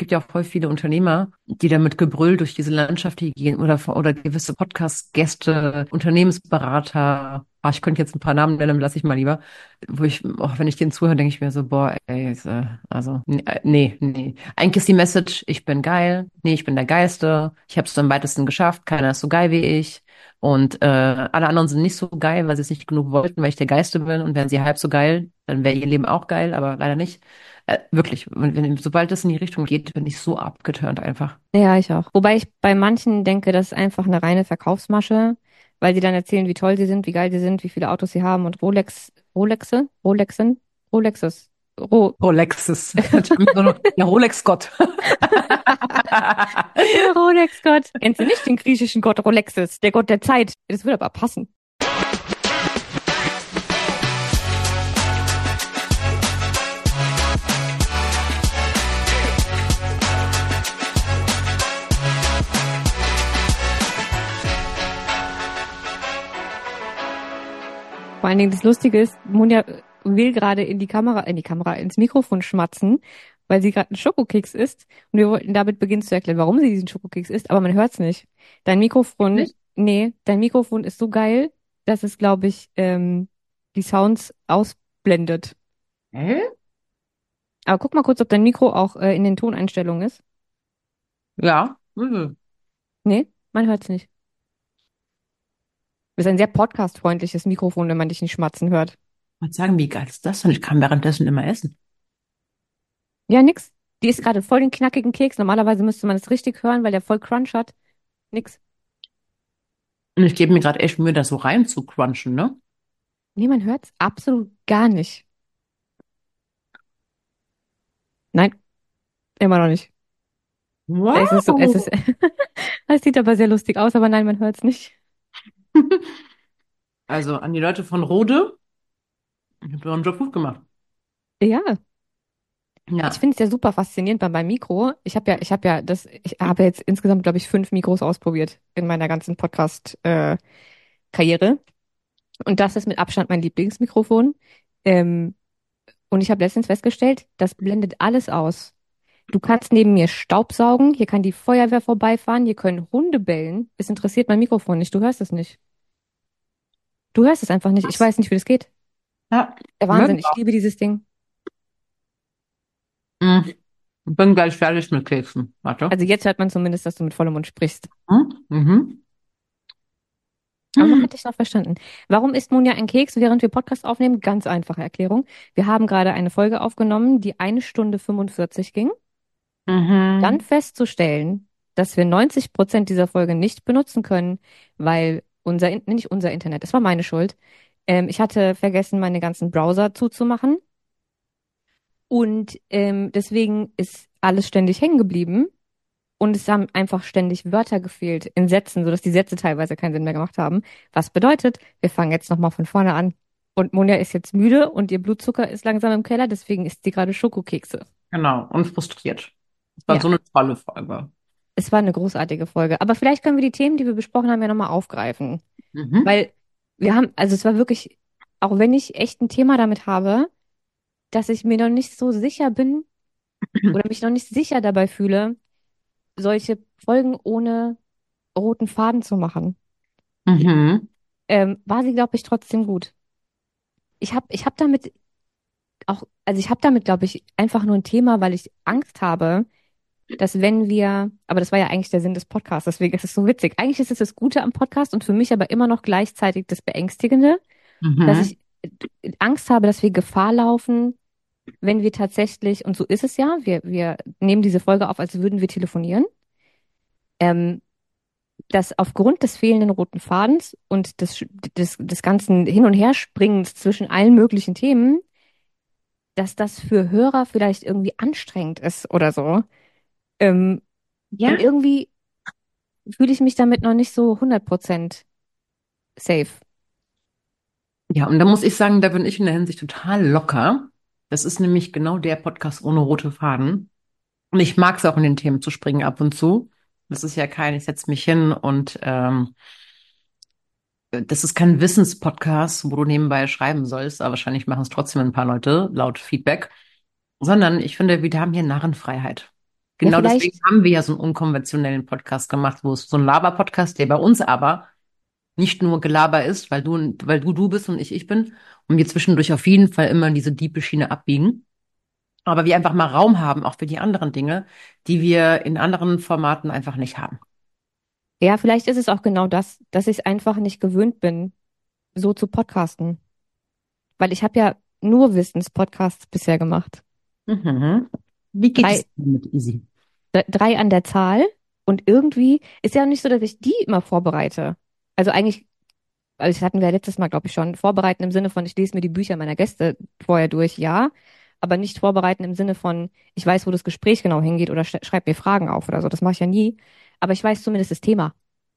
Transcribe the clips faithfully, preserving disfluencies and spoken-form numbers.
gibt ja auch voll viele Unternehmer, die da mit Gebrüll durch diese Landschaft hier gehen oder, oder gewisse Podcast-Gäste, Unternehmensberater. Ah, ich könnte jetzt ein paar Namen nennen, lasse ich mal lieber. Wo ich, auch wenn ich denen zuhöre, denke ich mir so, boah, ey, ist, äh, also, nee, äh, nee, nee. Eigentlich ist die Message, ich bin geil, nee, ich bin der Geilste, ich habe es am weitesten geschafft, keiner ist so geil wie ich. Und äh, alle anderen sind nicht so geil, weil sie es nicht genug wollten, weil ich der Geilste bin. Und wären sie halb so geil, dann wäre ihr Leben auch geil, aber leider nicht. Äh, wirklich, wenn, wenn, sobald es in die Richtung geht, bin ich so abgeturnt einfach. Ja, ich auch. Wobei ich bei manchen denke, das ist einfach eine reine Verkaufsmasche, weil sie dann erzählen, wie toll sie sind, wie geil sie sind, wie viele Autos sie haben und Rolex, Rolexe, Rolexen, Rolexes, Ro Rolexes. Ja, Rolex-Gott. Der Rolex-Gott. Kennst du nicht den griechischen Gott Rolexes, der Gott der Zeit? Das würde aber passen. Vor allen Dingen das Lustige ist, Monja will gerade in die Kamera, in die Kamera, ins Mikrofon schmatzen, weil sie gerade einen Schokokeks isst. Und wir wollten damit beginnen zu erklären, warum sie diesen Schokokeks isst, aber man hört's nicht. Dein Mikrofon, Nicht? nee, dein Mikrofon ist so geil, dass es, glaube ich, ähm, die Sounds ausblendet. Hä? Aber guck mal kurz, ob dein Mikro auch äh, in den Toneinstellungen ist. Ja. Mhm. Nee, man hört's nicht. Das ist ein sehr podcastfreundliches Mikrofon, wenn man dich nicht schmatzen hört. Was sagen, wie geil ist das denn? Ich kann währenddessen immer essen. Ja, nix. Die ist gerade voll den knackigen Keks. Normalerweise müsste man es richtig hören, weil der voll Crunch hat. Nix. Und ich gebe mir gerade echt Mühe, das so rein zu crunchen, ne? Nee, man hört's absolut gar nicht. Nein, immer noch nicht. Es ist so, es ist, Wow. es sieht aber sehr lustig aus, aber nein, man hört's nicht. Also an die Leute von Rode, ich habe euren Job gut gemacht. Ja, ich Ja. finde es ja super faszinierend bei meinem Mikro. Ich habe ja, ich habe ja das, ich habe jetzt insgesamt, glaube ich, fünf Mikros ausprobiert in meiner ganzen Podcast-Karriere. Und das ist mit Abstand mein Lieblingsmikrofon. Ähm, und ich habe letztens festgestellt, das blendet alles aus. Du kannst neben mir Staubsaugen, hier kann die Feuerwehr vorbeifahren, hier können Hunde bellen. Es interessiert mein Mikrofon nicht, du hörst es nicht. Du hörst es einfach nicht. Ich weiß nicht, wie das geht. Ja. Der Wahnsinn, ich Mega. liebe dieses Ding. Mm. Ich bin gleich fertig mit Keksen. Warte. Also jetzt hört man zumindest, dass du mit vollem Mund sprichst. Mm, Mhm. Aber man Mm. hat dich noch verstanden. Warum isst Monja einen Keks, während wir Podcast aufnehmen? Ganz einfache Erklärung. Wir haben gerade eine Folge aufgenommen, die eine Stunde fünfundvierzig ging. Dann Mhm. festzustellen, dass wir neunzig Prozent dieser Folge nicht benutzen können, weil unser, In- nicht unser Internet, es war meine Schuld. Ähm, ich hatte vergessen, meine ganzen Browser zuzumachen und ähm, deswegen ist alles ständig hängen geblieben und es haben einfach ständig Wörter gefehlt in Sätzen, sodass die Sätze teilweise keinen Sinn mehr gemacht haben. Was bedeutet, wir fangen jetzt nochmal von vorne an. Und Monja ist jetzt müde und ihr Blutzucker ist langsam im Keller, deswegen isst sie gerade Schokokekse. Genau. Und frustriert. Das war Ja. so eine tolle Folge. Es war eine großartige Folge. Aber vielleicht können wir die Themen, die wir besprochen haben, ja nochmal aufgreifen. Mhm. Weil wir haben, also es war wirklich, auch wenn ich echt ein Thema damit habe, dass ich mir noch nicht so sicher bin oder mich noch nicht sicher dabei fühle, solche Folgen ohne roten Faden zu machen, Mhm. ähm, war sie, glaube ich, trotzdem gut. Ich habe ich hab damit auch, also ich habe damit, glaube ich, einfach nur ein Thema, weil ich Angst habe, dass wenn wir, aber das war ja eigentlich der Sinn des Podcasts, deswegen ist es so witzig. Eigentlich ist es das Gute am Podcast und für mich aber immer noch gleichzeitig das Beängstigende, dass Mhm. ich Angst habe, dass wir Gefahr laufen, wenn wir tatsächlich, und so ist es ja, wir, wir nehmen diese Folge auf, als würden wir telefonieren, ähm, dass aufgrund des fehlenden roten Fadens und des, des, des ganzen Hin- und Herspringens zwischen allen möglichen Themen, dass das für Hörer vielleicht irgendwie anstrengend ist oder so. Ähm, und Ja. irgendwie fühle ich mich damit noch nicht so hundert Prozent safe. Ja, und da muss ich sagen, da bin ich in der Hinsicht total locker. Das ist nämlich genau der Podcast ohne rote Faden. Und ich mag es auch in den Themen zu springen ab und zu. Das ist ja kein, ich setze mich hin und ähm, das ist kein Wissenspodcast, wo du nebenbei schreiben sollst, aber wahrscheinlich machen es trotzdem ein paar Leute laut Feedback, sondern ich finde, wir haben hier Narrenfreiheit. Ja, Genau deswegen vielleicht, haben wir ja so einen unkonventionellen Podcast gemacht, wo es so ein Laber-Podcast, der bei uns aber nicht nur Gelaber ist, weil du, weil du du bist und ich ich bin und wir zwischendurch auf jeden Fall immer in diese diepe Schiene abbiegen. Aber wir einfach mal Raum haben, auch für die anderen Dinge, die wir in anderen Formaten einfach nicht haben. ja, vielleicht ist es auch genau das, dass ich es einfach nicht gewöhnt bin, so zu podcasten. Weil ich habe ja nur Wissenspodcasts bisher gemacht. Mhm. Wie geht Drei, es dir mit Easy? d- drei an der Zahl. Und irgendwie ist ja auch nicht so, dass ich die immer vorbereite. Also eigentlich, also das hatten wir ja letztes Mal, glaube ich, schon, vorbereiten im Sinne von, ich lese mir die Bücher meiner Gäste vorher durch, ja. Aber nicht vorbereiten im Sinne von, ich weiß, wo das Gespräch genau hingeht oder sch schreib mir Fragen auf oder so. Das mache ich ja nie. Aber ich weiß zumindest das Thema.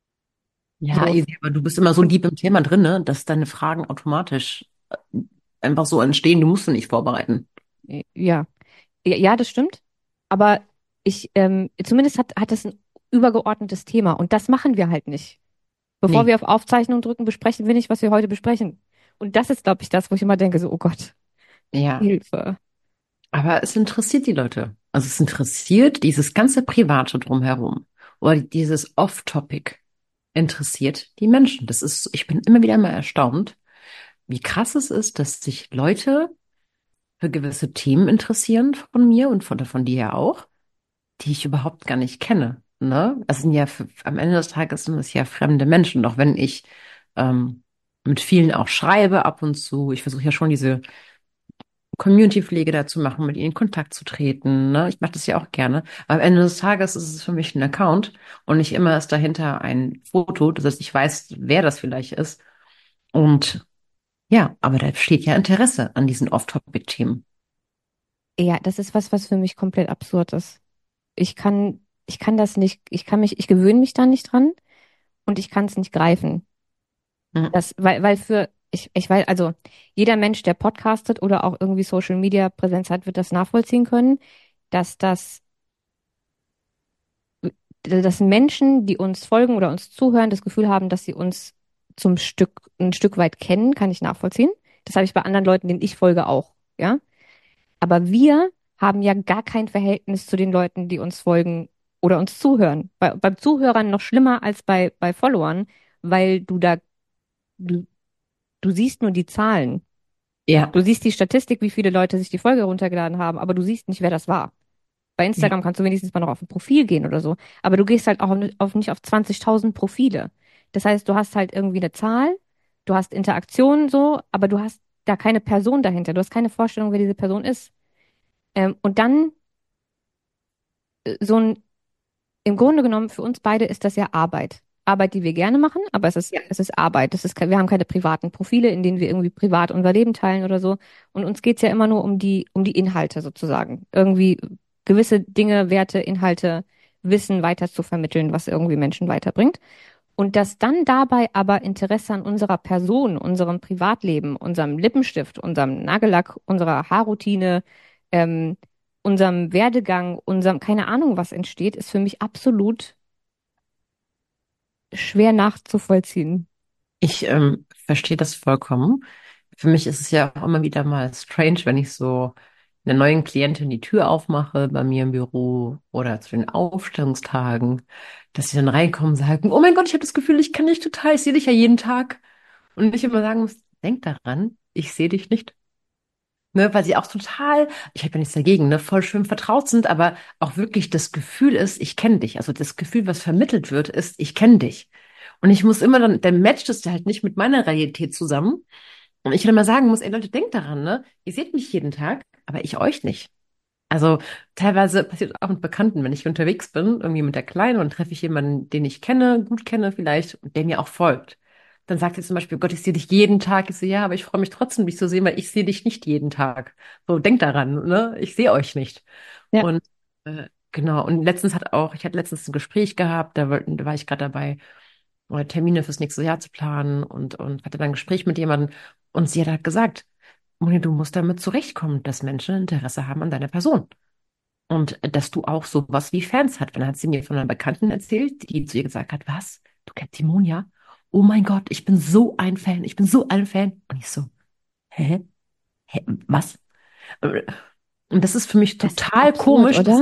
Ja, So, Easy, aber du bist immer so deep im Thema drin, ne, dass deine Fragen automatisch äh, einfach so entstehen. Du musst sie nicht vorbereiten. äh, ja. Ja, ja, das stimmt. Aber ich, ähm, zumindest hat, hat es ein übergeordnetes Thema. Und das machen wir halt nicht. Bevor Nee, wir auf Aufzeichnung drücken, besprechen wir nicht, was wir heute besprechen. Und das ist, glaube ich, das, wo ich immer denke, so, oh Gott, ja. Hilfe. Aber es interessiert die Leute. Also es interessiert dieses ganze Private drumherum. Oder dieses Off-Topic interessiert die Menschen. Das ist, ich bin immer wieder mal erstaunt, wie krass es ist, dass sich Leute für gewisse Themen interessieren von mir und von, von dir ja auch, die ich überhaupt gar nicht kenne. Ne? Das sind ja f- am Ende des Tages sind es ja fremde Menschen, auch wenn ich ähm, mit vielen auch schreibe ab und zu. Ich versuche ja schon diese Community-Pflege dazu machen, mit ihnen in Kontakt zu treten. Ne? Ich mache das ja auch gerne. Aber am Ende des Tages ist es für mich ein Account und nicht immer ist dahinter ein Foto. Das heißt, ich weiß, wer das vielleicht ist. Und ja, aber da steht ja Interesse an diesen Off-Topic-Themen. Ja, das ist was, was für mich komplett absurd ist. Ich kann, ich kann das nicht, ich kann mich, ich gewöhne mich da nicht dran und ich kann es nicht greifen. Mhm. Das, weil, weil für, ich, ich weiß, also jeder Mensch, der podcastet oder auch irgendwie Social Media Präsenz hat, wird das nachvollziehen können, dass das, dass Menschen, die uns folgen oder uns zuhören, das Gefühl haben, dass sie uns zum Stück, ein Stück weit kennen, kann ich nachvollziehen. Das habe ich bei anderen Leuten, denen ich folge, auch, ja. Aber wir haben ja gar kein Verhältnis zu den Leuten, die uns folgen oder uns zuhören. Bei, beim Zuhörern noch schlimmer als bei, bei Followern, weil du da, du, du siehst nur die Zahlen. Ja, Du siehst die Statistik, wie viele Leute sich die Folge runtergeladen haben, aber du siehst nicht, wer das war. Bei ja, Instagram kannst du wenigstens mal noch auf ein Profil gehen oder so, aber du gehst halt auch nicht auf, nicht auf zwanzigtausend Profile. Das heißt, du hast halt irgendwie eine Zahl, du hast Interaktionen so, aber du hast da keine Person dahinter. Du hast keine Vorstellung, wer diese Person ist. Ähm, und dann äh, so ein, im Grunde genommen für uns beide ist das ja Arbeit. Arbeit, die wir gerne machen, aber es ist, ja, es ist Arbeit. Das ist, ke- wir haben keine privaten Profile, in denen wir irgendwie privat unser Leben teilen oder so. Und uns geht's ja immer nur um die, um die Inhalte sozusagen. Irgendwie gewisse Dinge, Werte, Inhalte, Wissen weiter zu vermitteln, was irgendwie Menschen weiterbringt. Und dass dann dabei aber Interesse an unserer Person, unserem Privatleben, unserem Lippenstift, unserem Nagellack, unserer Haarroutine, ähm, unserem Werdegang, unserem, keine Ahnung, was entsteht, ist für mich absolut schwer nachzuvollziehen. ich ähm, verstehe das vollkommen. Für mich ist es ja auch immer wieder mal strange, wenn ich so einer neuen Klientin die Tür aufmache bei mir im Büro oder zu den Aufstellungstagen, dass sie dann reinkommen und sagen, oh mein Gott, ich habe das Gefühl, ich kenne dich total, ich sehe dich ja jeden Tag. Und ich immer sagen muss, denk daran, ich sehe dich nicht. Ne, weil sie auch total, ich habe ja nichts dagegen, ne, voll schön vertraut sind, aber auch wirklich das Gefühl ist, ich kenne dich. Also das Gefühl, was vermittelt wird, ist, ich kenne dich. Und ich muss immer dann, dann matcht es halt nicht mit meiner Realität zusammen. Und ich dann immer sagen muss, ey Leute, denkt daran, ne? Ihr seht mich jeden Tag, aber ich euch nicht. Also teilweise passiert auch mit Bekannten, wenn ich unterwegs bin, irgendwie mit der Kleinen und treffe ich jemanden, den ich kenne, gut kenne vielleicht, und der mir auch folgt. Dann sagt sie zum Beispiel, Gott, ich sehe dich jeden Tag. Ich so, ja, aber ich freue mich trotzdem, dich zu sehen, weil ich sehe dich nicht jeden Tag. So, denkt daran, ne? Ich sehe euch nicht. Ja, Und äh, genau, und letztens hat auch, ich hatte letztens ein Gespräch gehabt, da, wollten- da war ich gerade dabei, äh, Termine fürs nächste Jahr zu planen und, und hatte dann ein Gespräch mit jemandem und sie hat halt gesagt, Moni, du musst damit zurechtkommen, dass Menschen Interesse haben an deiner Person. Und dass du auch sowas wie Fans hast. Dann hat sie mir von einer Bekannten erzählt, die zu ihr gesagt hat, was? Du kennst die Monja? Oh mein Gott, ich bin so ein Fan, ich bin so ein Fan. Und ich so, hä? Hä? Was? Und das ist für mich das ist total absurd, komisch, dass, oder?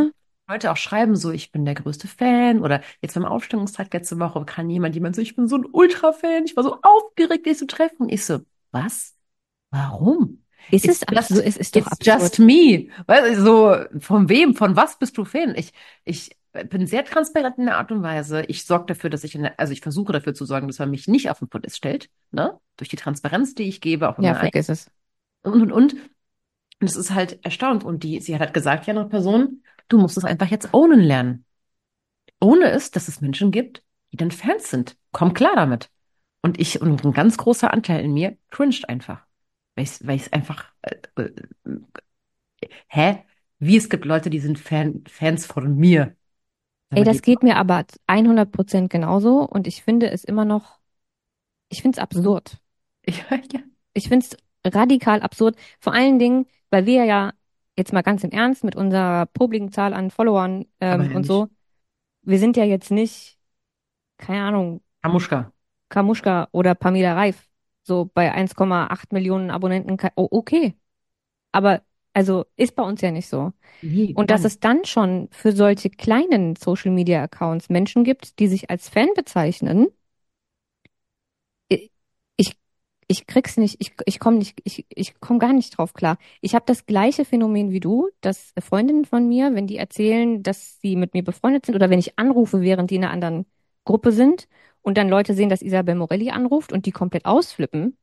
Leute auch schreiben so, ich bin der größte Fan oder jetzt beim Aufstellungstag letzte Woche kann jemand jemand so, ich bin so ein Ultra-Fan, ich war so aufgeregt, dich zu treffen. Ich so, was? Warum? Ist es It's absurd? just, Es ist doch it's just absurd. me. Weißt du, so, von wem, von was bist du Fan? Ich, ich bin sehr transparent in der Art und Weise. Ich sorge dafür, dass ich, in der, also ich versuche dafür zu sorgen, dass man mich nicht auf den Podest stellt, ne? Durch die Transparenz, die ich gebe, auch in Ja, meiner vergiss es. und, und, und. Und es ist halt erstaunt. Und die, sie hat halt gesagt, die andere Person, du musst es einfach jetzt ownen lernen. Ohne es, dass es Menschen gibt, die dann Fans sind. Komm klar damit. Und ich, und ein ganz großer Anteil in mir cringed einfach. Weil ich, weil ich es einfach, äh, äh, hä? Wie es gibt Leute, die sind Fan, Fans von mir. Sag Ey, mal, das geht. geht mir aber hundert Prozent genauso und ich finde es immer noch, ich finde es absurd. Ja, ja. Ich finde es radikal absurd. Vor allen Dingen, weil wir ja jetzt mal ganz im Ernst mit unserer publiken Zahl an Followern Aber ähm, ja und nicht. so, wir sind ja jetzt nicht, keine Ahnung, Amuschka. Kamuschka oder Pamela Reif, so bei eins Komma acht Millionen Abonnenten. ke- Oh, okay, aber also ist bei uns ja nicht so. Nee, Und gar dass nicht. es dann schon für solche kleinen Social Media Accounts Menschen gibt, die sich als Fan bezeichnen, ich, ich krieg's nicht, ich, ich komme nicht, ich, ich komme gar nicht drauf klar. Ich habe das gleiche Phänomen wie du, dass Freundinnen von mir, wenn die erzählen, dass sie mit mir befreundet sind oder wenn ich anrufe, während die in einer anderen Gruppe sind und dann Leute sehen, dass Isabel Morelli anruft und die komplett ausflippen,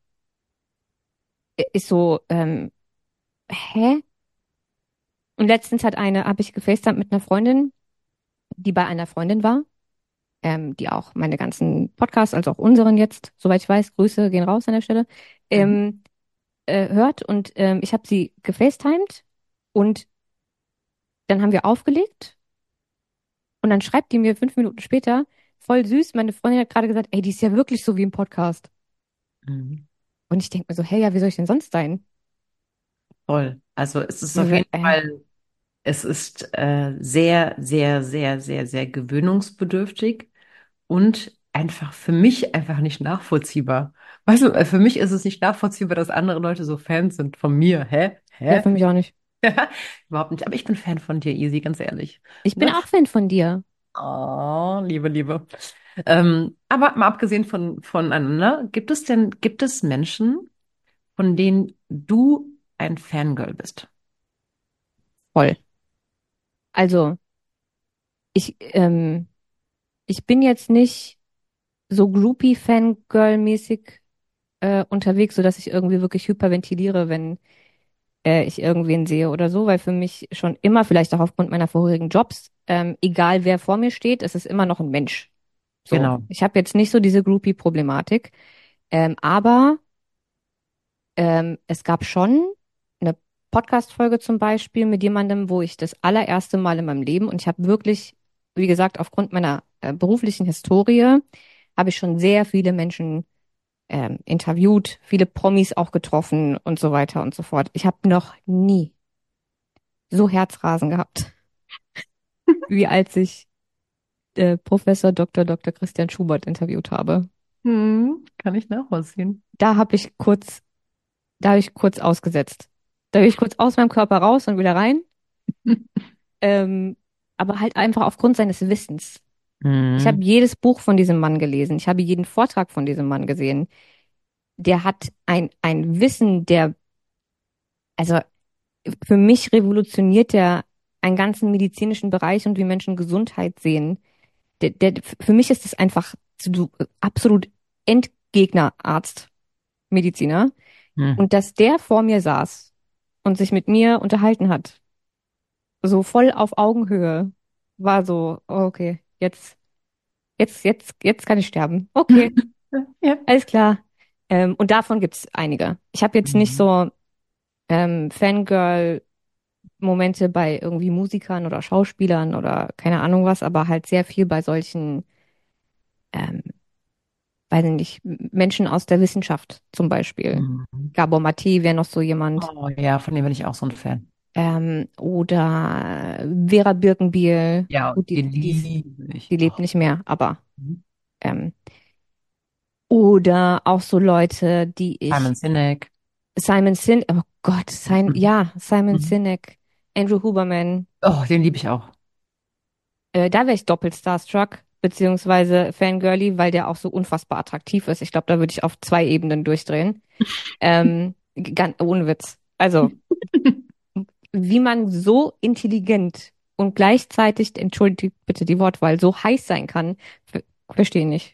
ist so, ähm, hä? Und letztens hat eine, habe ich gefacetimed mit einer Freundin, die bei einer Freundin war, ähm, die auch meine ganzen Podcasts, also auch unseren jetzt, soweit ich weiß, Grüße gehen raus an der Stelle, Mhm. ähm, äh, hört und ähm, ich habe sie gefacetimed und dann haben wir aufgelegt und dann schreibt die mir fünf Minuten später, voll süß, meine Freundin hat gerade gesagt, ey, die ist ja wirklich so wie im Podcast. Mhm. Und ich denke mir so, hey, ja, wie soll ich denn sonst sein? Voll. Also es ist auf Äh, jeden Fall, es ist äh, sehr, sehr, sehr, sehr, sehr gewöhnungsbedürftig. Und einfach für mich einfach nicht nachvollziehbar. Weißt du, äh, für mich ist es nicht nachvollziehbar, dass andere Leute so Fans sind von mir. Hä? ja, Hä? für mich auch nicht. Überhaupt nicht. Aber ich bin Fan von dir, Easy, ganz ehrlich. Ich bin Ne? auch Fan von dir. Oh, Liebe, Liebe. Ähm, aber mal abgesehen von voneinander, gibt es denn, gibt es Menschen, von denen du ein Fangirl bist? Voll. Also, ich, ähm, ich bin jetzt nicht so Groupie-Fangirl-mäßig äh, unterwegs, sodass ich irgendwie wirklich hyperventiliere, wenn äh, ich irgendwen sehe oder so, weil für mich schon immer, vielleicht auch aufgrund meiner vorherigen Jobs, ähm, egal wer vor mir steht, es ist immer noch ein Mensch. So, Genau. ich habe jetzt nicht so diese Groupie-Problematik, ähm, aber ähm, es gab schon eine Podcast-Folge zum Beispiel mit jemandem, wo ich das allererste Mal in meinem Leben und ich habe wirklich, wie gesagt, aufgrund meiner äh, beruflichen Historie, habe ich schon sehr viele Menschen ähm, interviewt, viele Promis auch getroffen und so weiter und so fort. Ich habe noch nie so Herzrasen gehabt, wie als ich äh, Professor Doktor Doktor Christian Schubert interviewt habe. Hm, kann ich nachvollziehen. Da habe ich kurz, da habe ich kurz ausgesetzt. Da bin ich kurz aus meinem Körper raus und wieder rein. Ähm, aber halt einfach aufgrund seines Wissens. Ich habe Hm. jedes Buch von diesem Mann gelesen. Ich habe jeden Vortrag von diesem Mann gesehen. Der hat ein, ein Wissen, der, also für mich revolutioniert er einen ganzen medizinischen Bereich und wie Menschen Gesundheit sehen. Der, der, für mich ist es einfach so absolut Endgegnerarzt, Mediziner. Hm. Und dass der vor mir saß und sich mit mir unterhalten hat, so voll auf Augenhöhe, war so, oh, okay, jetzt, jetzt, jetzt, jetzt kann ich sterben. Okay, Ja. alles klar. Ähm, und davon gibt's einige. Ich habe jetzt nicht Mhm. so ähm, Fangirl-Momente bei irgendwie Musikern oder Schauspielern oder keine Ahnung was, aber halt sehr viel bei solchen, ähm, weiß ich nicht, Menschen aus der Wissenschaft zum Beispiel. Mhm. Gabor Maté wäre noch so jemand. Oh ja, von dem bin ich auch so ein Fan. Ähm, oder Vera Birkenbiel. Ja, Gut, die, den die, ist, liebe ich. die Oh. lebt nicht mehr, aber Mhm. ähm, oder auch so Leute, die ich Simon Sinek. Simon Sinek, oh Gott, Simon, Mhm. ja, Simon Mhm. Sinek, Andrew Huberman, Oh, den liebe ich auch. Äh, da wäre ich doppelt starstruck, beziehungsweise Fangirly, weil der auch so unfassbar attraktiv ist. Ich glaube, da würde ich auf zwei Ebenen durchdrehen. Ähm, ganz, ohne Witz. Also, wie man so intelligent und gleichzeitig, entschuldigt bitte die Wortwahl, so heiß sein kann, ver verstehe ich nicht.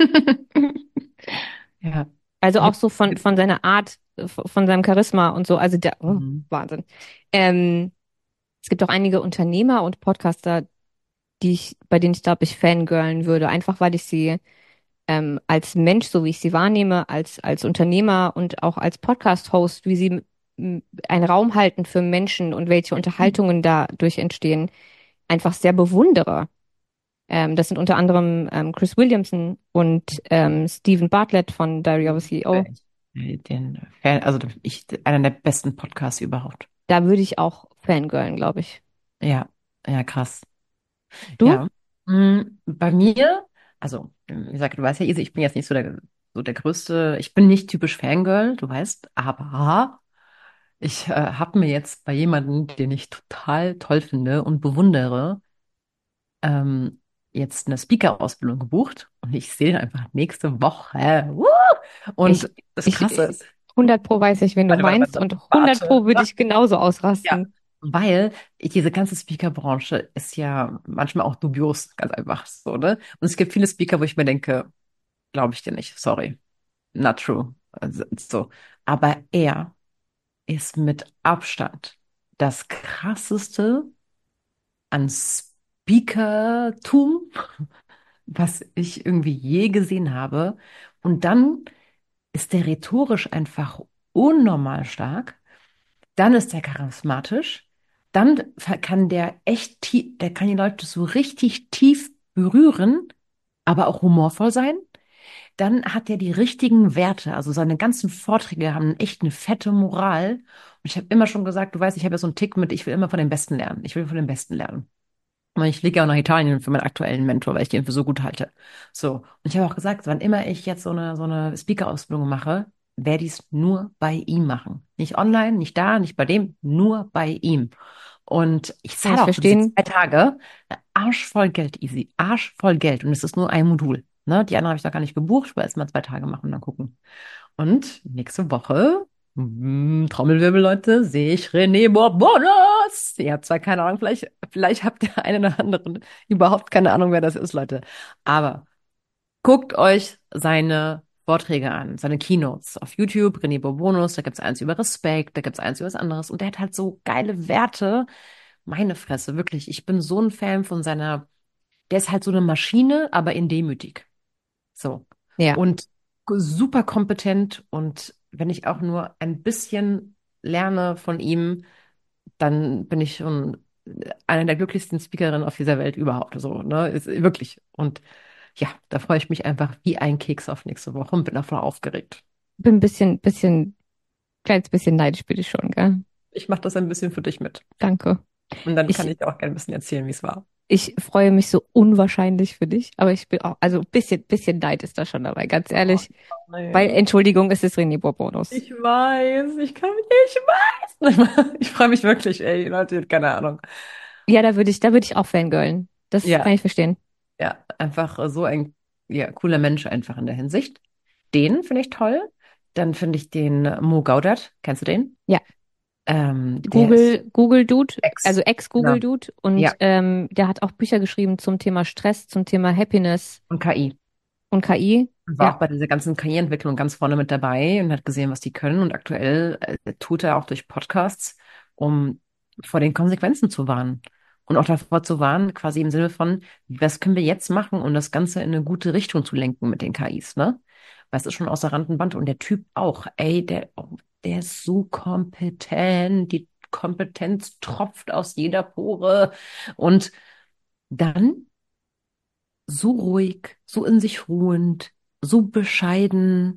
Ja. Also auch Gibt- so von, gibt- von seiner Art, äh, von seinem Charisma und so. Also der, oh, Mhm. Wahnsinn. Ähm, es gibt auch einige Unternehmer und Podcaster, die ich, bei denen ich glaube, ich fangirlen würde, einfach weil ich sie ähm, als Mensch, so wie ich sie wahrnehme, als, als Unternehmer und auch als Podcast-Host, wie sie m, einen Raum halten für Menschen und welche Unterhaltungen dadurch entstehen, einfach sehr bewundere. Ähm, das sind unter anderem ähm, Chris Williamson und ähm, Stephen Bartlett von Diary of a C E O. Den Fan, also ich, einer der besten Podcasts überhaupt. Da würde ich auch fangirlen, glaube ich. Ja, ja, krass. Du? Ja. Mm, Bei mir, also, wie gesagt, du weißt ja, Isi, ich bin jetzt nicht so der, so der größte, ich bin nicht typisch Fangirl, du weißt, aber ich äh, habe mir jetzt bei jemandem, den ich total toll finde und bewundere, ähm, jetzt eine Speaker-Ausbildung gebucht und ich sehe ihn einfach nächste Woche. Woo! Ich, Und das ich, Krasse ich, ist, hundert Pro weiß ich, wen du warte, warte, meinst warte, und hundert Pro warte. würde ich genauso Ja, ausrasten. weil ich, diese ganze Speaker-Branche ist ja manchmal auch dubios, ganz einfach so, ne? Und es gibt viele Speaker, wo ich mir denke, glaube ich dir nicht, sorry, not true. Also, so. Aber er ist mit Abstand das krasseste an Speakertum, was ich irgendwie je gesehen habe. Und dann ist der rhetorisch einfach unnormal stark. Dann ist der charismatisch. Dann kann der echt tief, der kann die Leute so richtig tief berühren, aber auch humorvoll sein. Dann hat er die richtigen Werte. Also seine ganzen Vorträge haben echt eine fette Moral. Und ich habe immer schon gesagt, du weißt, ich habe ja so einen Tick mit, ich will immer von den Besten lernen. Ich will von den Besten lernen. Und ich fliege ja auch nach Italien für meinen aktuellen Mentor, weil ich den für so gut halte. So. Und ich habe auch gesagt, wann immer ich jetzt so eine, so eine Speaker-Ausbildung mache, werde ich es nur bei ihm machen. Nicht online, nicht da, nicht bei dem, nur bei ihm. Und ich Kann ich zahle auch für diese verstehen. zwei Tage arschvoll Geld, easy. Arschvoll Geld. Und es ist nur ein Modul. Ne? Die andere habe ich noch gar nicht gebucht. Ich will erst mal zwei Tage machen und dann gucken. Und nächste Woche, mm, Trommelwirbel, Leute, sehe ich René Bourbonus. Ihr habt zwar keine Ahnung, vielleicht, vielleicht habt ihr einen oder anderen überhaupt keine Ahnung, wer das ist, Leute. Aber guckt euch seine Vorträge an, seine Keynotes auf YouTube, René Bourbonus, da gibt's eins über Respekt, da gibt's eins über was anderes. Und der hat halt so geile Werte. Meine Fresse, wirklich. Ich bin so ein Fan von seiner, der ist halt so eine Maschine, aber in demütig. So. Ja. Und super kompetent. Und wenn ich auch nur ein bisschen lerne von ihm, dann bin ich schon eine der glücklichsten Speakerinnen auf dieser Welt überhaupt. So, ne? Ist, wirklich. Und ja, da freue ich mich einfach wie ein Keks auf nächste Woche und bin auch voll aufgeregt. Bin ein bisschen, bisschen, kleines bisschen neidisch bin ich schon, gell? Ich mache das ein bisschen für dich mit. Danke. Und dann kann Ich, ich dir auch gerne ein bisschen erzählen, wie es war. ich freue mich so unwahrscheinlich für dich, aber ich bin auch, also ein bisschen, bisschen Neid ist da schon dabei, ganz Oh, ehrlich. Weil, nee. Entschuldigung, es ist René Bourbonus. Ich weiß, ich kann mich, ich weiß. Ich freue mich wirklich, ey, Leute, keine Ahnung. Ja, da würde ich, da würde ich auch fangirlen. Das kann Ja, ich verstehen. ja, einfach äh, so ein ja, cooler Mensch einfach in der Hinsicht. Den finde ich toll. Dann finde ich den äh, Mo Gaudert. Kennst du den? Ja, Ähm, der ist Google, Google Dude, also Ex. Ex-Google Genau. Dude Ja, und ähm, der hat auch Bücher geschrieben zum Thema Stress, zum Thema Happiness und K I. und K I. Und war Ja, auch bei dieser ganzen K I-Entwicklung ganz vorne mit dabei und hat gesehen, was die können. Und aktuell äh, tut er auch durch Podcasts, um vor den Konsequenzen zu warnen. Und auch davor zu warnen, quasi im Sinne von, was können wir jetzt machen, um das Ganze in eine gute Richtung zu lenken mit den K Is, ne? Weil es ist schon außer Rand und Band. Und der Typ auch, ey, der, der ist so kompetent. Die Kompetenz tropft aus jeder Pore. Und dann so ruhig, so in sich ruhend, so bescheiden.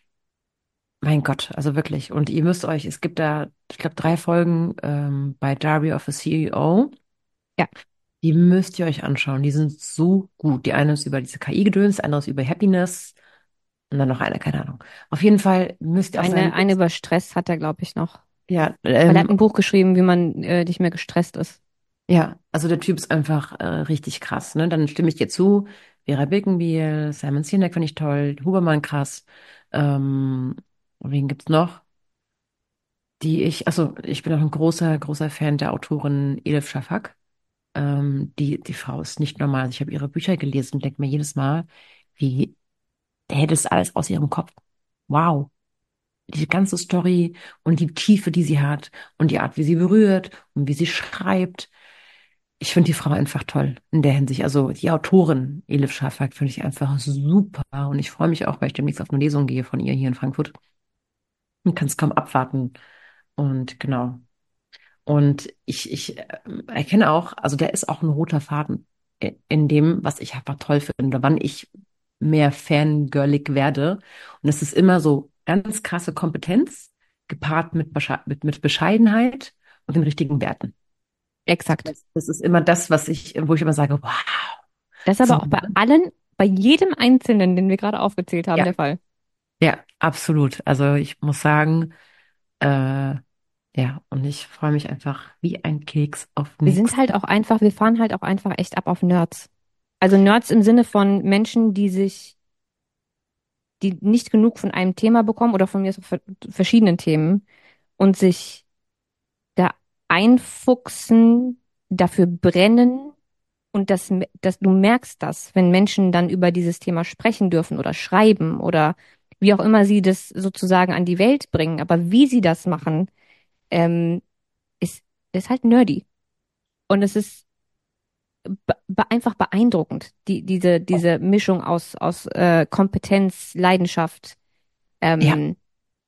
Mein Gott, also wirklich. Und ihr müsst euch, es gibt da, ich glaube, drei Folgen ähm, bei Diary of a C E O. ja. Die müsst ihr euch anschauen. Die sind so gut. Die eine ist über diese K I-Gedöns, die andere ist über Happiness und dann noch eine, keine Ahnung. Auf jeden Fall müsst ihr auch Eine, seinen eine Books, über Stress hat er, glaube ich, noch. ja, Weil er hat ähm, ein Buch geschrieben, wie man äh, nicht mehr gestresst ist. Ja, also der Typ ist einfach äh, richtig krass, ne? Dann stimme ich dir zu. Vera Birkenbiel, Simon Sinek finde ich toll, Huberman krass. Ähm, wen gibt's noch? Die ich, also ich bin auch ein großer, großer Fan der Autorin Elif Shafak. Ähm, die, die Frau ist nicht normal. Also ich habe ihre Bücher gelesen und denke mir jedes Mal, wie, der hätte das alles aus ihrem Kopf. Wow. Die ganze Story und die Tiefe, die sie hat und die Art, wie sie berührt und wie sie schreibt. Ich finde die Frau einfach toll in der Hinsicht. Also die Autorin Elif Shafak finde ich einfach super. Und ich freue mich auch, weil ich demnächst auf eine Lesung gehe von ihr hier in Frankfurt und kann es kaum abwarten. Und genau. Und ich, ich äh, erkenne auch, also der ist auch ein roter Faden i- in dem, was ich einfach toll finde, wann ich mehr fangirlig werde. Und es ist immer so ganz krasse Kompetenz gepaart mit, Besche- mit, mit Bescheidenheit und den richtigen Werten. Exakt. Das, das ist immer das, was ich, wo ich immer sage, wow. Das ist So, aber auch bei ne? allen, bei jedem Einzelnen, den wir gerade aufgezählt haben, Ja, der Fall. ja, absolut. Also ich muss sagen, äh, ja, und ich freue mich einfach wie ein Keks auf Wir sind halt nächste. auch einfach, wir fahren halt auch einfach echt ab auf Nerds. Also Nerds im Sinne von Menschen, die sich, die nicht genug von einem Thema bekommen oder von mir aus ver- verschiedenen Themen und sich da einfuchsen, dafür brennen und das, dass du merkst das, wenn Menschen dann über dieses Thema sprechen dürfen oder schreiben oder wie auch immer sie das sozusagen an die Welt bringen. Aber wie sie das machen, ähm, ist, ist halt nerdy. Und es ist be be einfach beeindruckend, die, diese, diese Mischung aus, aus äh, Kompetenz, Leidenschaft, Ja, ähm,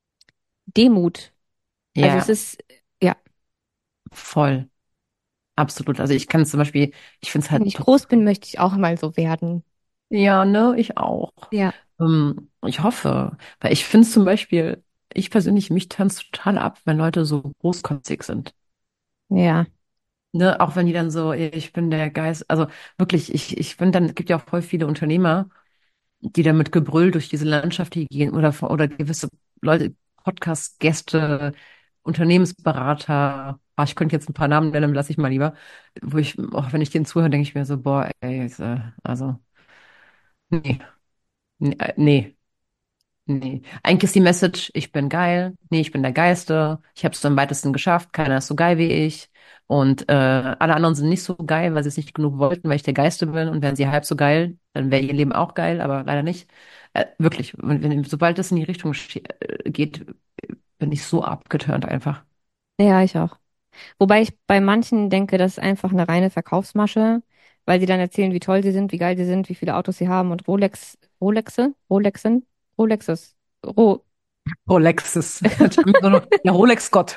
Demut. Also es ja, ist, ja, voll. Absolut. Also ich kann es zum Beispiel, ich finde es wenn halt ich total, groß bin, möchte ich auch mal so werden. ja, ne, ich auch. Ja, Ähm, ich hoffe, weil ich finde es zum Beispiel, ich persönlich, mich turns total ab, wenn Leute so großkotzig sind. ja, Ne, auch wenn die dann so, ich bin der Geist, also wirklich, ich, ich finde dann, es gibt ja auch voll viele Unternehmer, die dann mit Gebrüll durch diese Landschaft hier gehen oder, oder gewisse Leute, Podcast-Gäste, Unternehmensberater, ah, ich könnte jetzt ein paar Namen nennen, lasse ich mal lieber, wo ich, auch wenn ich denen zuhöre, denke ich mir so, boah, ey, ist, äh, also, nee, nee, äh, nee. Nee. Eigentlich ist die Message, ich bin geil, nee, ich bin der Geilste, ich habe es am weitesten geschafft, keiner ist so geil wie ich und äh, alle anderen sind nicht so geil, weil sie es nicht genug wollten, weil ich der Geilste bin und wären sie halb so geil, dann wäre ihr Leben auch geil, aber leider nicht. Äh, wirklich, wenn, wenn, sobald es in die Richtung sche- äh, geht, bin ich so abgeturnt einfach. ja, ich auch. Wobei ich bei manchen denke, das ist einfach eine reine Verkaufsmasche, weil sie dann erzählen, wie toll sie sind, wie geil sie sind, wie viele Autos sie haben und Rolex, Rolexe, Rolexen, Rolexes, Ro Rolexes. Ich hab so noch- Ja, Rolex-Gott.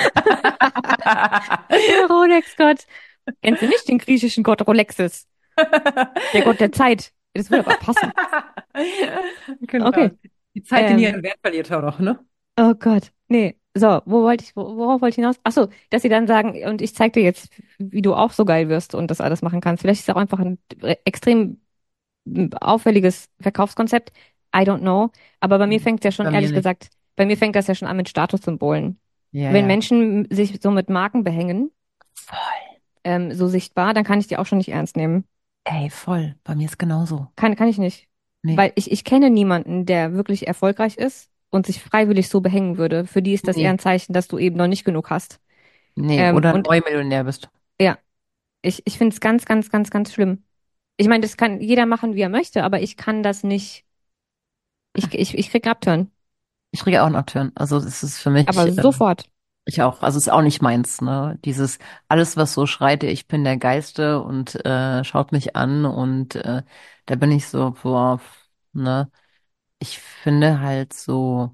Der Rolex-Gott. Kennst du nicht den griechischen Gott Rolexes? Der Gott der Zeit. Das würde aber passen. Genau. Okay. Die Zeit, die nie Ähm, an Wert verliert, auch noch, ne? oh Gott. Nee. So, wo wollte ich, wo- worauf wollte ich hinaus? Ach so, dass sie dann sagen, und ich zeig dir jetzt, wie du auch so geil wirst und das alles machen kannst. Vielleicht ist es auch einfach ein extrem auffälliges Verkaufskonzept. I don't know. Aber bei mir fängt es ja schon, Bei mir ehrlich nicht. gesagt, bei mir fängt das ja schon an mit Statussymbolen. Ja, Wenn ja. Menschen sich so mit Marken behängen, Voll. ähm, so sichtbar, dann kann ich die auch schon nicht ernst nehmen. Ey, voll. Bei mir ist genauso. Kann, kann ich nicht. Nee, Weil ich, ich kenne niemanden, der wirklich erfolgreich ist und sich freiwillig so behängen würde. Für die ist das eher nee, ein Zeichen, dass du eben noch nicht genug hast. nee. Ähm, Oder ein und Neumillionär bist. ja, ich, ich finde es ganz, ganz, ganz, ganz schlimm. Ich meine, das kann jeder machen, wie er möchte, aber ich kann das nicht. Ich, ich, ich krieg einen Upturn. Ich kriege auch einen Upturn. Also das ist für mich, Aber äh, sofort. ich auch. Also es ist auch nicht meins, ne? Dieses, alles, was so schreit, ich bin der Geiste und äh, schaut mich an und äh, da bin ich so, boah, ne? Ich finde halt so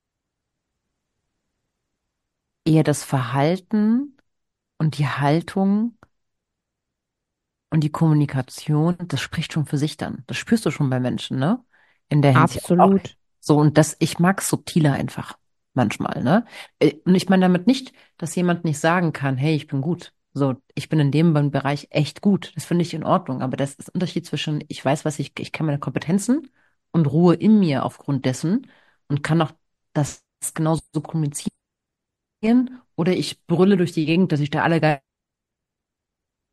eher das Verhalten und die Haltung und die Kommunikation, das spricht schon für sich dann. Das spürst du schon bei Menschen, ne? In der Hinsicht auch. Absolut. So, und das, ich mag subtiler einfach manchmal, ne? Äh, Und ich meine damit nicht, dass jemand nicht sagen kann, hey, ich bin gut. So, ich bin in dem Bereich echt gut. Das finde ich in Ordnung. Aber das ist der Unterschied zwischen, ich weiß, was ich, ich kann meine Kompetenzen und Ruhe in mir aufgrund dessen und kann auch das genauso kommunizieren oder ich brülle durch die Gegend, dass ich der Allergeilste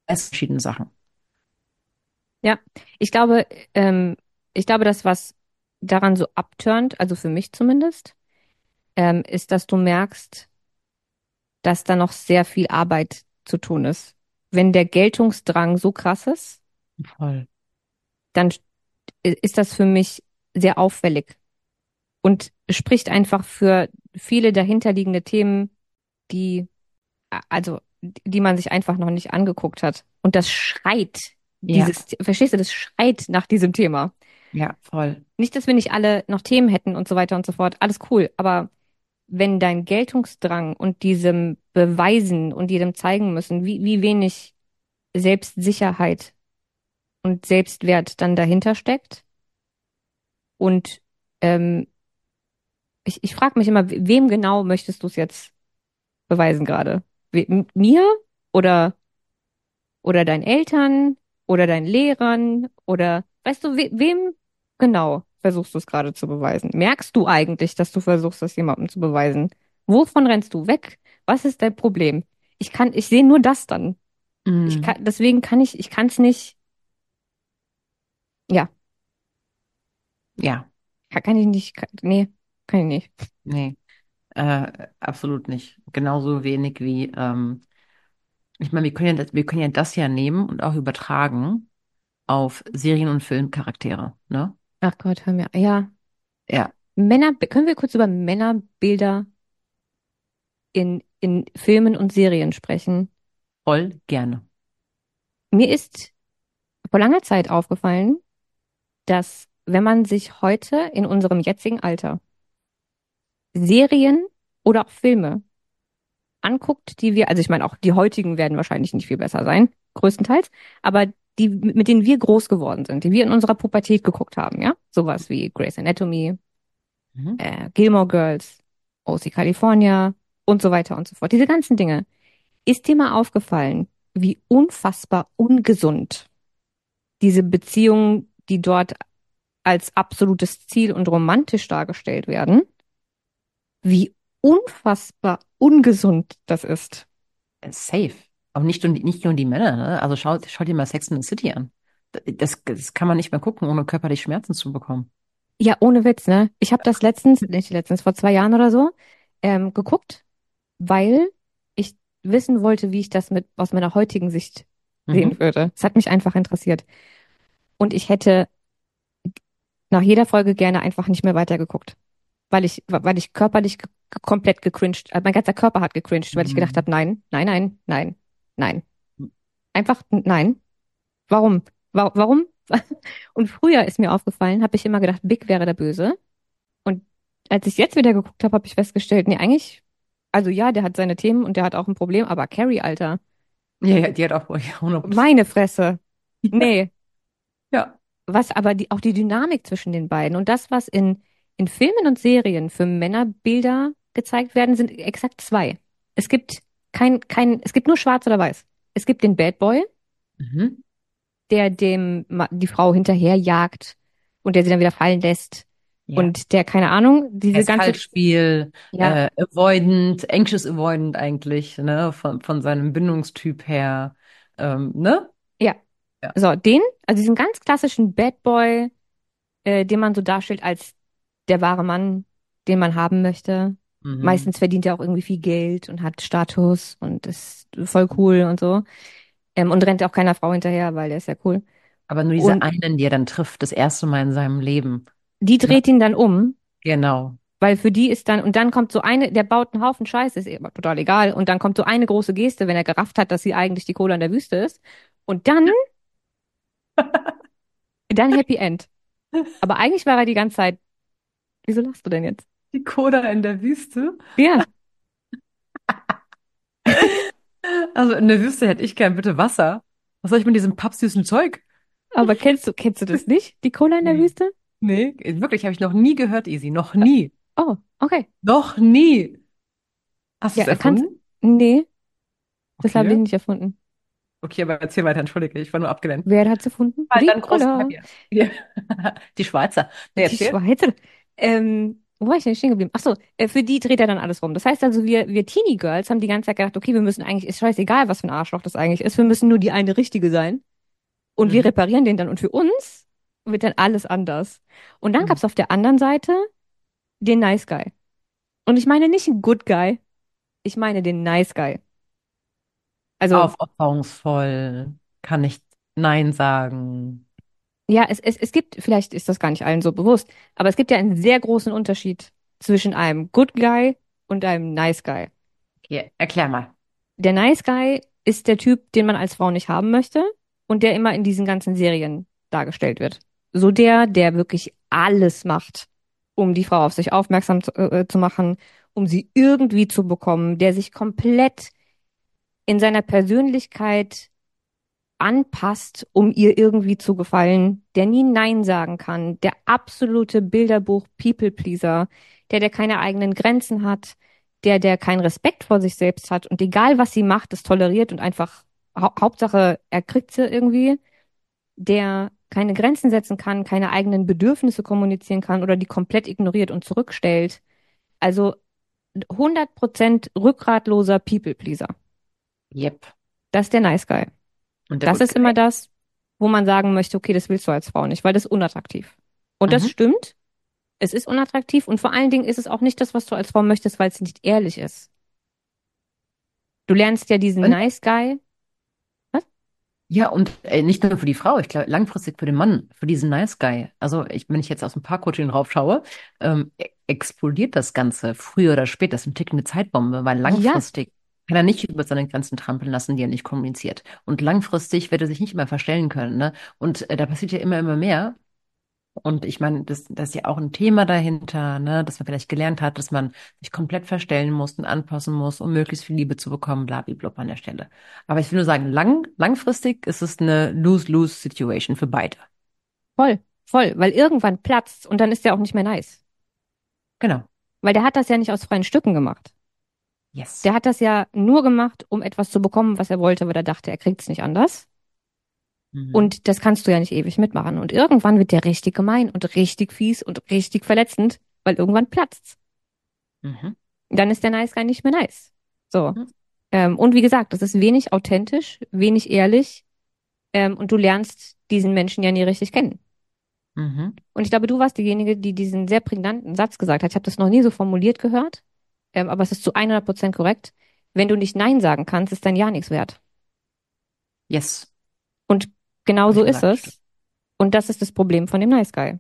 Es verschiedene Sachen. Ja, ich glaube, ähm, ich glaube, das, was daran so abturnt, also für mich zumindest, ähm, ist, dass du merkst, dass da noch sehr viel Arbeit zu tun ist. Wenn der Geltungsdrang so krass ist, Voll. dann ist das für mich sehr auffällig und spricht einfach für viele dahinterliegende Themen, die, also, die man sich einfach noch nicht angeguckt hat. Und das schreit, Ja, dieses, verstehst du, das schreit nach diesem Thema. ja, voll. Nicht, dass wir nicht alle noch Themen hätten und so weiter und so fort. Alles cool. Aber wenn dein Geltungsdrang und diesem Beweisen und jedem zeigen müssen, wie, wie wenig Selbstsicherheit und Selbstwert dann dahinter steckt. Und ähm, ich, ich frage mich immer, wem genau möchtest du es jetzt beweisen gerade? We m- mir oder, oder deinen Eltern oder deinen Lehrern oder weißt du, we wem genau versuchst du es gerade zu beweisen? Merkst du eigentlich, dass du versuchst, es jemandem zu beweisen? Wovon rennst du weg? Was ist dein Problem? Ich kann, ich sehe nur das dann. Ich Mm, kann, deswegen kann ich, ich kann es nicht, ja, ja, kann, kann ich nicht, kann, nee, kann ich nicht. nee, äh, absolut nicht. Genauso wenig wie, ähm, ich meine, wir können ja das, wir können ja das ja nehmen und auch übertragen auf Serien- und Filmcharaktere, ne? Ach Gott, hör mir, ja. Ja, Männer, können wir kurz über Männerbilder in, in Filmen und Serien sprechen? voll gerne. Mir ist vor langer Zeit aufgefallen, dass wenn man sich heute in unserem jetzigen Alter Serien oder auch Filme anguckt, die wir, also ich meine, auch die heutigen werden wahrscheinlich nicht viel besser sein, größtenteils, aber die, mit denen wir groß geworden sind, die wir in unserer Pubertät geguckt haben, ja? Sowas wie Grey's Anatomy, Mhm. äh, Gilmore Girls, O C California und so weiter und so fort. Diese ganzen Dinge. Ist dir mal aufgefallen, wie unfassbar ungesund diese Beziehungen, die dort als absolutes Ziel und romantisch dargestellt werden, wie unfassbar ungesund das ist? Äh, Safe. Aber nicht nur, die- nicht nur die Männer, ne? Also schau, schau dir mal Sex and the City an. Das, das kann man nicht mehr gucken, ohne körperlich Schmerzen zu bekommen. Ja, ohne Witz, ne? Ich habe das letztens, nicht letztens, vor zwei Jahren oder so, ähm, geguckt, weil ich wissen wollte, wie ich das mit aus meiner heutigen Sicht sehen Mhm. würde. Es hat mich einfach interessiert. Und ich hätte nach jeder Folge gerne einfach nicht mehr weitergeguckt, weil ich, weil ich körperlich ge komplett gecringed, äh, mein ganzer Körper hat gecringed, weil ich gedacht Mhm. habe, nein, nein, nein, nein, nein. Einfach n- nein. Warum? Wa warum? Und früher ist mir aufgefallen, habe ich immer gedacht, Big wäre der Böse. Und als ich jetzt wieder geguckt habe, habe ich festgestellt, nee, eigentlich, also ja, der hat seine Themen und der hat auch ein Problem, aber Carrie, Alter, Ja, ja, die hat auch ja, hundert Prozent. meine Fresse. Ja. Nee, Ja. was aber die, auch die Dynamik zwischen den beiden und das, was in, in Filmen und Serien für Männerbilder gezeigt werden, sind exakt zwei. Es gibt kein, kein, es gibt nur schwarz oder weiß. Es gibt den Bad Boy, Mhm. der dem Ma- die Frau hinterherjagt und der sie dann wieder fallen lässt. Ja. Und der, keine Ahnung, diese ganze, Eskaltspiel, ja, äh, avoidant, anxious avoidant eigentlich, ne, von, von seinem Bindungstyp her, ähm, ne? ja. Ja. So, den, also diesen ganz klassischen Bad Boy, äh, den man so darstellt als der wahre Mann, den man haben möchte. Mhm. Meistens verdient er auch irgendwie viel Geld und hat Status und ist voll cool und so. Ähm, und rennt auch keiner Frau hinterher, weil der ist ja cool. Aber nur diese Und einen, die er dann trifft, das erste Mal in seinem Leben. die Ne? dreht ihn dann um, Genau. weil für die ist dann, und dann kommt so eine, der baut einen Haufen Scheiß, ist ihr aber total egal. Und dann kommt so eine große Geste, wenn er gerafft hat, dass sie eigentlich die Kohle an der Wüste ist. Und dann, dann Happy End. Aber eigentlich war er die ganze Zeit, wieso lachst du denn jetzt? Die Coda in der Wüste. Ja, Also in der Wüste hätte ich gern bitte Wasser. Was soll ich mit diesem pappsüßen Zeug? aber kennst du, kennst du das nicht? Die Cola in der Nee. Wüste? Nee, wirklich, habe ich noch nie gehört, Easy. Noch nie. Oh, okay. Noch nie. Hast du Ja, es er kann's. erfunden? Nee, das haben wir Okay. nicht erfunden. Okay, aber erzähl weiter, entschuldige, ich war nur abgelenkt. Wer hat's erfunden? Halt Die dann großen Cola. Happy End. Ja. Die Schweizer. Nee, Die erzähl. Schweizer. Ähm, Wo war ich denn stehen geblieben? Ach so, äh, für die dreht er dann alles rum. Das heißt also, wir, wir Teenie Girls haben die ganze Zeit gedacht, okay, wir müssen eigentlich, ist scheißegal, was für ein Arschloch das eigentlich ist, wir müssen nur die eine Richtige sein. Und wir Mhm. reparieren den dann. Und für uns wird dann alles anders. Und dann Mhm. gab's auf der anderen Seite den Nice Guy. Und ich meine nicht einen Good Guy, ich meine den Nice Guy. Also, Aufopferungsvoll, kann ich Nein sagen. ja, es, es, es gibt, vielleicht ist das gar nicht allen so bewusst, aber es gibt ja einen sehr großen Unterschied zwischen einem Good Guy und einem Nice Guy. Okay, erklär mal. Der Nice Guy ist der Typ, den man als Frau nicht haben möchte und der immer in diesen ganzen Serien dargestellt wird. So der, der wirklich alles macht, um die Frau auf sich aufmerksam zu, äh, zu machen, um sie irgendwie zu bekommen, der sich komplett in seiner Persönlichkeit anpasst, um ihr irgendwie zu gefallen, der nie Nein sagen kann, der absolute Bilderbuch-People-Pleaser, der, der keine eigenen Grenzen hat, der, der keinen Respekt vor sich selbst hat und egal was sie macht, das toleriert und einfach hau Hauptsache er kriegt sie irgendwie, der keine Grenzen setzen kann, keine eigenen Bedürfnisse kommunizieren kann oder die komplett ignoriert und zurückstellt. Also hundert Prozent rückgratloser People-Pleaser. Yep. Das ist der Nice Guy. Und der Das Good ist immer Guy. das, wo man sagen möchte, okay, das willst du als Frau nicht, weil das ist unattraktiv. Und das Mhm. stimmt. Es ist unattraktiv und vor allen Dingen ist es auch nicht das, was du als Frau möchtest, weil es nicht ehrlich ist. Du lernst ja diesen Und? Nice Guy. Was? Ja, und äh, nicht nur für die Frau, ich glaube langfristig für den Mann, für diesen Nice Guy. Also ich, wenn ich jetzt aus dem Paar-Coaching draufschaue, ähm, e- explodiert das Ganze früher oder später. Das ist eine tickende Zeitbombe, weil Ja, langfristig kann er nicht über seine Grenzen trampeln lassen, die er nicht kommuniziert. Und langfristig wird er sich nicht mehr verstellen können, ne? Und äh, da passiert ja immer, immer mehr. Und ich meine, das, das ist ja auch ein Thema dahinter, ne, dass man vielleicht gelernt hat, dass man sich komplett verstellen muss und anpassen muss, um möglichst viel Liebe zu bekommen, blablabla an der Stelle. Aber ich will nur sagen, lang, langfristig ist es eine Lose-Lose-Situation für beide. voll, voll, weil irgendwann platzt und dann ist der auch nicht mehr nice. Genau. Weil der hat das ja nicht aus freien Stücken gemacht. Yes. Der hat das ja nur gemacht, um etwas zu bekommen, was er wollte, weil er dachte, er kriegt es nicht anders. Mhm. Und das kannst du ja nicht ewig mitmachen. Und irgendwann wird der richtig gemein und richtig fies und richtig verletzend, weil irgendwann platzt's. Mhm. Dann ist der Nice Guy nicht mehr nice. So. Mhm. Ähm, und wie gesagt, das ist wenig authentisch, wenig ehrlich. Ähm, und du lernst diesen Menschen ja nie richtig kennen. Mhm. Und ich glaube, du warst diejenige, die diesen sehr prägnanten Satz gesagt hat. Ich habe das noch nie so formuliert gehört, ähm, aber es ist zu hundert Prozent korrekt. Wenn du nicht Nein sagen kannst, ist dein Ja nichts wert. Yes, Und genau habe so ich ist gesagt, stimmt. es. Und das ist das Problem von dem Nice Guy.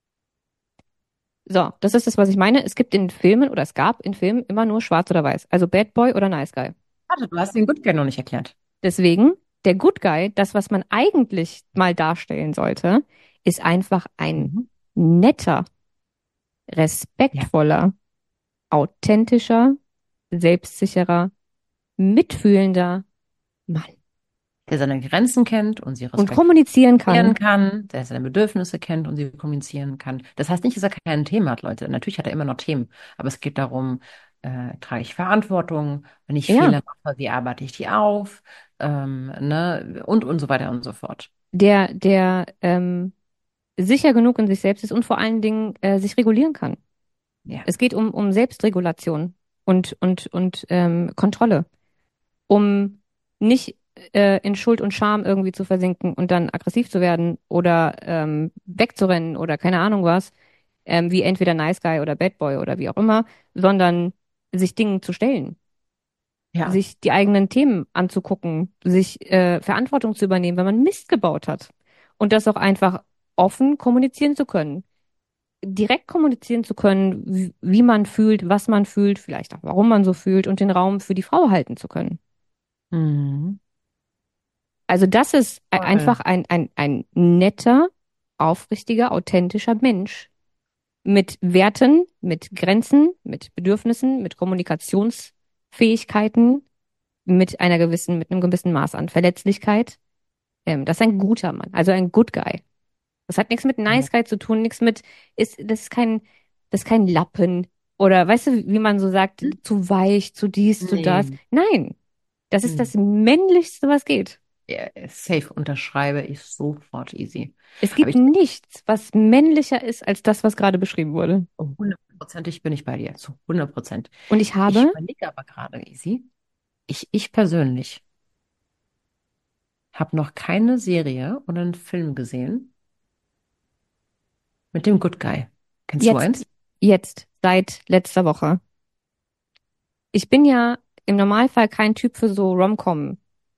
So, das ist das, was ich meine. Es gibt in Filmen oder es gab in Filmen immer nur schwarz oder weiß. Also Bad Boy oder Nice Guy. Warte, du hast den Good Guy noch nicht erklärt. Deswegen, der Good Guy, das, was man eigentlich mal darstellen sollte, ist einfach ein Mhm. netter, Ja, respektvoller, authentischer, selbstsicherer, mitfühlender Mann. der seine Grenzen kennt und sie Und respektieren kommunizieren kann. kann, der seine Bedürfnisse kennt und sie kommunizieren kann. Das heißt nicht, dass er kein Thema hat, Leute. Natürlich hat er immer noch Themen, aber es geht darum, äh, trage ich Verantwortung, wenn ich Ja, Fehler mache, wie arbeite ich die auf, ähm, ne, und und so weiter und so fort. der, der ähm, sicher genug in sich selbst ist und vor allen Dingen äh, sich regulieren kann. Ja, Es geht um, um Selbstregulation und, und, und ähm, Kontrolle, um nicht äh, in Schuld und Scham irgendwie zu versinken und dann aggressiv zu werden oder ähm, wegzurennen oder keine Ahnung was, ähm, wie entweder Nice Guy oder Bad Boy oder wie auch immer, sondern sich Dingen zu stellen, ja. sich die eigenen Themen anzugucken, sich äh, Verantwortung zu übernehmen, wenn man Mist gebaut hat und das auch einfach offen kommunizieren zu können, direkt kommunizieren zu können, wie, wie man fühlt, was man fühlt, vielleicht auch warum man so fühlt und den Raum für die Frau halten zu können. Mhm. Also das ist e- Voll. einfach ein, ein, ein netter, aufrichtiger, authentischer Mensch mit Werten, mit Grenzen, mit Bedürfnissen, mit Kommunikationsfähigkeiten, mit einer gewissen, mit einem gewissen Maß an Verletzlichkeit. Ähm, das ist ein guter Mann, also ein Good Guy. Das hat nichts mit Ja. Nice Guy zu tun, nichts mit, ist, das ist kein, das ist kein Lappen oder weißt du, wie man so sagt, Hm? zu weich, zu dies, zu das. Nee. Nein, das ist Hm. das Männlichste, was geht. Ja, safe unterschreibe ich sofort easy. Es Aber gibt ich, nichts, was männlicher ist als das, was gerade beschrieben wurde. hundertprozentig bin ich bei dir, zu hundert Prozent. Und ich Ich habe überlege aber gerade, easy. Ich, ich persönlich habe noch keine Serie oder einen Film gesehen mit dem Good Guy. Kennst du jetzt, eins? jetzt, seit letzter Woche. Ich bin ja im Normalfall kein Typ für so Rom-Com-Sachen.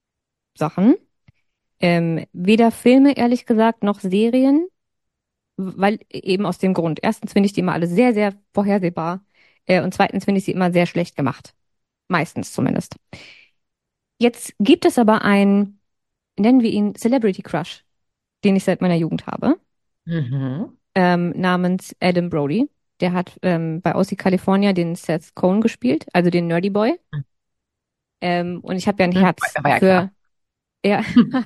Ähm, weder Filme, ehrlich gesagt, noch Serien, weil eben aus dem Grund. Erstens finde ich die immer alle sehr, sehr vorhersehbar. Äh, und zweitens finde ich sie immer sehr schlecht gemacht. Meistens zumindest. Jetzt gibt es aber einen, nennen wir ihn Celebrity Crush, den ich seit meiner Jugend habe, Mhm. ähm, namens Adam Brody. Der hat ähm, bei O C California den Seth Cohen gespielt, also den Nerdy Boy. Ähm, und ich habe ja ein Mhm. Herz War ja für, klar. ja,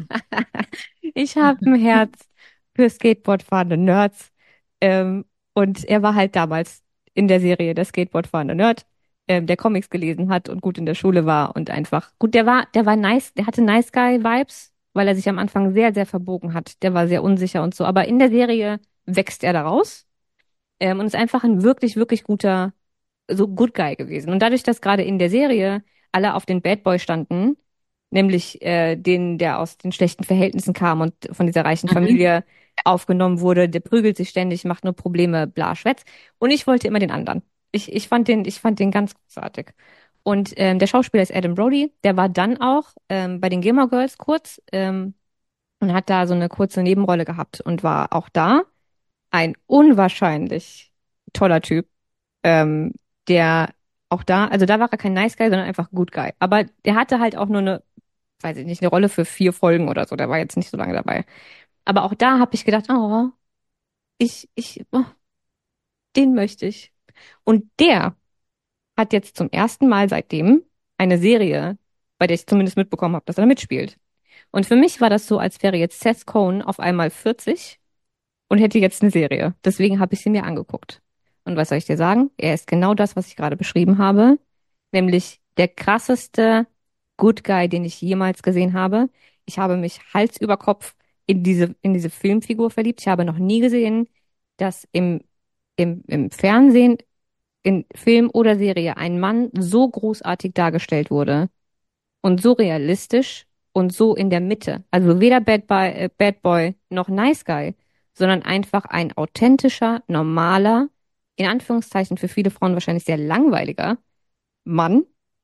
ich habe ein Herz für Skateboardfahrende Nerds. Ähm, und er war halt damals in der Serie der Skateboardfahrende Nerd, ähm, der Comics gelesen hat und gut in der Schule war und einfach, gut, der war, der war nice, der hatte Nice Guy Vibes, weil er sich am Anfang sehr, sehr verbogen hat. Der war sehr unsicher und so. Aber in der Serie wächst er daraus, ähm, und ist einfach ein wirklich, wirklich guter, so Good Guy gewesen. Und dadurch, dass gerade in der Serie alle auf den Bad Boy standen, nämlich äh, den, der aus den schlechten Verhältnissen kam und von dieser reichen Mhm. Familie aufgenommen wurde, der prügelt sich ständig, macht nur Probleme, bla, schwätz. Und ich wollte immer den anderen. Ich, ich fand den, ich fand den ganz großartig. Und ähm, der Schauspieler ist Adam Brody, der war dann auch ähm, bei den Gilmore Girls kurz ähm, und hat da so eine kurze Nebenrolle gehabt und war auch da ein unwahrscheinlich toller Typ, ähm, der auch da, also da war er kein Nice Guy, sondern einfach Good Guy. Aber der hatte halt auch nur eine, weiß ich nicht, eine Rolle für vier Folgen oder so. Der war jetzt nicht so lange dabei. Aber auch da habe ich gedacht, oh, ich, ich, oh, den möchte ich. Und der hat jetzt zum ersten Mal seitdem eine Serie, bei der ich zumindest mitbekommen habe, dass er da mitspielt. Und für mich war das so, als wäre jetzt Seth Cohen auf einmal vierzig und hätte jetzt eine Serie. Deswegen habe ich sie mir angeguckt. Und was soll ich dir sagen? Er ist genau das, was ich gerade beschrieben habe, nämlich der krasseste Good Guy, den ich jemals gesehen habe. Ich habe mich Hals über Kopf in diese, in diese Filmfigur verliebt. Ich habe noch nie gesehen, dass im, im, im Fernsehen, in Film oder Serie ein Mann so großartig dargestellt wurde und so realistisch und so in der Mitte. Also weder Bad Boy, äh, Bad Boy noch Nice Guy, sondern einfach ein authentischer, normaler, in Anführungszeichen für viele Frauen wahrscheinlich sehr langweiliger Mann,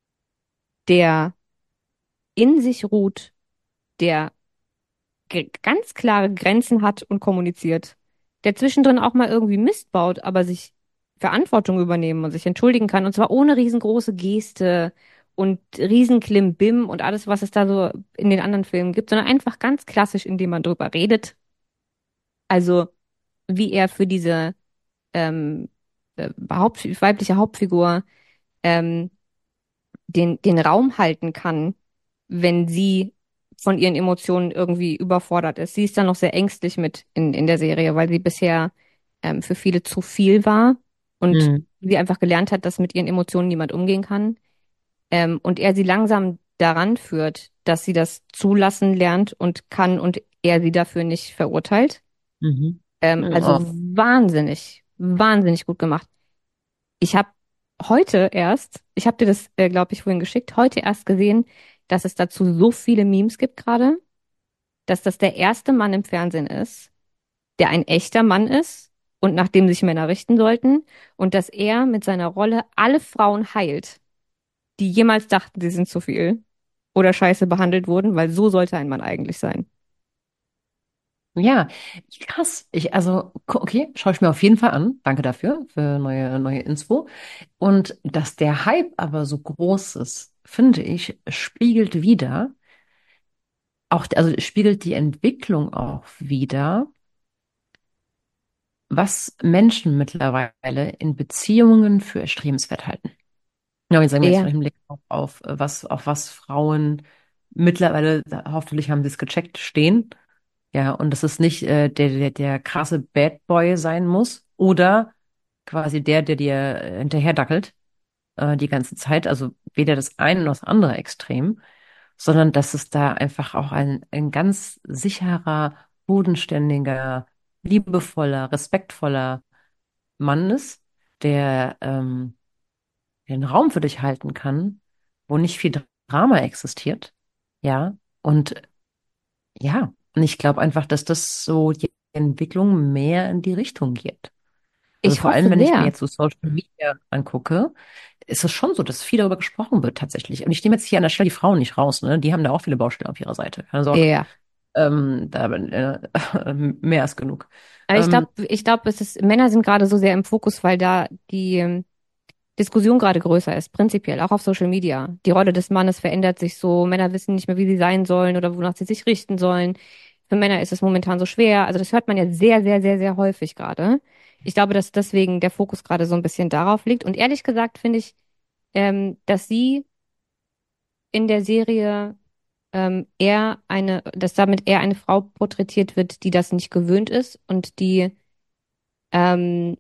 der in sich ruht, der ge- ganz klare Grenzen hat und kommuniziert, der zwischendrin auch mal irgendwie Mist baut, aber sich Verantwortung übernehmen und sich entschuldigen kann, und zwar ohne riesengroße Geste und Riesenklimbim und alles, was es da so in den anderen Filmen gibt, sondern einfach ganz klassisch, indem man drüber redet. Also wie er für diese ähm, äh, Haupt weibliche Hauptfigur ähm, den, den Raum halten kann, wenn sie von ihren Emotionen irgendwie überfordert ist. Sie ist dann noch sehr ängstlich mit in, in der Serie, weil sie bisher ähm, für viele zu viel war und Mhm. sie einfach gelernt hat, dass mit ihren Emotionen niemand umgehen kann. Ähm, und er sie langsam daran führt, dass sie das zulassen lernt und kann und er sie dafür nicht verurteilt. Mhm. Ähm, also Oh. wahnsinnig, wahnsinnig gut gemacht. Ich habe heute erst, ich habe dir das, äh, glaube ich, vorhin geschickt, heute erst gesehen, dass es dazu so viele Memes gibt gerade, dass das der erste Mann im Fernsehen ist, der ein echter Mann ist und nach dem sich Männer richten sollten und dass er mit seiner Rolle alle Frauen heilt, die jemals dachten, sie sind zu viel oder scheiße behandelt wurden, weil so sollte ein Mann eigentlich sein. Ja, krass. Ich, also, ko- okay, schaue ich mir auf jeden Fall an. Danke dafür, für neue, neue Info. Und dass der Hype aber so groß ist, finde ich, spiegelt wieder, auch, also spiegelt die Entwicklung auch wieder, was Menschen mittlerweile in Beziehungen für erstrebenswert halten. Ja, jetzt sagen wir jetzt Ja, vielleicht im Blick auf, auf äh, was, auf was Frauen mittlerweile, hoffentlich haben sie es gecheckt, stehen. Ja, und dass es nicht äh, der, der, der krasse Bad Boy sein muss oder quasi der, der dir äh, hinterherdackelt äh, die ganze Zeit. Also weder das eine noch das andere Extrem. sondern dass es da einfach auch ein, ein ganz sicherer, bodenständiger, liebevoller, respektvoller Mann ist, der ähm, den Raum für dich halten kann, wo nicht viel Drama existiert. Ja, und ja, und ich glaube einfach, dass das so die Entwicklung mehr in die Richtung geht. Also Ich vor allem, hoffe wenn ich mir sehr. jetzt so Social Media angucke, ist es schon so, dass viel darüber gesprochen wird tatsächlich. Und ich nehme jetzt hier an der Stelle die Frauen nicht raus, ne? Die haben da auch viele Baustellen auf ihrer Seite. Keine Sorge. Ja. Ähm, da äh, mehr als genug. Aber ich Ähm, glaube, ich glaube, es ist, Männer sind gerade so sehr im Fokus, weil da die ähm, Diskussion gerade größer ist, prinzipiell, auch auf Social Media. Die Rolle des Mannes verändert sich so. Männer wissen nicht mehr, wie sie sein sollen oder wonach sie sich richten sollen. Für Männer ist es momentan so schwer. Also das hört man ja sehr, sehr, sehr, sehr häufig gerade. Ich glaube, dass deswegen der Fokus gerade so ein bisschen darauf liegt. Und ehrlich gesagt finde ich, ähm, dass sie in der Serie ähm, eher eine, dass damit eher eine Frau porträtiert wird, die das nicht gewöhnt ist und die ähm,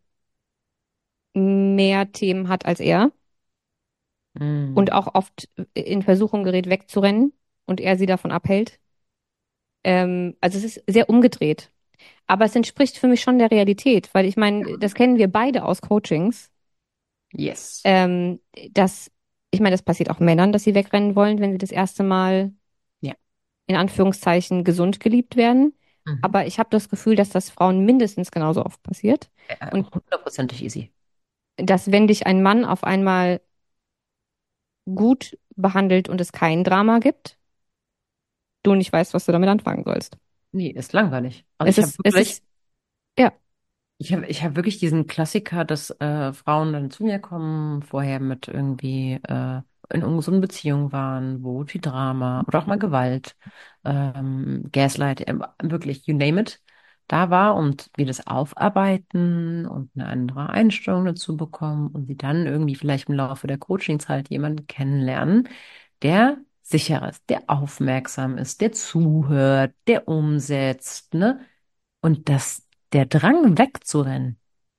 mehr Themen hat als er und mh, auch oft in Versuchung gerät, wegzurennen und er sie davon abhält. Ähm, also es ist sehr umgedreht. Aber es entspricht für mich schon der Realität, weil ich meine, das kennen wir beide aus Coachings, yes. ähm, dass, ich meine, das passiert auch Männern, dass sie wegrennen wollen, wenn sie das erste Mal Ja. in Anführungszeichen gesund geliebt werden. Mhm. Aber ich habe das Gefühl, dass das Frauen mindestens genauso oft passiert. Äh, Und Hundertprozentig easy. dass, wenn dich ein Mann auf einmal gut behandelt und es kein Drama gibt, du nicht weißt, was du damit anfangen sollst. Nee, ist langweilig. Also Es ich habe ist, es wirklich, ist, ja, ich habe ich hab wirklich diesen Klassiker, dass äh, Frauen dann zu mir kommen, vorher mit irgendwie äh, in ungesunden Beziehungen waren, wo viel Drama oder auch mal Gewalt, ähm, Gaslight, äh, wirklich, you name it, da war und wir das aufarbeiten und eine andere Einstellung dazu bekommen und sie dann irgendwie vielleicht im Laufe der Coachingzeit jemanden kennenlernen, der sicher ist, der aufmerksam ist, der zuhört, der umsetzt, ne? Und dass der Drang wegzurennen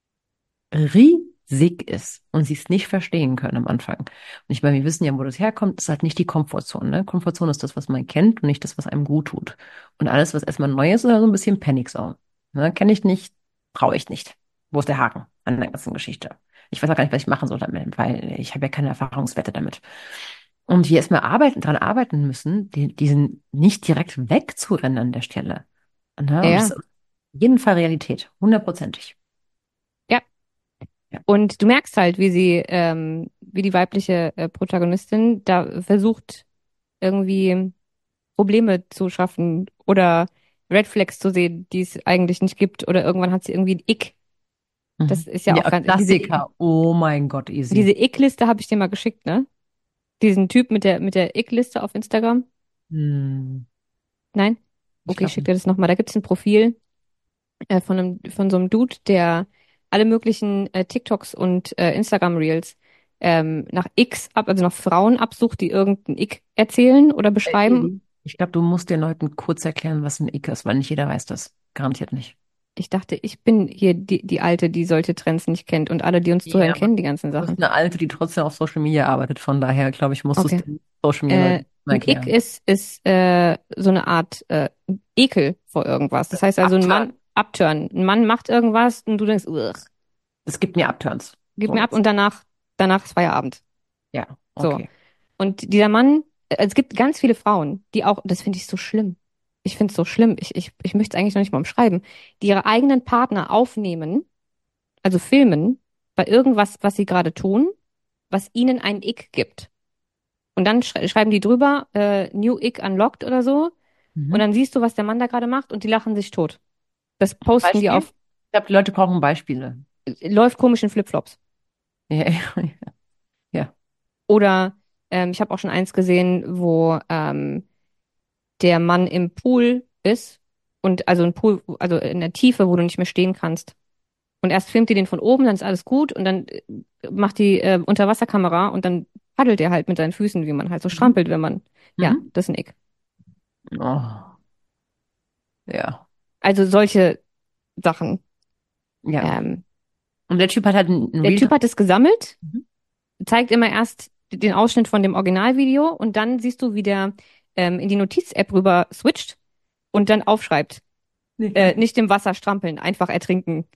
riesig ist und sie es nicht verstehen können am Anfang. Und ich meine, wir wissen ja, wo das herkommt, ist halt nicht die Komfortzone. Ne? Komfortzone ist das, was man kennt und nicht das, was einem gut tut. Und alles, was erstmal neu ist, ist halt so ein bisschen Panic Zone. Ne? Kenne ich nicht, brauche ich nicht. Wo ist der Haken an der ganzen Geschichte? Ich weiß auch gar nicht, was ich machen soll damit, weil ich habe ja keine Erfahrungswerte damit. Und wir erstmal arbeiten, dran arbeiten müssen, die, diesen nicht direkt wegzurennen an der Stelle. Ne? Und das ja, ist auf jeden Fall Realität, hundertprozentig. ja. Ja. Und du merkst halt, wie sie, ähm, wie die weibliche äh, Protagonistin da versucht, irgendwie Probleme zu schaffen oder Red Flags zu sehen, die es eigentlich nicht gibt. Oder irgendwann hat sie irgendwie ein Ick. Das Mhm. ist ja auch Ja, ganz, diese, Klassiker. Oh mein Gott, easy. diese Ick-Liste habe ich dir mal geschickt, ne? Diesen Typ mit der, mit der Ick-Liste auf Instagram. Hm, Nein? ich Okay, ich glaube schicke dir nicht. das nochmal. Da gibt es ein Profil äh, von einem, von so einem Dude, der alle möglichen äh, TikToks und äh, Instagram-Reels ähm, nach X ab, also nach Frauen absucht, die irgendein Ick erzählen oder Äh, beschreiben. easy. Ich glaube, du musst den Leuten kurz erklären, was ein Ick ist, weil nicht jeder weiß das. Garantiert nicht. Ich dachte, ich bin hier die, die Alte, die solche Trends nicht kennt und alle, die uns zuhören, Ja, aber kennen die ganzen du bist Sachen. eine Alte, die trotzdem auf Social Media arbeitet. Von daher, glaube ich, musst du es Okay. den Social Media Äh, Leuten mal ein Ick erklären. ist, ist äh, so eine Art äh, Ekel vor irgendwas. Das heißt also, ein Upturn. Mann abtören. Ein Mann macht irgendwas und du denkst, Ugh, Es gibt mir Upturns. gib mir So. ab und danach, danach ist Feierabend. Ja, So. okay. Und dieser Mann, äh, es gibt ganz viele Frauen, die auch, das finde ich so schlimm. Ich finde es so schlimm. Ich, ich, ich möchte es eigentlich noch nicht mal umschreiben, die ihre eigenen Partner aufnehmen, also filmen, bei irgendwas, was sie gerade tun, was ihnen ein Ick gibt. Und dann schrei- schreiben die drüber, äh, New Ick Unlocked oder so. Und Mhm. dann siehst du, was der Mann da gerade macht und die lachen sich tot. Das posten die Beispiel? auf, Ich glaube, die Leute brauchen Beispiele. äh, läuft komisch in Flipflops. Ja, ja, ja. Oder ähm, ich habe auch schon eins gesehen, wo ähm, der Mann im Pool ist und also ein Pool, also in der Tiefe, wo du nicht mehr stehen kannst. Und erst filmt die den von oben, dann ist alles gut und dann äh, macht die äh, Unterwasserkamera und dann paddelt er halt mit seinen Füßen, wie man halt so Mhm. strampelt, wenn man, ja, Mhm. das ist ein Ick. Oh, ja. Also solche Sachen. Ja. Ähm, Und der Typ hat halt ein, ein der Reel Typ drin. hat es gesammelt, Mhm. zeigt immer erst den Ausschnitt von dem Originalvideo und dann siehst du, wie der ähm, in die Notiz-App rüber switcht und dann aufschreibt, äh, Nee. nicht im Wasser strampeln, einfach ertrinken.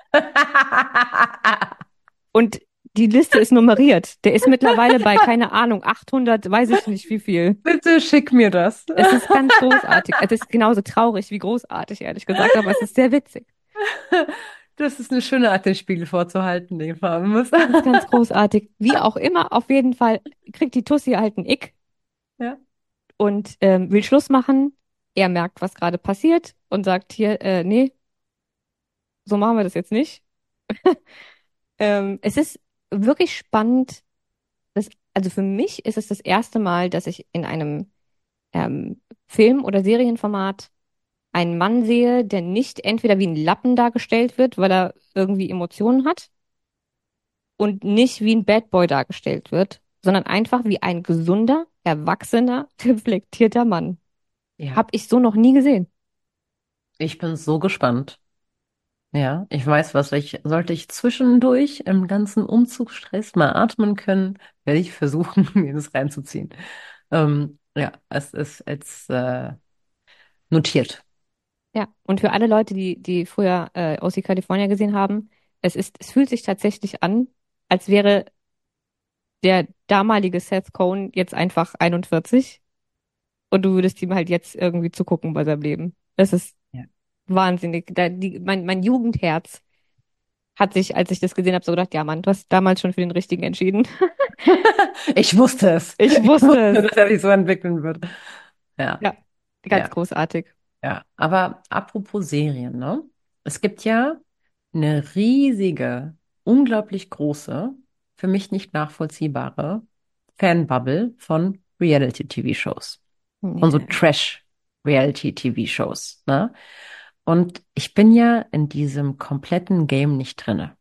Und die Liste ist nummeriert. Der ist mittlerweile bei, keine Ahnung, achthundert, weiß ich nicht wie viel. Bitte schick mir das. Es ist ganz großartig. Es ist genauso traurig wie großartig, ehrlich gesagt, aber es ist sehr witzig. Das ist eine schöne Art, den Spiegel vorzuhalten, den Frau muss. Ganz, ganz großartig. Wie auch immer, auf jeden Fall kriegt die Tussi halt ein Ick Ja. und ähm, will Schluss machen. Er merkt, was gerade passiert und sagt hier, äh, nee, so machen wir das jetzt nicht. Ähm, es ist wirklich spannend. Das, also für mich ist es das erste Mal, dass ich in einem ähm, Film- oder Serienformat einen Mann sehe, der nicht entweder wie ein Lappen dargestellt wird, weil er irgendwie Emotionen hat, und nicht wie ein Bad Boy dargestellt wird, sondern einfach wie ein gesunder, erwachsener, reflektierter Mann. Ja, Hab ich so noch nie gesehen. ich bin so gespannt. Ja, ich weiß was, ich sollte ich zwischendurch im ganzen Umzugsstress mal atmen können, werde ich versuchen, mir das reinzuziehen. Ähm, ja, es ist jetzt äh, notiert. Ja, und für alle Leute, die, die früher äh, O C California gesehen haben, es ist, es fühlt sich tatsächlich an, als wäre der damalige Seth Cohen jetzt einfach einundvierzig und du würdest ihm halt jetzt irgendwie zugucken bei seinem Leben. Das ist Ja. wahnsinnig. Da, die, mein, mein Jugendherz hat sich, als ich das gesehen habe, so gedacht, ja Mann, du hast damals schon für den Richtigen entschieden. Ich wusste es. Ich Ich wusste wusste, es. dass er sich so entwickeln wird. Ja, Ja, ganz ja, großartig. ja. Aber apropos Serien, ne? Es gibt ja eine riesige, unglaublich große, für mich nicht nachvollziehbare Fanbubble von Reality-T V-Shows. Von so Nee. Trash-Reality-T V-Shows, ne? Und ich bin ja in diesem kompletten Game nicht drinne.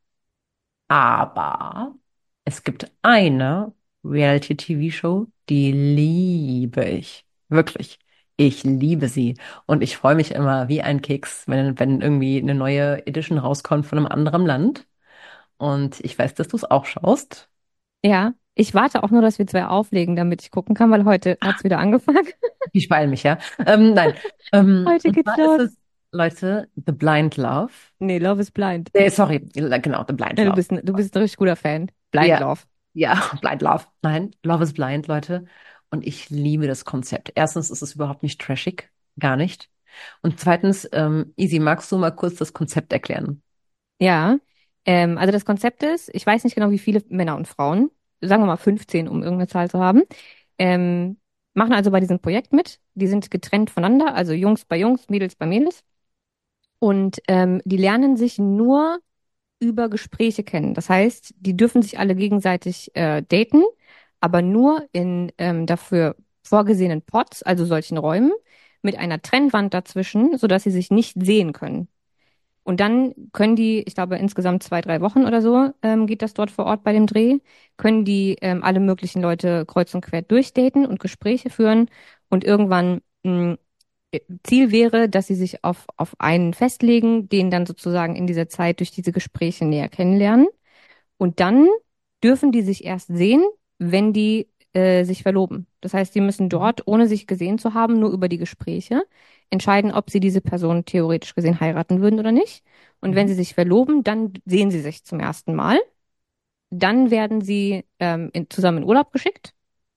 Aber es gibt eine Reality-T V-Show, die liebe ich. Wirklich. Ich liebe sie. Und ich freue mich immer wie ein Keks, wenn, wenn irgendwie eine neue Edition rauskommt von einem anderen Land. Und ich weiß, dass du es auch schaust. Ja, ich warte auch nur, dass wir zwei auflegen, damit ich gucken kann, weil heute hat's wieder angefangen. Ich beeile mich, ja. Ähm, nein. Ähm, Heute und geht's zwar ist los. es, Leute, The Blind Love. Nee, Love is Blind. Nee, sorry, genau, The Blind Ja, du Love. bist, ein- du bist ein richtig guter Fan. Blind Ja, Love. ja, Blind Love. Nein, Love is Blind, Leute. Und ich liebe das Konzept. Erstens ist es überhaupt nicht trashig, gar nicht. Und zweitens, ähm, Easy, magst du mal kurz das Konzept erklären? Ja, ähm, also das Konzept ist, ich weiß nicht genau, wie viele Männer und Frauen, sagen wir mal fünfzehn, um irgendeine Zahl zu haben, ähm, machen also bei diesem Projekt mit. Die sind getrennt voneinander, also Jungs bei Jungs, Mädels bei Mädels. Und ähm, die lernen sich nur über Gespräche kennen. Das heißt, die dürfen sich alle gegenseitig äh, daten, aber nur in ähm, dafür vorgesehenen Pods, also solchen Räumen, mit einer Trennwand dazwischen, sodass sie sich nicht sehen können. Und dann können die, ich glaube, insgesamt zwei, drei Wochen oder so ähm, geht das dort vor Ort bei dem Dreh, können die ähm, alle möglichen Leute kreuz und quer durchdaten und Gespräche führen. Und irgendwann mh, Ziel wäre, dass sie sich auf, auf einen festlegen, den dann sozusagen in dieser Zeit durch diese Gespräche näher kennenlernen. Und dann dürfen die sich erst sehen, wenn die äh, sich verloben. Das heißt, die müssen Mhm. dort, ohne sich gesehen zu haben, nur über die Gespräche entscheiden, ob sie diese Person theoretisch gesehen heiraten würden oder nicht. Und wenn Mhm. sie sich verloben, dann sehen sie sich zum ersten Mal. Dann werden sie ähm, in, zusammen in Urlaub geschickt.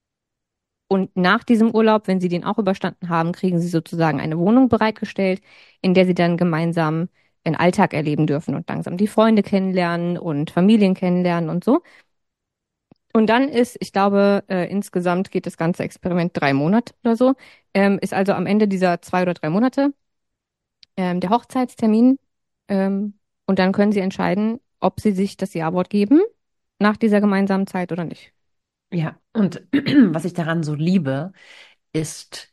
Und nach diesem Urlaub, wenn sie den auch überstanden haben, kriegen sie sozusagen eine Wohnung bereitgestellt, in der sie dann gemeinsam den Alltag erleben dürfen und langsam die Freunde kennenlernen und Familien kennenlernen und so. Und dann ist, ich glaube, äh, insgesamt geht das ganze Experiment drei Monate oder so, ähm, ist also am Ende dieser zwei oder drei Monate ähm, der Hochzeitstermin. Ähm, und dann können sie entscheiden, ob sie sich das Ja-Wort geben nach dieser gemeinsamen Zeit oder nicht. Ja, und was ich daran so liebe, ist,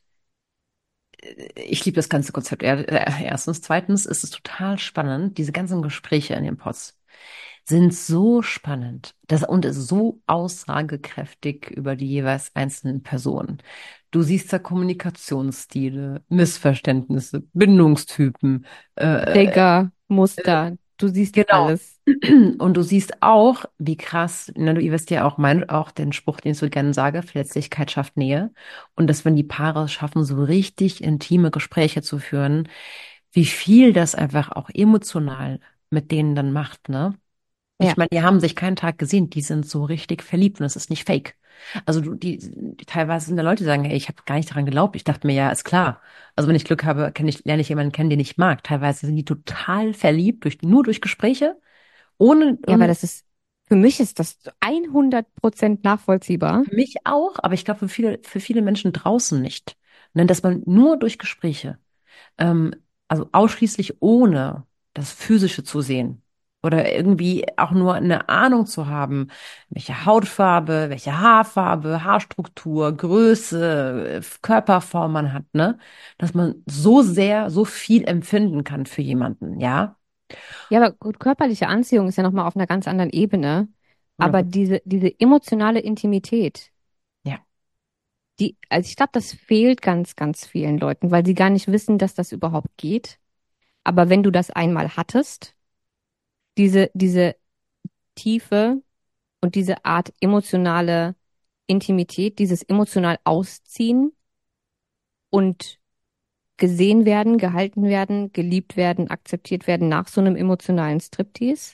ich liebe das ganze Konzept. Er- äh, Erstens. Zweitens ist es total spannend. Diese ganzen Gespräche in den Pods sind so spannend das, und ist so aussagekräftig über die jeweils einzelnen Personen. Du siehst da Kommunikationsstile, Missverständnisse, Bindungstypen, äh, Trigger, Muster. Du siehst Genau. alles. Und du siehst auch, wie krass, ne, du, ihr wisst ja auch, mein, auch den Spruch, den ich so gerne sage, Verletzlichkeit schafft Nähe. Und dass wenn die Paare es schaffen, so richtig intime Gespräche zu führen, wie viel das einfach auch emotional mit denen dann macht, ne? Ja. Ich meine, die haben sich keinen Tag gesehen, die sind so richtig verliebt und es ist nicht fake. Also du, die, die teilweise sind da Leute, die sagen, hey, ich habe gar nicht daran geglaubt. Ich dachte mir, ja, ist klar. Also wenn ich Glück habe, kenn ich, lerne ich jemanden kennen, den ich mag. Teilweise sind die total verliebt, durch, nur durch Gespräche, ohne, Ja, aber ohne das ist, für mich ist das hundert Prozent nachvollziehbar. für mich auch, aber ich glaube für viele, für viele Menschen draußen nicht. Ne, dass man nur durch Gespräche, ähm, also ausschließlich ohne das Physische zu sehen oder irgendwie auch nur eine Ahnung zu haben, welche Hautfarbe, welche Haarfarbe, Haarstruktur, Größe, äh, Körperform man hat, ne? Dass man so sehr, so viel empfinden kann für jemanden, ja? Ja, aber gut, körperliche Anziehung ist ja nochmal auf einer ganz anderen Ebene. Aber hundert Prozent. diese, diese emotionale Intimität, Ja, die, also ich glaube, das fehlt ganz, ganz vielen Leuten, weil sie gar nicht wissen, dass das überhaupt geht. Aber wenn du das einmal hattest, diese, diese Tiefe und diese Art emotionale Intimität, dieses emotional Ausziehen und gesehen werden, gehalten werden, geliebt werden, akzeptiert werden nach so einem emotionalen Striptease,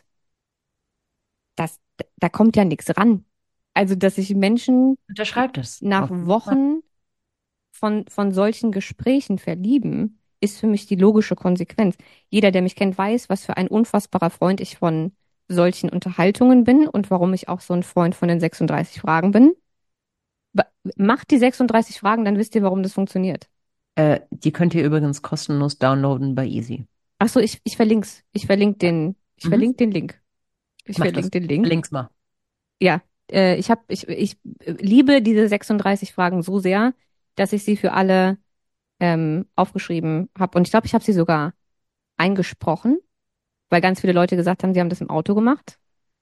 das, da kommt ja nichts ran. Also, dass sich Menschen unterschreibt es. nach Auf jeden Fall. Wochen von, von solchen Gesprächen verlieben, ist für mich die logische Konsequenz. Jeder, der mich kennt, weiß, was für ein unfassbarer Freund ich von solchen Unterhaltungen bin und warum ich auch so ein Freund von den sechsunddreißig Fragen bin. Ba- Macht die sechsunddreißig Fragen, dann wisst ihr, warum das funktioniert. Äh, die könnt ihr übrigens kostenlos downloaden bei Easy. Ach so, ich, ich verlink's. Ich verlinke Ja. den, ich Mhm. verlinke den Link. Ich Mach verlinke das. den Link. Links mal. Ja, äh, ich hab, ich, ich äh, liebe diese sechsunddreißig Fragen so sehr, dass ich sie für alle ähm, aufgeschrieben habe. Und ich glaube, ich habe sie sogar eingesprochen, weil ganz viele Leute gesagt haben, sie haben das im Auto gemacht.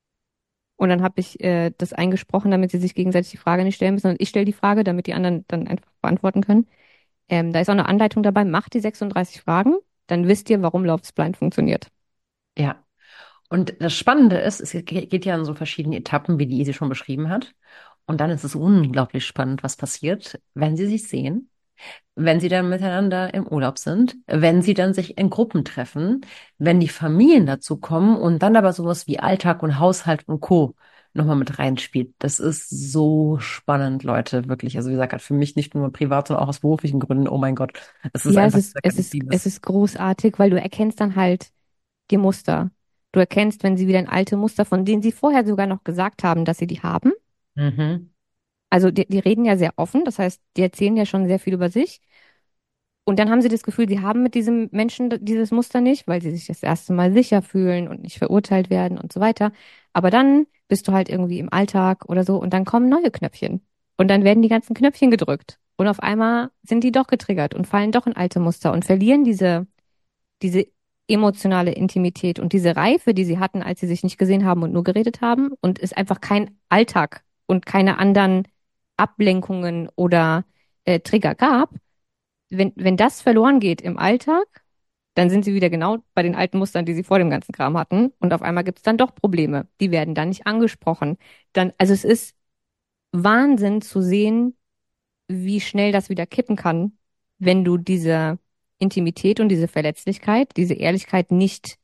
Und dann habe ich äh, das eingesprochen, damit sie sich gegenseitig die Frage nicht stellen müssen. Und ich stelle die Frage, damit die anderen dann einfach beantworten können. Ähm, da ist auch eine Anleitung dabei, macht die sechsunddreißig Fragen, dann wisst ihr, warum Love is Blind funktioniert. Ja. Und das Spannende ist, es ge- geht ja in so verschiedene Etappen, wie die Easy schon beschrieben hat. Und dann ist es unglaublich spannend, was passiert, wenn sie sich sehen, wenn sie dann miteinander im Urlaub sind, wenn sie dann sich in Gruppen treffen, wenn die Familien dazu kommen und dann aber sowas wie Alltag und Haushalt und Co. nochmal mit reinspielt. Das ist so spannend, Leute, wirklich. Also wie gesagt, für mich nicht nur privat, sondern auch aus beruflichen Gründen. Oh mein Gott, es ist Ja, es einfach ist, dieser es ganz ist, es Liebes. ist großartig, weil du erkennst dann halt die Muster. Du erkennst, wenn sie wieder ein alte Muster, von denen sie vorher sogar noch gesagt haben, dass sie die haben. Mhm. Also die, die reden ja sehr offen, das heißt, die erzählen ja schon sehr viel über sich. Und dann haben sie das Gefühl, sie haben mit diesem Menschen d- dieses Muster nicht, weil sie sich das erste Mal sicher fühlen und nicht verurteilt werden und so weiter. Aber dann bist du halt irgendwie im Alltag oder so und dann kommen neue Knöpfchen. Und dann werden die ganzen Knöpfchen gedrückt. Und auf einmal sind die doch getriggert und fallen doch in alte Muster und verlieren diese, diese emotionale Intimität und diese Reife, die sie hatten, als sie sich nicht gesehen haben und nur geredet haben. Und es einfach kein Alltag und keine anderen Ablenkungen oder äh, Trigger gab. Wenn, wenn das verloren geht im Alltag, dann sind sie wieder genau bei den alten Mustern, die sie vor dem ganzen Kram hatten. Und auf einmal gibt es dann doch Probleme. Die werden dann nicht angesprochen. Dann, also es ist Wahnsinn zu sehen, wie schnell das wieder kippen kann, wenn du diese Intimität und diese Verletzlichkeit, diese Ehrlichkeit nicht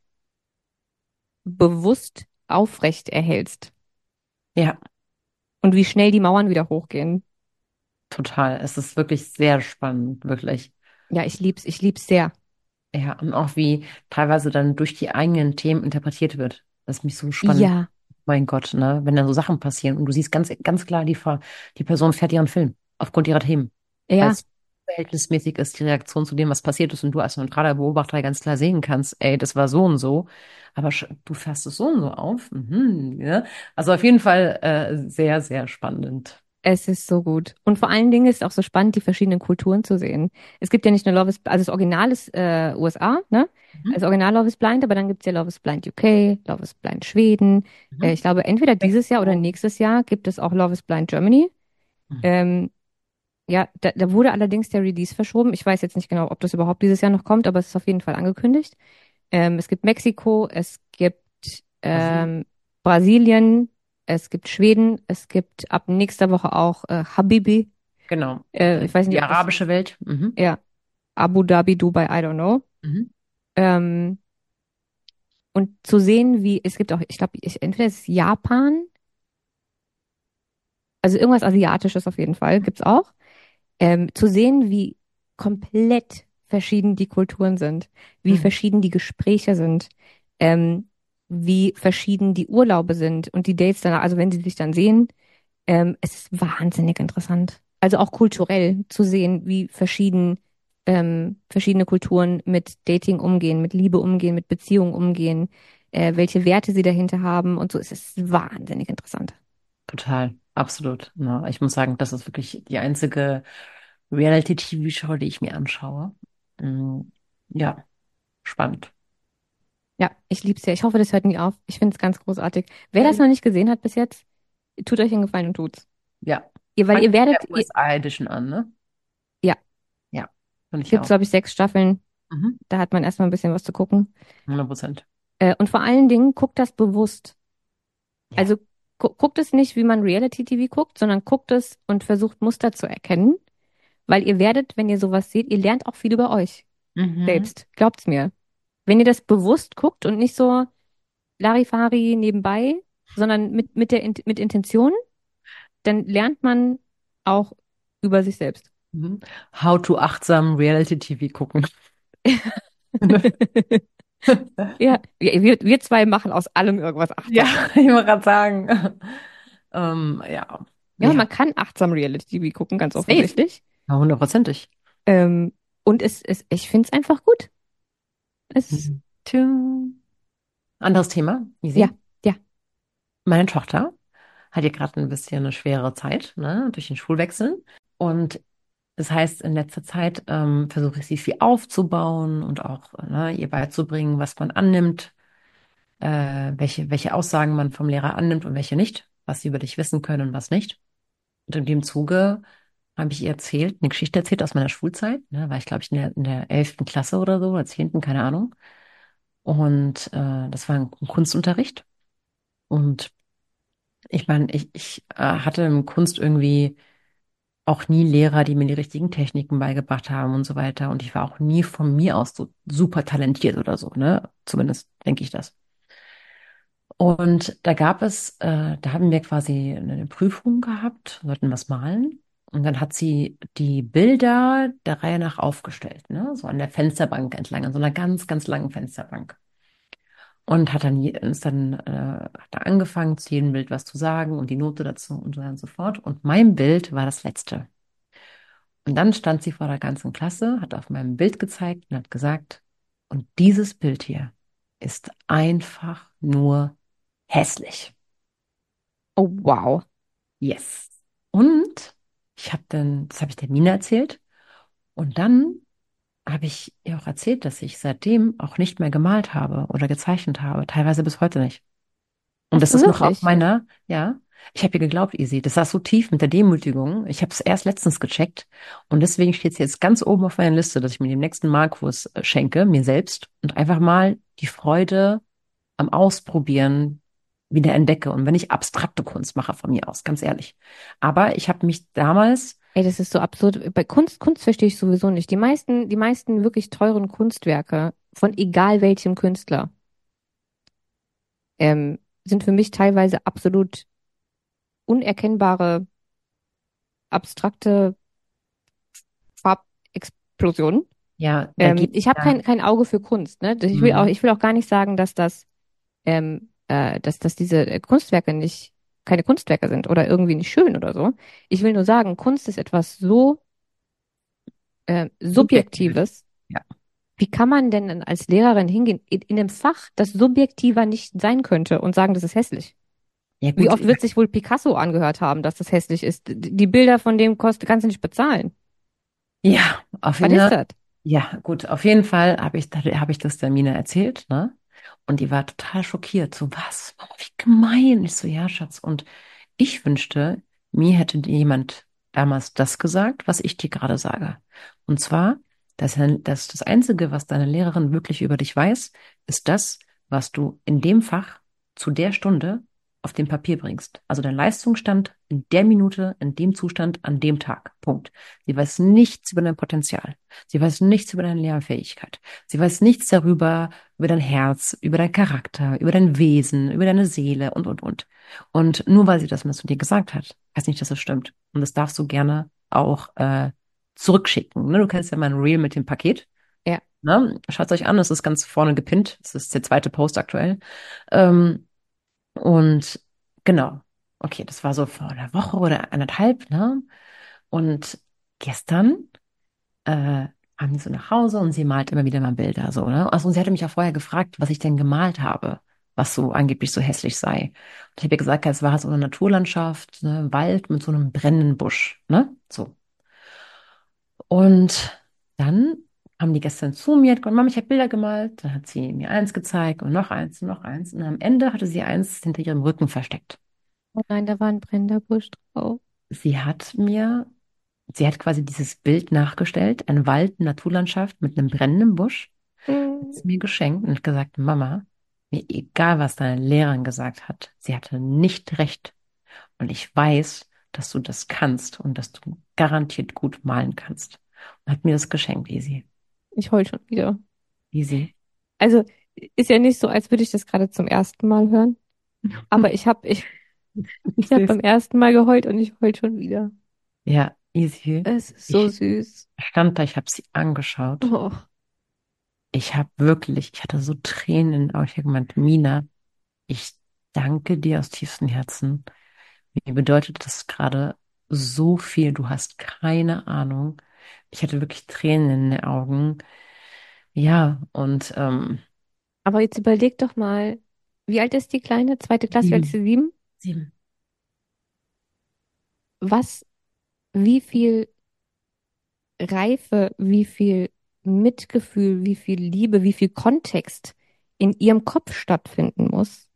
bewusst aufrecht erhältst. Ja, Und wie schnell die Mauern wieder hochgehen. total. Es ist wirklich sehr spannend, wirklich. Ja, ich lieb's, ich lieb's sehr. Ja, und auch wie teilweise dann durch die eigenen Themen interpretiert wird. Das ist mich so spannend. Ja, Mein Gott, ne? Wenn da so Sachen passieren und du siehst ganz, ganz klar, die, Ver- die Person fährt ihren Film aufgrund ihrer Themen. Weil ja, es verhältnismäßig ist, die Reaktion zu dem, was passiert ist und du als neutraler Beobachter ganz klar sehen kannst, ey, das war so und so. Aber sch- du fährst es so und so auf. Mhm, ja? Also auf jeden Fall äh, sehr, sehr spannend. es ist so gut. Und vor allen Dingen ist es auch so spannend, die verschiedenen Kulturen zu sehen. Es gibt ja nicht nur Love is, also das Original ist äh, U S A, ne? Mhm. Also Original Love is Blind, aber dann gibt's ja Love is Blind U K, Love is Blind Schweden. Äh, Mhm. ich glaube, entweder dieses Jahr oder Mexiko. nächstes Jahr gibt es auch Love is Blind Germany. Mhm. Ähm, ja, da, da wurde allerdings der Release verschoben. Ich weiß jetzt nicht genau, ob das überhaupt dieses Jahr noch kommt, aber es ist auf jeden Fall angekündigt. Ähm, es gibt Mexiko, es gibt Brasilien. ähm, Brasilien, es gibt Schweden, es gibt ab nächster Woche auch äh, Habibi. Genau. Äh, Äh, ich weiß nicht, Die ob das, arabische Welt. Mhm. ja, Abu Dhabi, Dubai, I don't know. Mhm. Ähm, und zu sehen, wie, es gibt auch, ich glaube, ich, entweder ist es Japan, also irgendwas Asiatisches auf jeden Fall, gibt's auch. Ähm, zu sehen, wie komplett verschieden die Kulturen sind, wie Mhm. verschieden die Gespräche sind, ähm, wie verschieden die Urlaube sind und die Dates danach, also wenn sie sich dann sehen, ähm, es ist wahnsinnig interessant. Also auch kulturell zu sehen, wie verschieden ähm, verschiedene Kulturen mit Dating umgehen, mit Liebe umgehen, mit Beziehungen umgehen, äh, welche Werte sie dahinter haben und so. Es ist wahnsinnig interessant. Total. Absolut. Ja, ich muss sagen, das ist wirklich die einzige Reality-T V-Show, die ich mir anschaue. Mhm. Ja, spannend. Ja, ich lieb's ja. Ich hoffe, das hört nie auf. Ich finde es ganz großartig. Wer Ja, das ich- noch nicht gesehen hat bis jetzt, tut euch einen Gefallen und tut's. ja. Ihr, weil Fangt ihr mit werdet, der ihr, U S A-Edition an, ne? ja, Ja, finde ich gibt's auch. glaube ich sechs Staffeln. Mhm. Da hat man erstmal ein bisschen was zu gucken. hundert Prozent. Äh, und vor allen Dingen guckt das bewusst. Ja. Also gu guckt es nicht, wie man Reality-T V guckt, sondern guckt es und versucht Muster zu erkennen, weil ihr werdet, wenn ihr sowas seht, ihr lernt auch viel über euch Mhm. selbst. Glaubt's mir. Wenn ihr das bewusst guckt und nicht so Larifari nebenbei, sondern mit, mit der, Int- mit Intention, dann lernt man auch über sich selbst. Mhm. How to achtsam Reality-T V gucken. Ja, wir, wir wir zwei machen aus allem irgendwas Ja, achtsam. ich wollte gerade sagen. Ähm, ja. Ja, Ja, man kann achtsam Reality-T V gucken, ganz safe. offensichtlich. Ja, hundertprozentig. Ähm, und es, es, ich finde es einfach gut. Es, Mhm. Tschü. Anderes Thema, ja, easy. ja. Meine Tochter hat ja gerade ein bisschen eine schwere Zeit, ne, durch den Schulwechsel. Und das heißt, in letzter Zeit ähm, versuche ich sie viel aufzubauen und auch ne, ihr beizubringen, was man annimmt, äh, welche, welche Aussagen man vom Lehrer annimmt und welche nicht, was sie über dich wissen können und was nicht. Und in dem Zuge habe ich ihr erzählt, eine Geschichte erzählt aus meiner Schulzeit. Ne, war ich, glaube ich, in der, in der elften Klasse oder so, oder zehnten, keine Ahnung. Und äh, das war ein Kunstunterricht. Und ich meine, ich, ich äh, hatte im Kunst irgendwie auch nie Lehrer, die mir die richtigen Techniken beigebracht haben und so weiter. Und ich war auch nie von mir aus so super talentiert oder so, ne? Zumindest denke ich das. Und da gab es, äh, da haben wir quasi eine Prüfung gehabt, sollten was malen. Und dann hat sie die Bilder der Reihe nach aufgestellt, ne? So an der Fensterbank entlang, an so einer ganz, ganz langen Fensterbank. Und hat dann, je- ist dann, äh, hat da angefangen, zu jedem Bild was zu sagen und die Note dazu und so weiter und so fort. Und mein Bild war das letzte. Und dann stand sie vor der ganzen Klasse, hat auf meinem Bild gezeigt und hat gesagt, und dieses Bild hier ist einfach nur hässlich. Oh, wow. Yes. Und ich habe dann, das habe ich der Mina erzählt. Und dann habe ich ihr auch erzählt, dass ich seitdem auch nicht mehr gemalt habe oder gezeichnet habe, teilweise bis heute nicht. Und Hast das du ist noch auf wirklich? meiner, ja, ich habe ihr geglaubt, Easy. Das saß so tief mit der Demütigung. Ich habe es erst letztens gecheckt und deswegen steht es jetzt ganz oben auf meiner Liste, dass ich mir den nächsten Malkurs äh, schenke, mir selbst und einfach mal die Freude am Ausprobieren wieder entdecke. Und wenn ich abstrakte Kunst mache von mir aus, ganz ehrlich. Aber ich habe mich damals, Ey, das ist so absurd. Bei Kunst, Kunst verstehe ich sowieso nicht. Die meisten, die meisten wirklich teuren Kunstwerke von egal welchem Künstler, ähm, sind für mich teilweise absolut unerkennbare, abstrakte Farbexplosionen. ja, da Ähm, geht ich habe ja, kein, kein Auge für Kunst, ne? Ich will auch, mhm. ich will auch gar nicht sagen, dass das, ähm, äh, dass, dass diese äh, Kunstwerke nicht keine Kunstwerke sind oder irgendwie nicht schön oder so. Ich will nur sagen, Kunst ist etwas so äh, Subjektiv. Subjektives. Ja. Wie kann man denn als Lehrerin hingehen in, in einem Fach, das subjektiver nicht sein könnte und sagen, das ist hässlich? Ja, Wie gut, oft wird sich wohl Picasso angehört haben, dass das hässlich ist? D- Die Bilder von dem kost, kannst du nicht bezahlen. ja, auf Was jeden ist Fall. das? Ja, gut, auf jeden Fall habe ich, habe ich das der Mina erzählt, ne? Und die war total schockiert. So, was? Mama, wie gemein. Ich so, ja, Schatz. Und ich wünschte, mir hätte jemand damals das gesagt, was ich dir gerade sage. Und zwar, Das, das, das Einzige, was deine Lehrerin wirklich über dich weiß, ist das, was du in dem Fach zu der Stunde auf dem Papier bringst. Also dein Leistungsstand in der Minute, in dem Zustand, an dem Tag. Punkt. Sie weiß nichts über dein Potenzial. Sie weiß nichts über deine Lernfähigkeit. Sie weiß nichts darüber, über dein Herz, über deinen Charakter, über dein Wesen, über deine Seele und, und, und. Und nur weil sie das mal zu dir gesagt hat, heißt nicht, dass es stimmt. Und das darfst du gerne auch äh, zurückschicken. Ne? Du kennst ja mein Reel mit dem Paket. Ja. Ne? Schaut es euch an, es ist ganz vorne gepinnt. Das ist der zweite Post aktuell. Ähm, und genau. Okay, das war so vor einer Woche oder anderthalb, ne? Und gestern äh, kam die so nach Hause und sie malt immer wieder mal Bilder, so, ne? Also, und sie hatte mich ja vorher gefragt, was ich denn gemalt habe, was so angeblich so hässlich sei. Und ich habe ihr gesagt, ja, es war so eine Naturlandschaft, ne? Wald mit so einem brennenden Busch, ne? So. Und dann haben die gestern zu mir, hat gesagt, Mama, ich habe Bilder gemalt. Dann hat sie mir eins gezeigt und noch eins und noch eins. Und am Ende hatte sie eins hinter ihrem Rücken versteckt. Oh nein, da war ein brennender Busch drauf. Sie hat mir, sie hat quasi dieses Bild nachgestellt, ein Wald, Naturlandschaft mit einem brennenden Busch, hat Mm. es mir geschenkt und hat gesagt, Mama, mir egal, was deine Lehrerin gesagt hat, sie hatte nicht recht. Und ich weiß, dass du das kannst und dass du garantiert gut malen kannst. Und hat mir das geschenkt, Easy. Ich heul schon wieder. Easy. Also, ist ja nicht so, als würde ich das gerade zum ersten Mal hören. Aber ich habe ich, ich hab Süß. beim ersten Mal geheult und ich heul schon wieder. Ja, easy. Es ist so Ich süß. stand da, ich habe sie angeschaut. Oh. Ich habe wirklich, ich hatte so Tränen in den Augen. Ich habe gemeint, Mina, ich danke dir aus tiefstem Herzen. Mir bedeutet das gerade so viel. Du hast keine Ahnung. Ich hatte wirklich Tränen in den Augen. Ja, und ähm, Aber jetzt überleg doch mal, wie alt ist die Kleine? Zweite Klasse, wie alt ist sieben. sie? Sieben? Sieben. Was, wie viel Reife, wie viel Mitgefühl, wie viel Liebe, wie viel Kontext in ihrem Kopf stattfinden muss,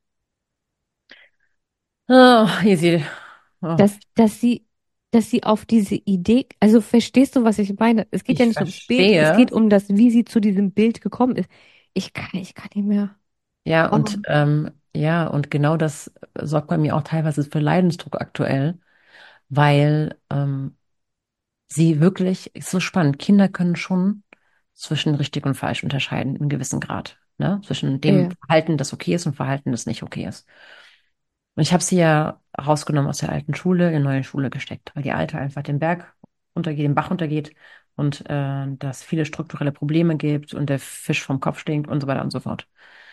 Oh, easy. Oh, dass, dass sie, dass sie auf diese Idee, also verstehst du, was ich meine? Es geht ja ich nicht ums Bild, es verstehe. geht um das, wie sie zu diesem Bild gekommen ist. Ich kann, ich kann nicht mehr. Ja, Oh. und ähm, ja, und genau das sorgt bei mir auch teilweise für Leidensdruck aktuell, weil ähm, sie wirklich, ist so spannend, Kinder können schon zwischen richtig und falsch unterscheiden in gewissem Grad, ne? Zwischen dem Ja. Verhalten, das okay ist und Verhalten, das nicht okay ist. Und ich habe sie ja rausgenommen aus der alten Schule, in eine neue Schule gesteckt, weil die alte einfach den Berg runtergeht, den Bach runtergeht und äh, dass viele strukturelle Probleme gibt und der Fisch vom Kopf stinkt und so weiter und so fort.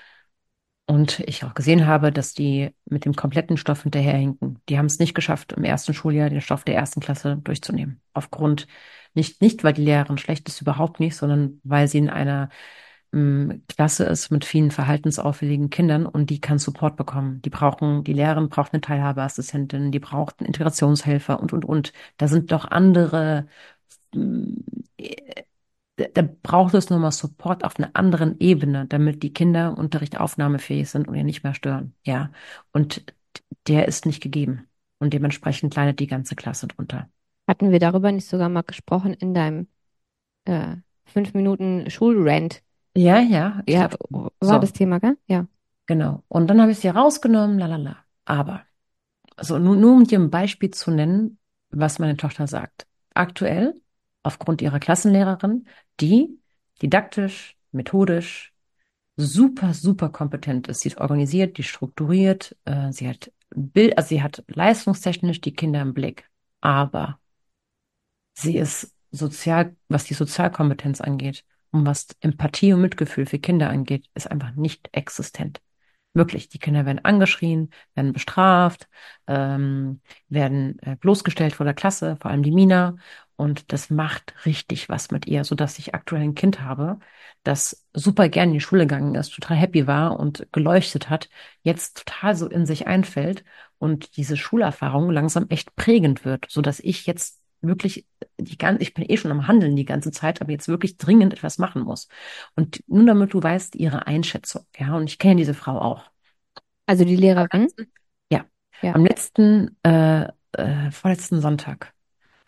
Und ich auch gesehen habe, dass die mit dem kompletten Stoff hinterherhinken. Die haben es nicht geschafft, im ersten Schuljahr den Stoff der ersten Klasse durchzunehmen. Aufgrund, nicht, nicht weil die Lehrerin schlecht ist, überhaupt nicht, sondern weil sie in einer ähm, Klasse ist mit vielen verhaltensauffälligen Kindern und die kann Support bekommen. Die brauchen, die Lehrerin braucht eine Teilhabeassistentin, die braucht einen Integrationshelfer und, und, und. Da sind doch andere, ähm, da, da braucht es nochmal Support auf einer anderen Ebene, damit die Kinder Unterricht aufnahmefähig sind und ihr nicht mehr stören. Ja. Und der ist nicht gegeben. Und dementsprechend leidet die ganze Klasse drunter. Hatten wir darüber nicht sogar mal gesprochen in deinem äh, fünf Minuten Schulrant? Ja, ja, ich Ja, glaube, war so, das Thema, gell? Ja. genau. Und dann habe ich sie rausgenommen, lalala. Aber, also nur, nur um dir ein Beispiel zu nennen, was meine Tochter sagt. Aktuell, aufgrund ihrer Klassenlehrerin, die didaktisch, methodisch, super, super kompetent ist. Sie ist organisiert, die ist strukturiert, äh, sie hat Bild, also sie hat leistungstechnisch die Kinder im Blick. Aber sie ist sozial, was die Sozialkompetenz angeht und was Empathie und Mitgefühl für Kinder angeht, ist einfach nicht existent. Wirklich, die Kinder werden angeschrien, werden bestraft, ähm, werden äh, bloßgestellt vor der Klasse, vor allem die Mina. Und das macht richtig was mit ihr, sodass ich aktuell ein Kind habe, das super gern in die Schule gegangen ist, total happy war und geleuchtet hat, jetzt total so in sich einfällt und diese Schulerfahrung langsam echt prägend wird, sodass ich jetzt wirklich die ganze, ich bin eh schon am Handeln die ganze Zeit, aber jetzt wirklich dringend etwas machen muss. Und nur damit du weißt, ihre Einschätzung, ja, und ich kenne diese Frau auch. Also die Lehrerin? Ja, Ja. am letzten, äh, äh, vorletzten Sonntag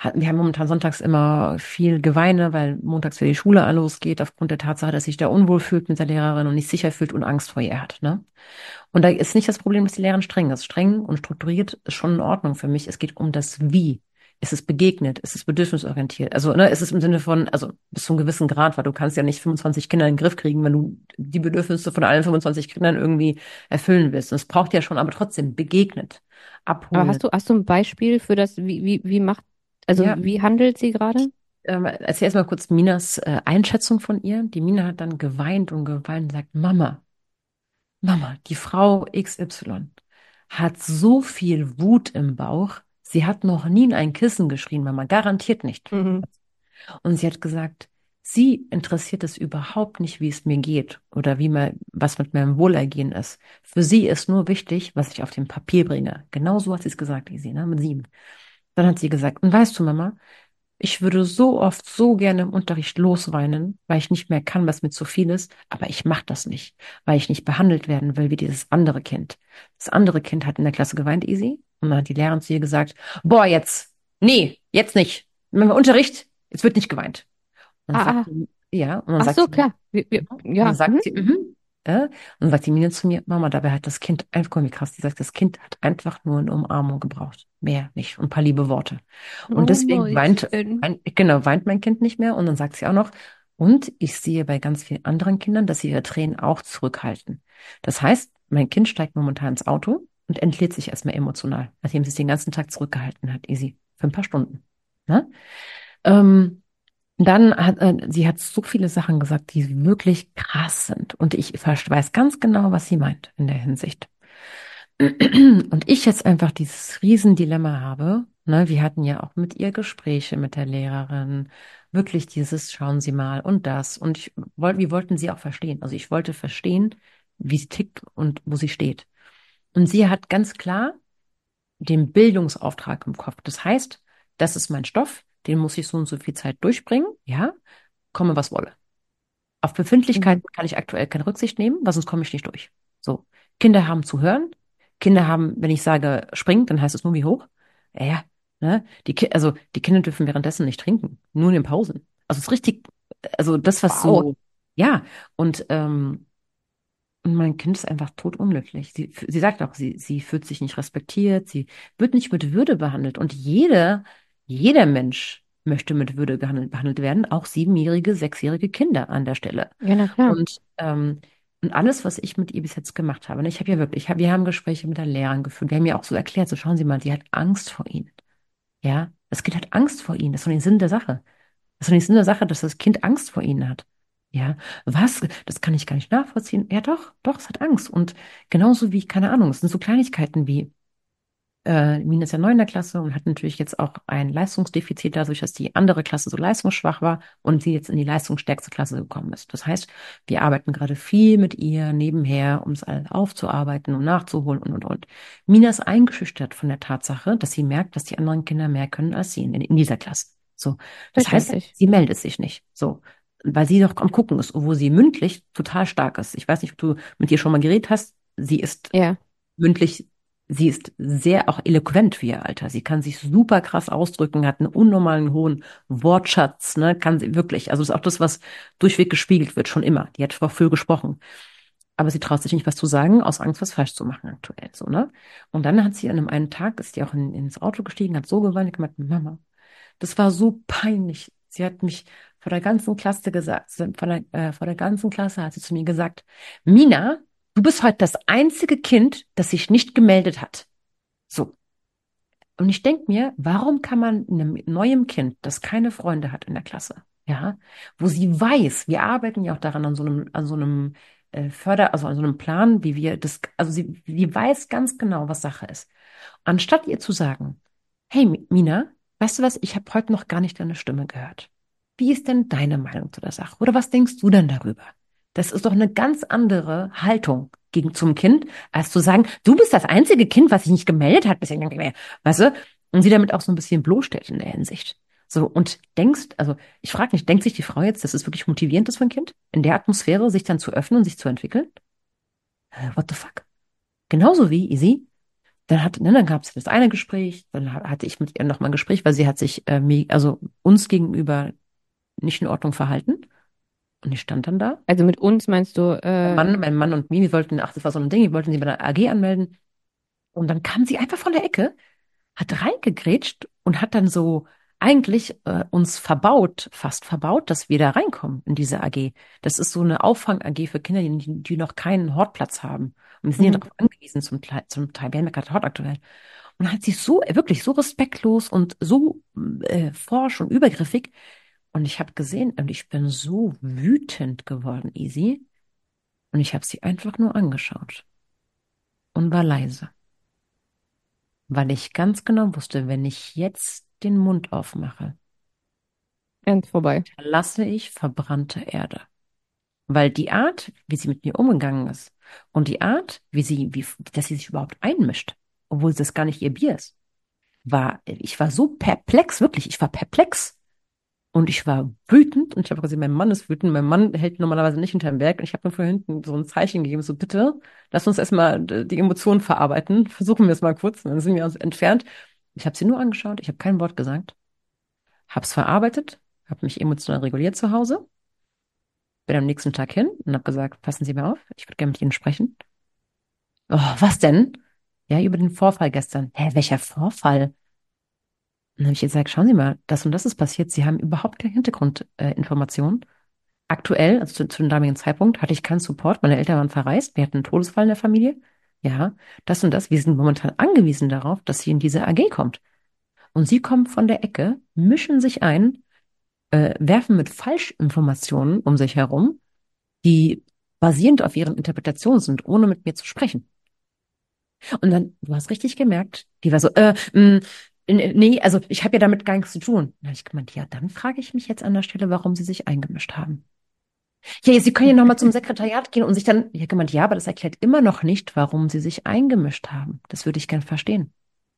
Wir haben momentan sonntags immer viel Geweine, weil montags wieder die Schule losgeht, aufgrund der Tatsache, dass sich da unwohl fühlt mit der Lehrerin und nicht sicher fühlt und Angst vor ihr hat, ne? Und da ist nicht das Problem, dass die Lehrerin streng ist. Streng und strukturiert ist schon in Ordnung für mich. Es geht um das Wie. Ist es begegnet? Ist es bedürfnisorientiert? Also, ne, ist es im Sinne von, also bis zu einem gewissen Grad, weil du kannst ja nicht fünfundzwanzig Kinder in den Griff kriegen, wenn du die Bedürfnisse von allen fünfundzwanzig Kindern irgendwie erfüllen willst. Und es braucht ja schon, aber trotzdem begegnet, Aber abholen. hast du, hast du ein Beispiel für das, wie, wie, wie macht, also Ja, wie handelt sie gerade? ähm, erzähl erst mal kurz Minas äh, Einschätzung von ihr. Die Mina hat dann geweint und geweint und sagt, Mama, Mama, die Frau X Y hat so viel Wut im Bauch. Sie hat noch nie in ein Kissen geschrien, Mama, garantiert nicht. Mhm. Und sie hat gesagt, sie interessiert es überhaupt nicht, wie es mir geht oder wie mal, was mit meinem Wohlergehen ist. Für sie ist nur wichtig, was ich auf dem Papier bringe. Genau so hat sie es gesagt, Isi, ne, mit sieben. Dann hat sie gesagt, und weißt du, Mama, ich würde so oft so gerne im Unterricht losweinen, weil ich nicht mehr kann, was mir zu viel ist, aber ich mache das nicht, weil ich nicht behandelt werden will wie dieses andere Kind. Das andere Kind hat in der Klasse geweint, Easy, und dann hat die Lehrerin zu ihr gesagt, boah, jetzt, nee, jetzt nicht. Wenn wir Unterricht, es wird nicht geweint. Und dann Ah, sagt ah, sie, ja, und dann ach sagt so, sie, klar. Wir, wir, und dann ja. Mhm. sagt sie, mhm. Äh, und dann sagt die Mine zu mir, Mama, dabei hat das Kind einfach, guck mal, wie krass, die sagt, das Kind hat einfach nur eine Umarmung gebraucht. Mehr nicht. Und ein paar liebe Worte. Und Oh, deswegen weint, Mäuschen. weint, genau, weint mein Kind nicht mehr. Und dann sagt sie auch noch, und ich sehe bei ganz vielen anderen Kindern, dass sie ihre Tränen auch zurückhalten. Das heißt, mein Kind steigt momentan ins Auto und entlädt sich erstmal emotional, nachdem sie es den ganzen Tag zurückgehalten hat, easy. Für ein paar Stunden. Ne? Ähm, dann hat, äh, sie hat so viele Sachen gesagt, die wirklich krass sind. Und ich ver- weiß ganz genau, was sie meint in der Hinsicht. Und ich jetzt einfach dieses Riesendilemma habe, ne, wir hatten ja auch mit ihr Gespräche mit der Lehrerin, wirklich dieses, schauen Sie mal und das. Und ich wollte, wir wollten sie auch verstehen. Also ich wollte verstehen, wie sie tickt und wo sie steht. Und sie hat ganz klar den Bildungsauftrag im Kopf. Das heißt, das ist mein Stoff, den muss ich so und so viel Zeit durchbringen, ja, komme was wolle. Auf Mhm. Befindlichkeiten kann ich aktuell keine Rücksicht nehmen, weil sonst komme ich nicht durch. So. Kinder haben zu hören. Kinder haben, wenn ich sage, springt, dann heißt es nur wie hoch. Ja, ja, ne? Die, Ki also, die Kinder dürfen währenddessen nicht trinken. Nur in den Pausen. Also, es ist richtig, also, das, was Wow. so, ja. Und, ähm, und mein Kind ist einfach totunglücklich. Sie, sie sagt auch, sie, sie fühlt sich nicht respektiert, sie wird nicht mit Würde behandelt. Und jeder, jeder Mensch möchte mit Würde behandelt, behandelt werden, auch siebenjährige, sechsjährige Kinder an der Stelle. Ja, na klar. Und, ähm, und alles, was ich mit ihr bis jetzt gemacht habe, ne, ich habe ja wirklich, ich hab, wir haben Gespräche mit der Lehrerin geführt, wir haben ja auch so erklärt, so schauen Sie mal, sie hat Angst vor Ihnen. Ja, das Kind hat Angst vor Ihnen, das ist doch nicht Sinn der Sache. Das ist doch nicht Sinn der Sache, dass das Kind Angst vor Ihnen hat. Ja, was? Das kann ich gar nicht nachvollziehen. Ja, doch, doch, es hat Angst. Und genauso wie, keine Ahnung, es sind so Kleinigkeiten wie, äh, Mina ist ja neu in der Klasse und hat natürlich jetzt auch ein Leistungsdefizit dadurch, dass die andere Klasse so leistungsschwach war und sie jetzt in die leistungsstärkste Klasse gekommen ist. Das heißt, wir arbeiten gerade viel mit ihr nebenher, um es alles aufzuarbeiten und nachzuholen und, und, und. Mina ist eingeschüchtert von der Tatsache, dass sie merkt, dass die anderen Kinder mehr können als sie in, in dieser Klasse. So. Das heißt, Verständlich. sie meldet sich nicht. So. Weil sie doch am Gucken ist, wo sie mündlich total stark ist. Ich weiß nicht, ob du mit ihr schon mal geredet hast. Sie ist Ja. mündlich, sie ist sehr auch eloquent für ihr Alter. Sie kann sich super krass ausdrücken, hat einen unnormalen hohen Wortschatz, ne, kann sie wirklich. Also das ist auch das, was durchweg gespiegelt wird, schon immer. Die hat zwar viel gesprochen, aber sie traut sich nicht, was zu sagen, aus Angst, was falsch zu machen aktuell, so, ne? Und dann hat sie an einem einen Tag, ist die auch in, ins Auto gestiegen, hat so geweint, gemeint, Mama, das war so peinlich. Sie hat mich vor der ganzen Klasse gesagt, vor der, äh, vor der ganzen Klasse hat sie zu mir gesagt, Mina, du bist heute das einzige Kind, das sich nicht gemeldet hat. So. Und ich denke mir, warum kann man einem neuen Kind, das keine Freunde hat in der Klasse, ja, wo sie weiß, wir arbeiten ja auch daran an so einem, an so einem äh, Förder, also an so einem Plan, wie wir das, also sie, sie weiß ganz genau, was Sache ist. Anstatt ihr zu sagen, hey Mi- Mina, weißt du was, ich habe heute noch gar nicht deine Stimme gehört. Wie ist denn deine Meinung zu der Sache? Oder was denkst du denn darüber? Das ist doch eine ganz andere Haltung gegen zum Kind, als zu sagen, du bist das einzige Kind, was sich nicht gemeldet hat bisher. Weißt du? Und sie damit auch so ein bisschen bloßstellt in der Hinsicht. So, und denkst, also ich frage mich, denkt sich die Frau jetzt, dass es wirklich motivierend ist für ein Kind, in der Atmosphäre sich dann zu öffnen und sich zu entwickeln? Äh, What the fuck? Genauso wie, Easy, Dann hat, ne, dann gab es das eine Gespräch, dann ha- hatte ich mit ihr nochmal ein Gespräch, weil sie hat sich äh, mir, also uns gegenüber nicht in Ordnung verhalten. Und ich stand dann da. Also mit uns meinst du, Mein äh, Mann, mein Mann und Mimi wollten, ach, das war so ein Ding, die wollten sie bei der A G anmelden. Und dann kam sie einfach von der Ecke, hat reingegrätscht und hat dann so eigentlich äh, uns verbaut, fast verbaut, dass wir da reinkommen in diese A G. Das ist so eine Auffang-A G für Kinder, die, die noch keinen Hortplatz haben. Und wir sind ja mhm. darauf angewiesen zum, Teil- zum Teil. Wir haben ja gerade Hort aktuell. Und dann hat sie so, wirklich so respektlos und so äh, forsch und übergriffig. Und ich habe gesehen, und ich bin so wütend geworden, Easy. Und ich habe sie einfach nur angeschaut und war leise, weil ich ganz genau wusste, wenn ich jetzt den Mund aufmache, Ganz vorbei. lasse ich verbrannte Erde. Weil die Art, wie sie mit mir umgegangen ist und die Art, wie sie, wie, dass sie sich überhaupt einmischt, obwohl das gar nicht ihr Bier ist, war, ich war so perplex, wirklich, ich war perplex. Und ich war wütend und ich habe gesehen, mein Mann ist wütend. Mein Mann hält normalerweise nicht hinterm Berg. Und ich habe mir von hinten so ein Zeichen gegeben, so bitte, lass uns erstmal die Emotionen verarbeiten. Versuchen wir es mal kurz. Und dann sind wir uns entfernt. Ich habe sie nur angeschaut, ich habe kein Wort gesagt, habe es verarbeitet, habe mich emotional reguliert zu Hause, bin am nächsten Tag hin und habe gesagt, passen Sie mal auf, ich würde gerne mit Ihnen sprechen. Oh, was denn? Ja, über den Vorfall gestern. Hä, welcher Vorfall? Dann habe ich ihr gesagt, schauen Sie mal, das und das ist passiert. Sie haben überhaupt keine Hintergrundinformationen. Äh, Informationen. Aktuell, also zu, zu dem damaligen Zeitpunkt, hatte ich keinen Support. Meine Eltern waren verreist. Wir hatten einen Todesfall in der Familie. Ja, das und das. Wir sind momentan angewiesen darauf, dass sie in diese A G kommt. Und sie kommen von der Ecke, mischen sich ein, äh, werfen mit Falschinformationen um sich herum, die basierend auf ihren Interpretationen sind, ohne mit mir zu sprechen. Und dann, du hast richtig gemerkt, die war so, äh, mh, nee, also ich habe ja damit gar nichts zu tun. Dann habe ich gemeint, ja, dann frage ich mich jetzt an der Stelle, warum sie sich eingemischt haben. Ja, Sie können ja nochmal zum Sekretariat gehen und sich dann, ja, gemeint, ja, aber das erklärt immer noch nicht, warum Sie sich eingemischt haben. Das würde ich gern verstehen.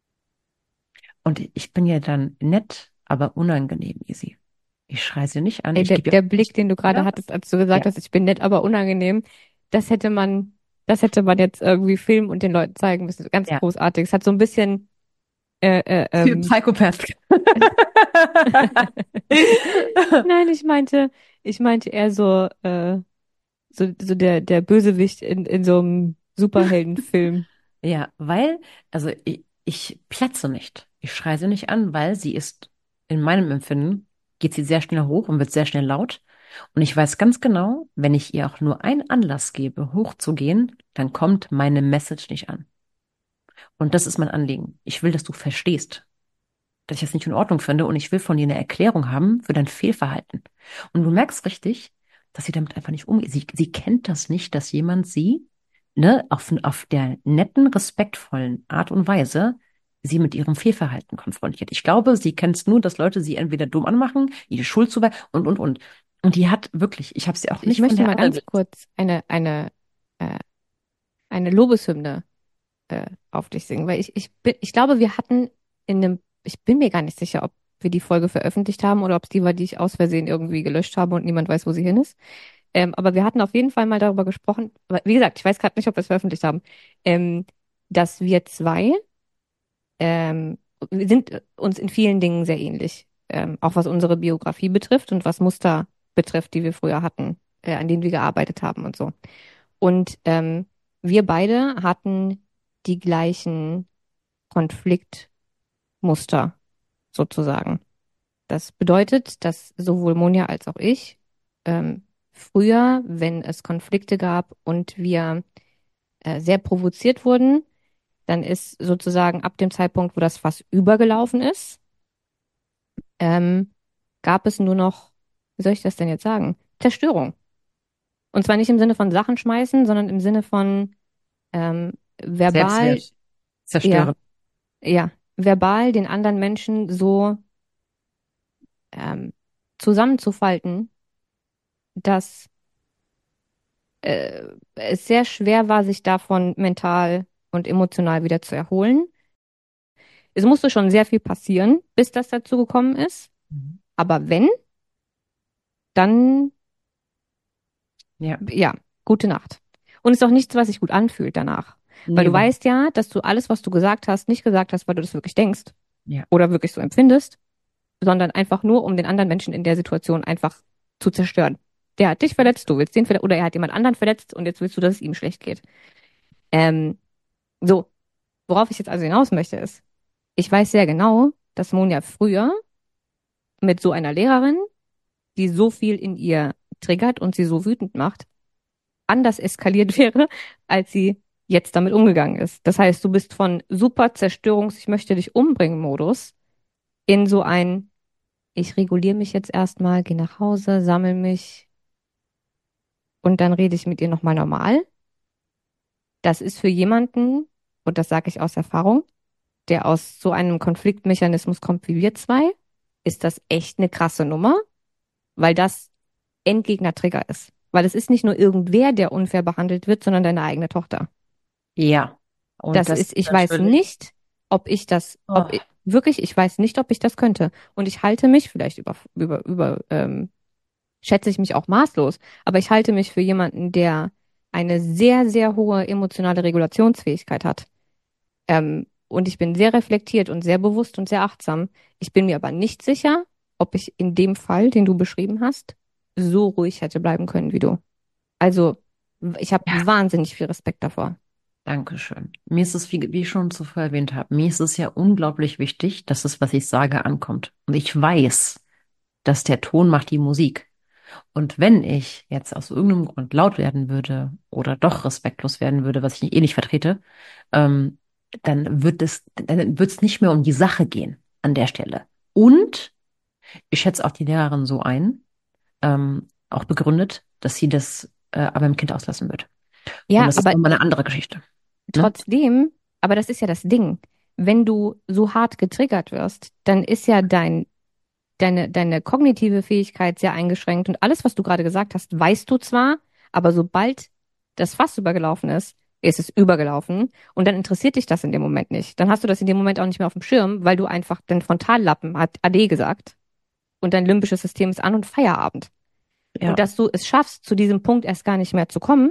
Und ich bin ja dann nett, aber unangenehm, Easy. Ich schreie sie nicht an, Ey, ich der, gebe ihr der auch Blick, nicht den du gerade wieder. hattest, als du gesagt Ja. hast, ich bin nett, aber unangenehm, das hätte man, das hätte man jetzt irgendwie filmen und den Leuten zeigen müssen. Ganz Ja. großartig. Es hat so ein bisschen, äh, äh, Für ähm, Psychopath. nein, ich meinte, ich meinte eher so, äh, so, so der, der Bösewicht in, in so einem Superheldenfilm. Ja, weil, also ich, ich platze nicht. Ich schreie sie nicht an, weil sie ist, in meinem Empfinden, geht sie sehr schnell hoch und wird sehr schnell laut. Und ich weiß ganz genau, wenn ich ihr auch nur einen Anlass gebe, hochzugehen, dann kommt meine Message nicht an. Und das ist mein Anliegen. Ich will, dass du verstehst, dass ich das nicht in Ordnung finde und ich will von dir eine Erklärung haben für dein Fehlverhalten. Und du merkst richtig, dass sie damit einfach nicht umgeht. Sie, sie kennt das nicht, dass jemand sie, ne, auf, auf der netten, respektvollen Art und Weise sie mit ihrem Fehlverhalten konfrontiert. Ich glaube, sie kennt es nur, dass Leute sie entweder dumm anmachen, ihr die Schuld zuweisen und, und, und. Und die hat wirklich, ich habe sie auch Ich nicht von möchte der mal anderen. ganz kurz eine, eine, äh, eine Lobeshymne äh, auf dich singen, weil ich, ich bin, ich glaube, wir hatten in einem, ich bin mir gar nicht sicher, ob wir die Folge veröffentlicht haben oder ob es die war, die ich aus Versehen irgendwie gelöscht habe und niemand weiß, wo sie hin ist. Ähm, aber wir hatten auf jeden Fall mal darüber gesprochen, weil, wie gesagt, ich weiß gerade nicht, ob wir es veröffentlicht haben, ähm, dass wir zwei ähm, wir sind uns in vielen Dingen sehr ähnlich, ähm, auch was unsere Biografie betrifft und was Muster betrifft, die wir früher hatten, äh, an denen wir gearbeitet haben und so. Und ähm, wir beide hatten die gleichen Konfliktmuster sozusagen. Das bedeutet, dass sowohl Monja als auch ich ähm, früher, wenn es Konflikte gab und wir äh, sehr provoziert wurden, dann ist sozusagen ab dem Zeitpunkt, wo das Fass übergelaufen ist, ähm, gab es nur noch, wie soll ich das denn jetzt sagen? Zerstörung. Und zwar nicht im Sinne von Sachen schmeißen, sondern im Sinne von ähm, verbal, Selbstwert ja, zerstören. ja, verbal den anderen Menschen so ähm, zusammenzufalten, dass äh, es sehr schwer war, sich davon mental und emotional wieder zu erholen. Es musste schon sehr viel passieren, bis das dazu gekommen ist. Mhm. Aber wenn, dann, Ja. ja, gute Nacht. Und es ist auch nichts, was sich gut anfühlt danach. Weil Nee, du überhaupt. weißt ja, dass du alles, was du gesagt hast, nicht gesagt hast, weil du das wirklich denkst Ja. oder wirklich so empfindest, sondern einfach nur, um den anderen Menschen in der Situation einfach zu zerstören. Der hat dich verletzt, du willst den verletzen, oder er hat jemand anderen verletzt und jetzt willst du, dass es ihm schlecht geht. Ähm, so, worauf ich jetzt also hinaus möchte, ist, ich weiß sehr genau, dass Monja früher mit so einer Lehrerin, die so viel in ihr triggert und sie so wütend macht, anders eskaliert wäre, als sie jetzt damit umgegangen ist. Das heißt, du bist von super Zerstörungs-, ich möchte dich umbringen Modus in so ein, ich reguliere mich jetzt erstmal, gehe nach Hause, sammle mich und dann rede ich mit ihr nochmal normal. Das ist für jemanden, und das sage ich aus Erfahrung, der aus so einem Konfliktmechanismus kommt wie wir zwei, ist das echt eine krasse Nummer, weil das Endgegner-Trigger ist. Weil es ist nicht nur irgendwer, der unfair behandelt wird, sondern deine eigene Tochter. Ja. Und Das das ist, ist ich weiß natürlich. nicht, ob ich das, ob Oh, ich, wirklich, ich weiß nicht, ob ich das könnte. Und ich halte mich, vielleicht über, über, über, ähm, schätze ich mich auch maßlos, aber ich halte mich für jemanden, der eine sehr, sehr hohe emotionale Regulationsfähigkeit hat. Ähm, und ich bin sehr reflektiert und sehr bewusst und sehr achtsam. Ich bin mir aber nicht sicher, ob ich in dem Fall, den du beschrieben hast, so ruhig hätte bleiben können wie du. Also, ich habe ja, wahnsinnig viel Respekt davor. danke schön. Mir ist es, wie, wie ich schon zuvor erwähnt habe, mir ist es ja unglaublich wichtig, dass das, was ich sage, ankommt. Und ich weiß, dass der Ton macht die Musik. Und wenn ich jetzt aus irgendeinem Grund laut werden würde oder doch respektlos werden würde, was ich eh nicht vertrete, ähm, dann wird es, dann wird es nicht mehr um die Sache gehen an der Stelle. Und ich schätze auch die Lehrerin so ein, ähm, auch begründet, dass sie das äh, aber beim Kind auslassen wird. Und Ja, das ist aber nochmal eine andere Geschichte. Ne? trotzdem, aber das ist ja das Ding. Wenn du so hart getriggert wirst, dann ist ja dein, deine, deine kognitive Fähigkeit sehr eingeschränkt und alles, was du gerade gesagt hast, weißt du zwar, aber sobald das Fass übergelaufen ist, ist es übergelaufen und dann interessiert dich das in dem Moment nicht. Dann hast du das in dem Moment auch nicht mehr auf dem Schirm, weil du einfach, dein Frontallappen hat Ade gesagt und dein limbisches System ist an und Feierabend. Und Ja. dass du es schaffst, zu diesem Punkt erst gar nicht mehr zu kommen,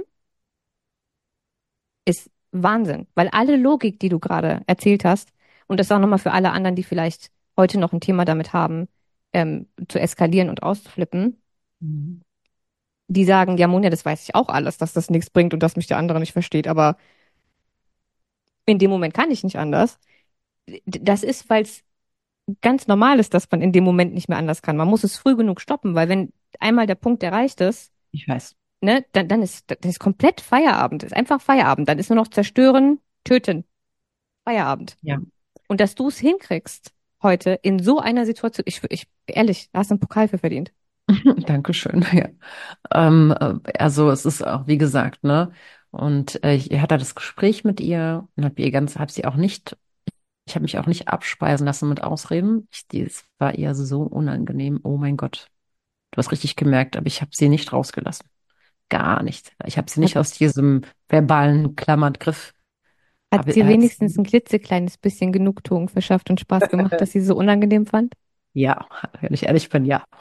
ist Wahnsinn, weil alle Logik, die du gerade erzählt hast, und das auch nochmal für alle anderen, die vielleicht heute noch ein Thema damit haben, ähm, zu eskalieren und auszuflippen, Mhm. die sagen, ja, Monja, das weiß ich auch alles, dass das nichts bringt und dass mich der andere nicht versteht, aber in dem Moment kann ich nicht anders. D- Das ist, weil es ganz normal ist, dass man in dem Moment nicht mehr anders kann. Man muss es früh genug stoppen, weil wenn einmal der Punkt erreicht ist, Ich weiß. ne, dann, dann ist, das ist komplett Feierabend, ist einfach Feierabend. Dann ist nur noch zerstören, töten, Feierabend. Ja. Und dass du es hinkriegst, heute in so einer Situation, ich, ich, ehrlich, da hast du einen Pokal für verdient. Dankeschön. Ja. Ähm, äh, also es ist auch, wie gesagt, ne? Und äh, ich hatte das Gespräch mit ihr und habe ihr ganz, habe sie auch nicht, ich habe mich auch nicht abspeisen lassen mit Ausreden. Ich, die, es war ihr so unangenehm. Oh mein Gott. Du hast richtig gemerkt, aber ich habe sie nicht rausgelassen. Gar nicht. Ich habe sie Hat, nicht aus diesem verbalen Klammergriff. hat Aber dir er hat wenigstens ein klitzekleines bisschen Genugtuung verschafft und Spaß gemacht, dass sie so unangenehm fand? ja, wenn ich ehrlich bin, ja.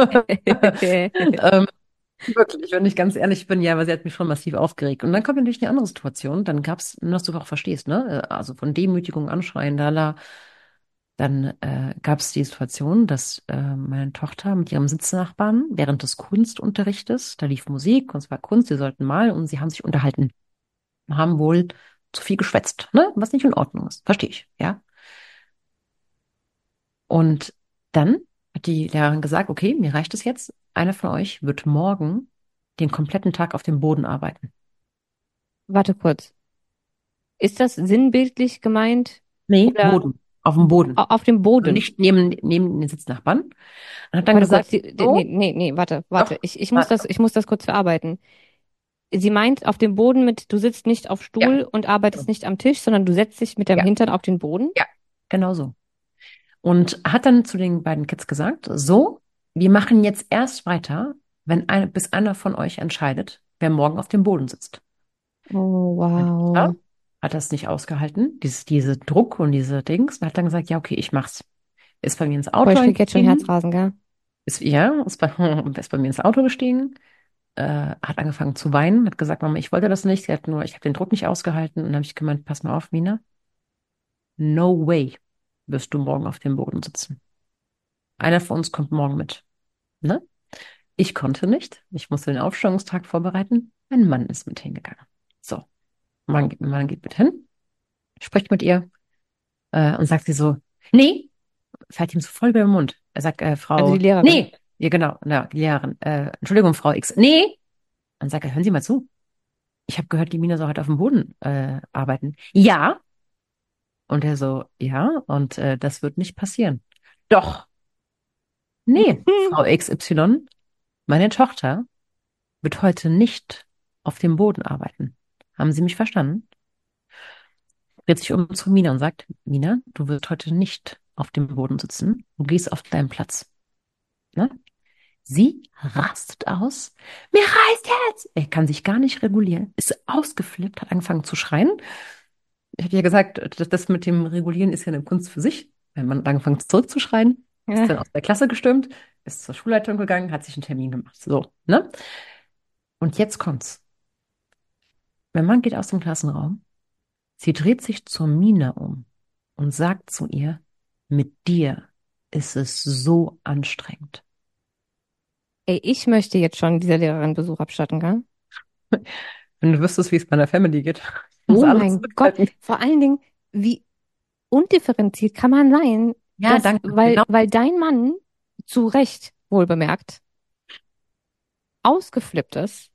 Ähm, Wirklich, wenn ich ganz ehrlich bin, ja, aber sie hat mich schon massiv aufgeregt. Und dann kommt natürlich eine andere Situation. Dann gab's, nur dass du auch verstehst, ne? Also von Demütigung, Anschreien, lala. Dann äh, gab es die Situation, dass äh, meine Tochter mit ihrem Sitznachbarn während des Kunstunterrichtes, da lief Musik und es war Kunst, sie sollten malen und sie haben sich unterhalten, haben wohl zu viel geschwätzt, ne? Was nicht in Ordnung ist. Verstehe ich, ja. Und dann hat die Lehrerin gesagt, okay, mir reicht es jetzt. Einer von euch wird morgen den kompletten Tag auf dem Boden arbeiten. Warte kurz. Ist das sinnbildlich gemeint Nee, oder Boden. Auf dem bo- Boden. auf dem Und Boden? nicht neben, neben den Sitznachbarn. Und hat dann Warte kurz. gesagt, Die, die, nee, so, nee, nee, warte, warte. doch, Ich, ich muss das, warte. ich muss das kurz verarbeiten. Sie meint auf dem Boden mit, du sitzt nicht auf Ja, Stuhl und arbeitest genau. nicht am Tisch, sondern du setzt dich mit deinem Ja, Hintern auf den Boden? ja, genau so. Und hat dann zu den beiden Kids gesagt, so, wir machen jetzt erst weiter, wenn eine, bis einer von euch entscheidet, wer morgen auf dem Boden sitzt. Oh, Meine wow. Tochter hat das nicht ausgehalten, dieses, diese Druck und diese Dings, und hat dann gesagt, ja, okay, ich mach's. Ist bei mir ins Boah, Auto ich krieg jetzt schon eingestiegen, Herzrasen, gell? ist, ja, ist bei, ist bei mir ins Auto gestiegen, äh, hat angefangen zu weinen, hat gesagt, Mama, ich wollte das nicht, sie hat nur, ich habe den Druck nicht ausgehalten. Und dann habe ich gemeint, pass mal auf, Mina, no way wirst du morgen auf dem Boden sitzen. Einer von uns kommt morgen mit. Ne? Ich konnte nicht. Ich musste den Aufstellungstag vorbereiten. Mein Mann ist mit hingegangen. So, mein Mann geht mit hin, spricht mit ihr äh, und sagt sie so, nee, fällt ihm so voll über den Mund. Er sagt, äh, Also die Frau, Lehrerin. nee, ja genau, ja, die Lehrerin, äh, Entschuldigung, Frau X, nee. Dann sagt er, hören Sie mal zu. Ich habe gehört, die Mina soll heute auf dem Boden äh, arbeiten. Ja. Und er so, ja, und äh, das wird nicht passieren. Doch, nee, Frau X Y, meine Tochter wird heute nicht auf dem Boden arbeiten. Haben Sie mich verstanden? Dreht sich um zu Mina und sagt, Mina, du wirst heute nicht auf dem Boden sitzen. Du gehst auf deinen Platz. Ne? Sie rastet aus. Mir reißt jetzt! Er kann sich gar nicht regulieren. Ist ausgeflippt, hat angefangen zu schreien. Ich habe ja gesagt, das, das mit dem Regulieren ist ja eine Kunst für sich. Wenn man hat angefangen zurückzuschreien, ist dann Ja. aus der Klasse gestürmt, ist zur Schulleitung gegangen, hat sich einen Termin gemacht. So, ne? Und jetzt kommt's. Mein Mann geht aus dem Klassenraum. Sie dreht sich zur Mina um und sagt zu ihr, mit dir ist es so anstrengend. Ey, ich möchte jetzt schon dieser Lehrerin Besuch abstatten, gell? Wenn du wüsstest, wie es meiner Family geht, ich muss Oh alles mein Gott. zurückhalten. Vor allen Dingen, wie undifferenziert kann man sein, Ja, dass, danke. weil, Genau. weil dein Mann zu Recht, wohlbemerkt, ausgeflippt ist,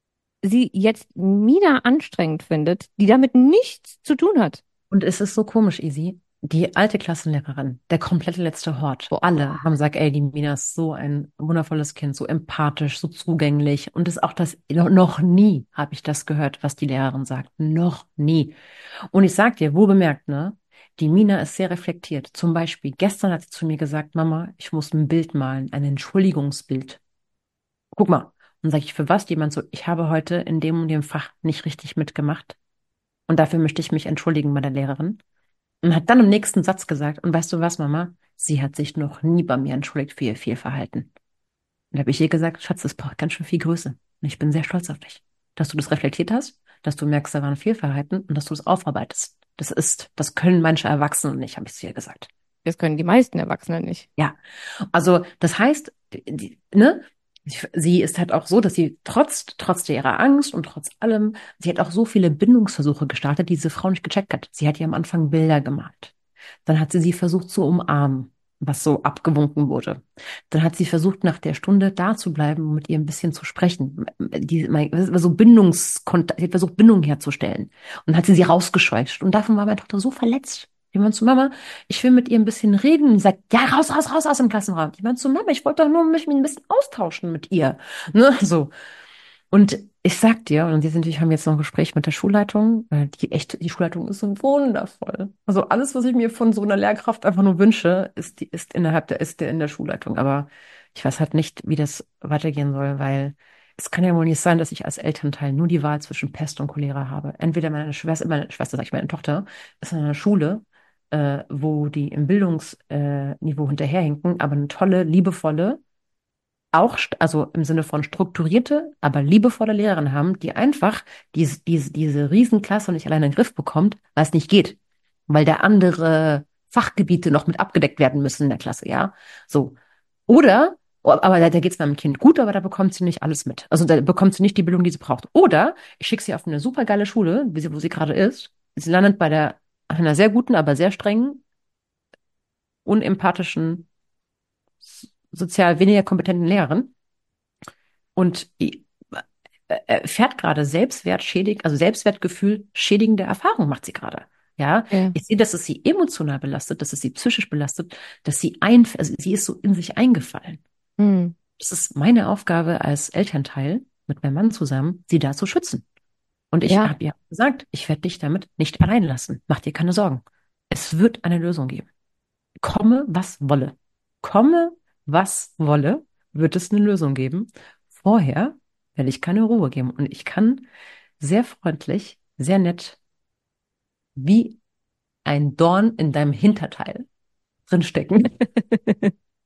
sie jetzt Mina anstrengend findet, die damit nichts zu tun hat. Und es ist so komisch, Easy. Die alte Klassenlehrerin, der komplette letzte Hort, Boah. alle haben gesagt, ey, die Mina ist so ein wundervolles Kind, so empathisch, so zugänglich. Und es ist auch das, noch noch nie habe ich das gehört, was die Lehrerin sagt. Noch nie. Und ich sag dir, wohl bemerkt, ne? Die Mina ist sehr reflektiert. Zum Beispiel, gestern hat sie zu mir gesagt, Mama, ich muss ein Bild malen, ein Entschuldigungsbild. Guck mal. Und sage ich, für was? Jemand so, ich habe heute in dem und dem Fach nicht richtig mitgemacht. Und dafür möchte ich mich entschuldigen bei der Lehrerin. Und hat dann im nächsten Satz gesagt, und weißt du was, Mama? Sie hat sich noch nie bei mir entschuldigt für ihr Fehlverhalten. Und da habe ich ihr gesagt, Schatz, das braucht ganz schön viel Größe. Und ich bin sehr stolz auf dich, dass du das reflektiert hast, dass du merkst, da war ein Fehlverhalten und dass du es aufarbeitest. Das ist, das können manche Erwachsene nicht, habe ich zu ihr gesagt. Das können die meisten Erwachsenen nicht. Ja, also das heißt, die, ne, sie ist halt auch so, dass sie trotz, trotz ihrer Angst und trotz allem, sie hat auch so viele Bindungsversuche gestartet, die diese Frau nicht gecheckt hat. Sie hat ihr am Anfang Bilder gemalt. Dann hat sie sie versucht zu umarmen, was so abgewunken wurde. Dann hat sie versucht, nach der Stunde da zu bleiben, um mit ihr ein bisschen zu sprechen. Die, mein, das war so Bindungskontakt, sie hat versucht, Bindung herzustellen. Und dann hat sie sie rausgescheucht. Und davon war meine Tochter so verletzt. Die meinte zu Mama, ich will mit ihr ein bisschen reden. Und sie sagt, ja, raus, raus, raus aus dem Klassenraum. Ich meinte zu Mama, ich wollte doch nur mich ein bisschen austauschen mit ihr. Ne, so. Und ich sag dir, und jetzt natürlich haben wir jetzt noch ein Gespräch mit der Schulleitung, äh, die echt, die Schulleitung ist so wundervoll. Also alles, was ich mir von so einer Lehrkraft einfach nur wünsche, ist die, ist innerhalb der, ist der in der Schulleitung. Aber ich weiß halt nicht, wie das weitergehen soll, weil es kann ja wohl nicht sein, dass ich als Elternteil nur die Wahl zwischen Pest und Cholera habe. Entweder meine Schwester, meine Schwester, sag ich, meine Tochter, ist in einer Schule, äh, wo die im Bildungsniveau äh, Niveau hinterherhinken, aber eine tolle, liebevolle, auch, st- also im Sinne von strukturierte, aber liebevolle Lehrerin haben, die einfach diese, diese, diese Riesenklasse nicht alleine in den Griff bekommt, weil es nicht geht. Weil da andere Fachgebiete noch mit abgedeckt werden müssen in der Klasse, ja. So. Oder, oh, aber da, da geht es meinem Kind gut, aber da bekommt sie nicht alles mit. Also da bekommt sie nicht die Bildung, die sie braucht. Oder ich schicke sie auf eine supergeile Schule, wie sie, wo sie gerade ist. Sie landet bei der, einer sehr guten, aber sehr strengen, unempathischen, s- sozial weniger kompetenten Lehrerin und i- äh, erfährt gerade Selbstwertschädig, also Selbstwertgefühl schädigende Erfahrungen macht sie gerade. Ja, Ja. ich sehe, dass es sie emotional belastet, dass es sie psychisch belastet, dass sie ein, also sie ist so in sich eingefallen. Hm. Das ist meine Aufgabe als Elternteil mit meinem Mann zusammen, sie da zu schützen. Und ich Ja, habe ihr gesagt, ich werde dich damit nicht allein lassen. Mach dir keine Sorgen. Es wird eine Lösung geben. Komme, was wolle. Komme, was wolle, wird es eine Lösung geben. Vorher werde ich keine Ruhe geben. Und ich kann sehr freundlich, sehr nett, wie ein Dorn in deinem Hinterteil drinstecken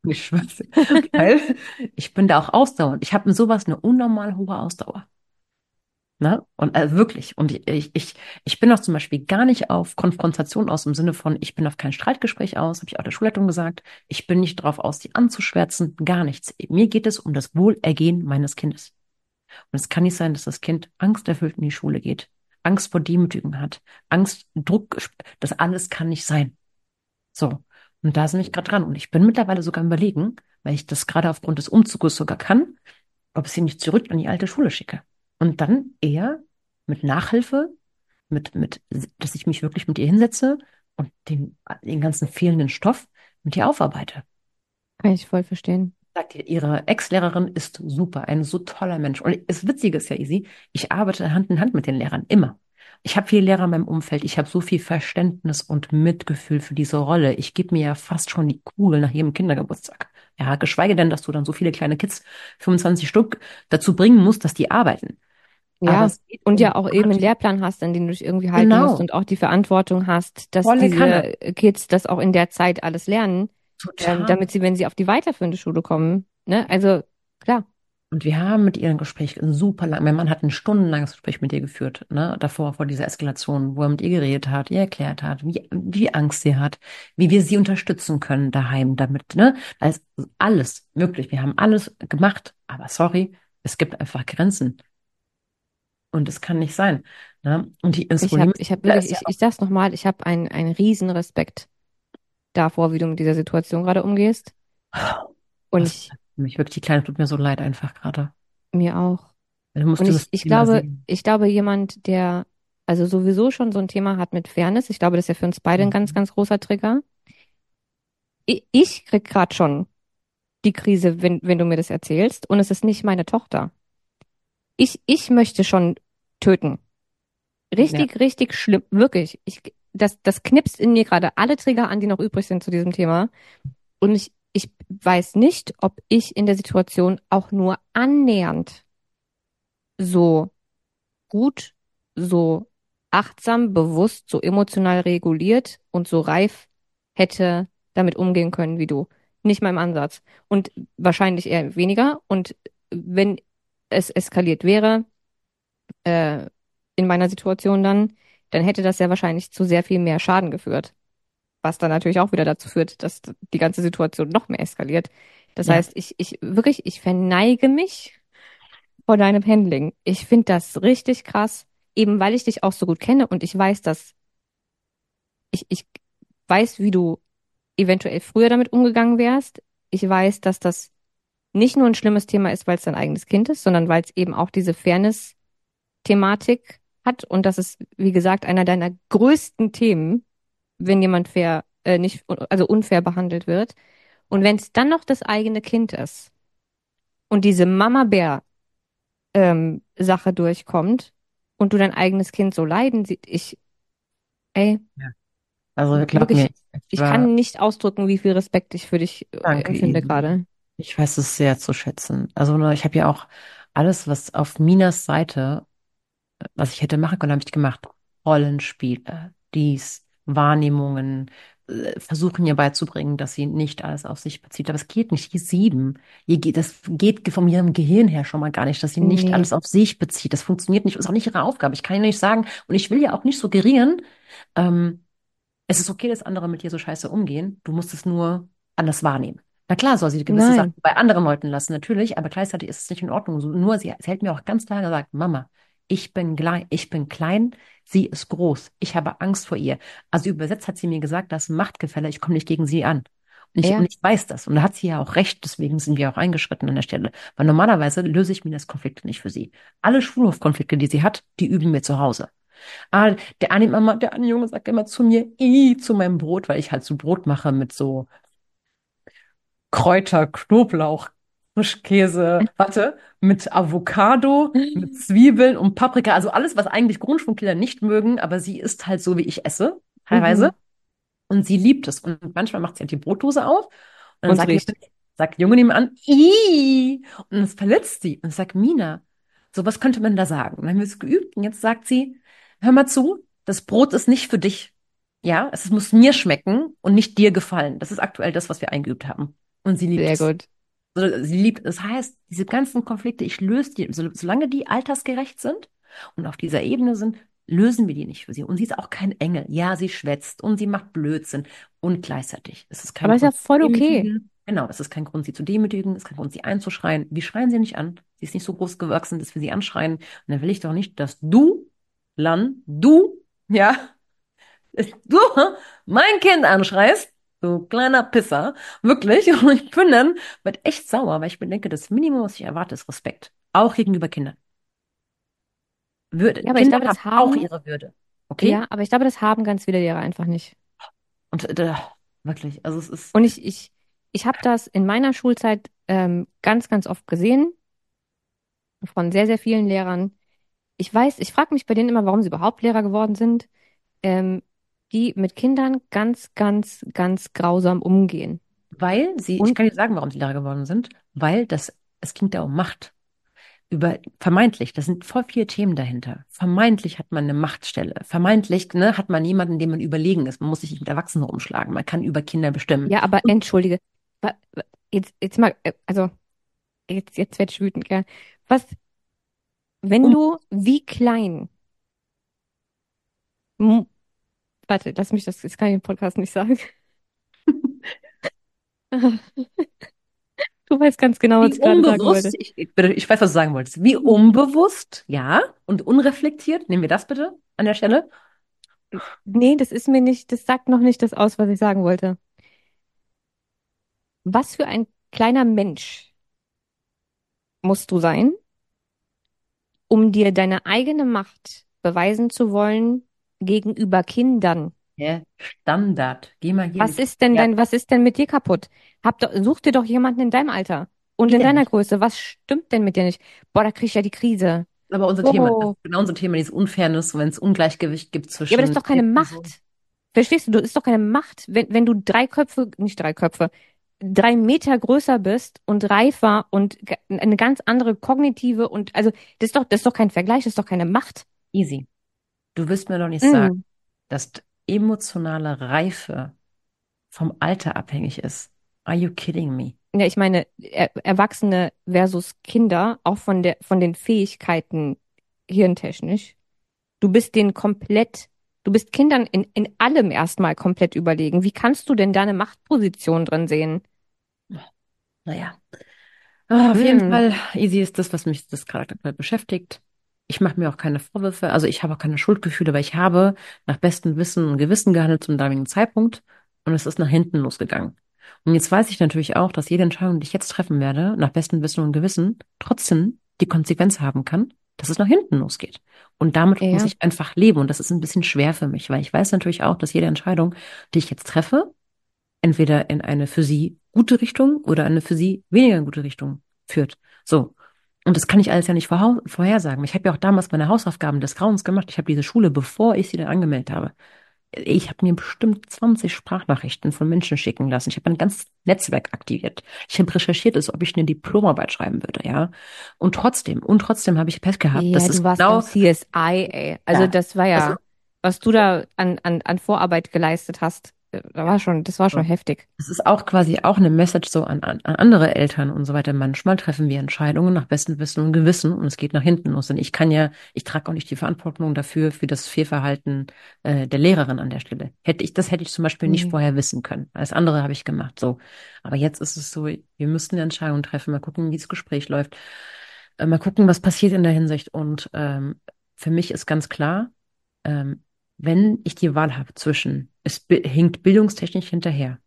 Ich schwör's dir. Weil ich bin da auch ausdauernd. Ich habe in sowas eine unnormal hohe Ausdauer. Ne? Und äh, wirklich. Und ich, ich, ich ich bin auch zum Beispiel gar nicht auf Konfrontation aus im Sinne von, ich bin auf kein Streitgespräch aus, habe ich auch der Schulleitung gesagt. Ich bin nicht drauf aus, die anzuschwärzen, gar nichts. Mir geht es um das Wohlergehen meines Kindes. Und es kann nicht sein, dass das Kind angsterfüllt in die Schule geht, Angst vor Demütigung hat, Angst, Druck, das alles kann nicht sein. So. Und da sind wir gerade dran. Und ich bin mittlerweile sogar am Überlegen, weil ich das gerade aufgrund des Umzuges sogar kann, ob ich sie nicht zurück an die alte Schule schicke. Und dann eher mit Nachhilfe, mit, mit, dass ich mich wirklich mit ihr hinsetze und den, den ganzen fehlenden Stoff mit ihr aufarbeite. Kann ich voll verstehen. Sagt ihr, ihre Ex-Lehrerin ist super, ein so toller Mensch. Und das Witzige ist ja, Easy, ich arbeite Hand in Hand mit den Lehrern, immer. Ich habe viele Lehrer in meinem Umfeld, ich habe so viel Verständnis und Mitgefühl für diese Rolle. Ich gebe mir ja fast schon die Kugel nach jedem Kindergeburtstag. Ja, geschweige denn, dass du dann so viele kleine Kids, fünfundzwanzig Stück, dazu bringen musst, dass die arbeiten. Aber Ja, es geht und um ja auch eben einen Gott, Lehrplan hast, an den du dich irgendwie halten musst genau, und auch die Verantwortung hast, dass volle Kanne, diese Kids das auch in der Zeit alles lernen, ähm, total. damit sie, wenn sie auf die weiterführende Schule kommen, ne, also klar, Und wir haben mit ihr ein Gespräch super lang. Mein Mann hat ein stundenlanges Gespräch mit ihr geführt, ne, davor, vor dieser Eskalation, wo er mit ihr geredet hat, ihr erklärt hat, wie, wie Angst sie hat, wie wir sie unterstützen können daheim damit, ne, als alles möglich. Wir haben alles gemacht, aber sorry, es gibt einfach Grenzen und es kann nicht sein, ne. Und die, das ich Problem habe, ist, ich habe da wirklich, ist ja ich, ich sag's nochmal, ich habe einen, einen riesen Respekt davor, wie du mit dieser Situation gerade umgehst. auch, Und das, ich, mich wirklich, die Kleine tut mir so leid einfach gerade. mir auch. Du musst Und du ich, das ich Thema glaube, sehen. ich glaube, jemand, der also sowieso schon so ein Thema hat mit Fairness, ich glaube, das ist ja für uns beide ein ganz, Mhm. ganz großer Trigger. Ich, ich krieg gerade schon die Krise, wenn, wenn du mir das erzählst, und es ist nicht meine Tochter. Ich, ich möchte schon töten. Ja, Richtig, richtig schlimm. Wirklich. Ich, das, das knipst in mir gerade alle Trigger an, die noch übrig sind zu diesem Thema. Und ich, ich weiß nicht, ob ich in der Situation auch nur annähernd so gut, so achtsam, bewusst, so emotional reguliert und so reif hätte damit umgehen können wie du. Nicht mal im Ansatz. Und wahrscheinlich eher weniger. Und wenn es eskaliert wäre, äh, in meiner Situation dann, dann hätte das ja wahrscheinlich zu sehr viel mehr Schaden geführt. Was dann natürlich auch wieder dazu führt, dass die ganze Situation noch mehr eskaliert. Das ja. heißt, ich, ich wirklich, ich verneige mich vor deinem Handling. Ich finde das richtig krass, eben weil ich dich auch so gut kenne und ich weiß, dass ich, ich weiß, wie du eventuell früher damit umgegangen wärst. Ich weiß, dass das nicht nur ein schlimmes Thema ist, weil es dein eigenes Kind ist, sondern weil es eben auch diese Fairness-Thematik hat und das ist, wie gesagt, einer deiner größten Themen, wenn jemand fair, äh, nicht, also unfair behandelt wird. Und wenn es dann noch das eigene Kind ist und diese Mama-Bär ähm, Sache durchkommt und du dein eigenes Kind so leiden siehst, ich, ey, Ja. Also glaub mir, wirklich, ich ich war, kann nicht ausdrücken, wie viel Respekt ich für dich äh, danke empfinde Ihnen. gerade. Ich weiß es sehr zu schätzen. Also ne, ich habe ja auch alles, was auf Minas Seite, was ich hätte machen können, habe ich gemacht. Rollenspiele, dies, Wahrnehmungen, äh, versuchen ihr beizubringen, dass sie nicht alles auf sich bezieht. Aber es geht nicht. Die ist sieben. Ihr geht, das geht von ihrem Gehirn her schon mal gar nicht, dass sie nicht Nee, alles auf sich bezieht. Das funktioniert nicht. Das ist auch nicht ihre Aufgabe. Ich kann ihr nicht sagen, und ich will ja auch nicht suggerieren, ähm, es ist okay, dass andere mit dir so scheiße umgehen. Du musst es nur anders wahrnehmen. Na klar, soll sie gewisse Sachen nein, bei anderen Leuten lassen, natürlich, aber gleichzeitig ist es nicht in Ordnung. So, nur sie, sie hat mir auch ganz klar gesagt, Mama, ich bin klein, ich bin klein, sie ist groß. Ich habe Angst vor ihr. Also übersetzt hat sie mir gesagt, das ist ein Machtgefälle, ich komme nicht gegen sie an. Und ich, und ja, ich weiß das. Und da hat sie ja auch recht, deswegen sind wir auch eingeschritten an der Stelle. Weil normalerweise löse ich mir das Konflikte nicht für sie. Alle Schulhofkonflikte, die sie hat, die üben wir zu Hause. Ah, der eine Mama, der eine Junge sagt immer zu mir, i zu meinem Brot, weil ich halt so Brot mache mit so Kräuter, Knoblauch, Frischkäse, warte, mit Avocado, mit Zwiebeln und Paprika, also alles, was eigentlich Grundschulkinder nicht mögen, aber sie isst halt so, wie ich esse, teilweise. mhm. Und sie liebt es. Und manchmal macht sie halt die Brotdose auf und dann Und es sagt, riecht. sagt Junge nebenan, i und es verletzt sie. Und ich sag, Mina, so was könnte man da sagen. Und dann haben wir es geübt und jetzt sagt sie, hör mal zu, das Brot ist nicht für dich. Ja, es muss mir schmecken und nicht dir gefallen. Das ist aktuell das, was wir eingeübt haben. Und sie liebt Sehr es. gut. Also sie liebt, das heißt, diese ganzen Konflikte, ich löse die, so, solange die altersgerecht sind und auf dieser Ebene sind, lösen wir die nicht für sie. Und sie ist auch kein Engel. Ja, sie schwätzt und sie macht Blödsinn. Und gleichzeitig ist es kein Aber ist ja Grund, sie zu voll okay. demütigen. Genau, es ist kein Grund, sie zu demütigen, es ist kein Grund, sie einzuschreien. Wir schreien sie nicht an. Sie ist nicht so groß gewachsen, dass wir sie anschreien. Und dann will ich doch nicht, dass du, Lan, du, ja, du mein Kind anschreist, du kleiner Pisser, wirklich. Und ich bin dann wird echt sauer, weil ich mir denke, das Minimum, was ich erwarte, ist Respekt. Auch gegenüber Kindern. Würde, Ja, aber ich Kinder glaube, haben das auch haben, ihre Würde. Okay? ja, aber ich glaube, das haben ganz viele Lehrer einfach nicht. Und äh, wirklich, also es ist, Und ich, ich, ich habe das in meiner Schulzeit ähm, ganz, ganz oft gesehen von sehr, sehr vielen Lehrern. Ich weiß, ich frage mich bei denen immer, warum sie überhaupt Lehrer geworden sind, ähm, die mit Kindern ganz, ganz, ganz grausam umgehen. weil sie, ich Und kann dir sagen, warum sie Lehrer geworden sind, weil das, es ging da um Macht. Über, vermeintlich, da sind voll viele Themen dahinter. Vermeintlich hat man eine Machtstelle. Vermeintlich, ne, hat man jemanden, dem man überlegen ist. Man muss sich nicht mit Erwachsenen rumschlagen. Man kann über Kinder bestimmen. ja, aber entschuldige, wa- wa- jetzt, jetzt mal, äh, also jetzt, jetzt werd ich wütend, gell? Was, wenn Um, du, wie klein, mu- warte, lass mich das, das kann ich im Podcast nicht sagen. Du weißt ganz genau, was wie ich gerade sagen unbewusst, wollte. ich, ich, bitte, ich weiß, was du sagen wolltest. Wie unbewusst, ja, und unreflektiert, nehmen wir das bitte an der Stelle. Nee, das ist mir nicht, das sagt noch nicht das aus, was ich sagen wollte. Was für ein kleiner Mensch musst du sein, um dir deine eigene Macht beweisen zu wollen gegenüber Kindern? Hä? Standard. Geh mal hier Was mit. ist denn Ja, dein, was ist denn mit dir kaputt? Hab doch, such dir doch jemanden in deinem Alter und wie in denn deiner nicht? Größe. Was stimmt denn mit dir nicht? Boah, da krieg ich ja die Krise. Aber unser Thema, das Oh, ist genau unser Thema, dieses Unfairness, wenn es Ungleichgewicht gibt ja, aber das ist zwischen doch keine Personen. Macht. Verstehst du? Du ist doch keine Macht, wenn, wenn du drei Köpfe, nicht drei Köpfe, drei Meter größer bist und reifer und ge- eine ganz andere kognitive und also das ist doch, das ist doch kein Vergleich, das ist doch keine Macht. Easy. Du wirst mir doch nicht sagen, Mm. dass emotionale Reife vom Alter abhängig ist. Are you kidding me? Ja, ich meine, er, Erwachsene versus Kinder, auch von der, von den Fähigkeiten hirntechnisch. Du bist denen komplett, du bist Kindern in, in allem erstmal komplett überlegen. Wie kannst du denn da eine Machtposition drin sehen? Naja. Ah, auf jeden Hm. Fall, easy ist das, was mich das gerade aktuell beschäftigt. Ich mache mir auch keine Vorwürfe, also ich habe auch keine Schuldgefühle, weil ich habe nach bestem Wissen und Gewissen gehandelt zum damaligen Zeitpunkt und es ist nach hinten losgegangen. Und jetzt weiß ich natürlich auch, dass jede Entscheidung, die ich jetzt treffen werde, nach bestem Wissen und Gewissen, trotzdem die Konsequenz haben kann, dass es nach hinten losgeht. Und damit muss Ja, ich einfach leben und das ist ein bisschen schwer für mich, weil ich weiß natürlich auch, dass jede Entscheidung, die ich jetzt treffe, entweder in eine für sie gute Richtung oder eine für sie weniger gute Richtung führt. So. Und das kann ich alles ja nicht vorhau- vorhersagen. Ich habe ja auch damals meine Hausaufgaben des Grauens gemacht. Ich habe diese Schule, bevor ich sie dann angemeldet habe. Ich habe mir bestimmt zwanzig Sprachnachrichten von Menschen schicken lassen. Ich habe ein ganzes Netzwerk aktiviert. Ich habe recherchiert, als ob ich eine Diplomarbeit schreiben würde, ja. Und trotzdem, und trotzdem habe ich Pech gehabt. Das ja, du ist warst beim genau, C S I, ey. Also ja, das war das ist ja, was du da an, an, an Vorarbeit geleistet hast, äh, da war schon, das war schon so. heftig. Es ist auch quasi auch eine Message so an, an, an andere Eltern und so weiter. Manchmal treffen wir Entscheidungen nach bestem Wissen und Gewissen und es geht nach hinten los. Denn ich kann ja, ich trage auch nicht die Verantwortung dafür, für das Fehlverhalten äh, der Lehrerin an der Stelle. Hätte ich, das hätte ich zum Beispiel nicht Nee. vorher wissen können. Alles andere habe ich gemacht. So. Aber jetzt ist es so, wir müssten eine Entscheidung treffen, mal gucken, wie das Gespräch läuft. Äh, mal gucken, was passiert in der Hinsicht. Und ähm, für mich ist ganz klar, ähm, wenn ich die Wahl habe zwischen, es bi- hinkt bildungstechnisch hinterher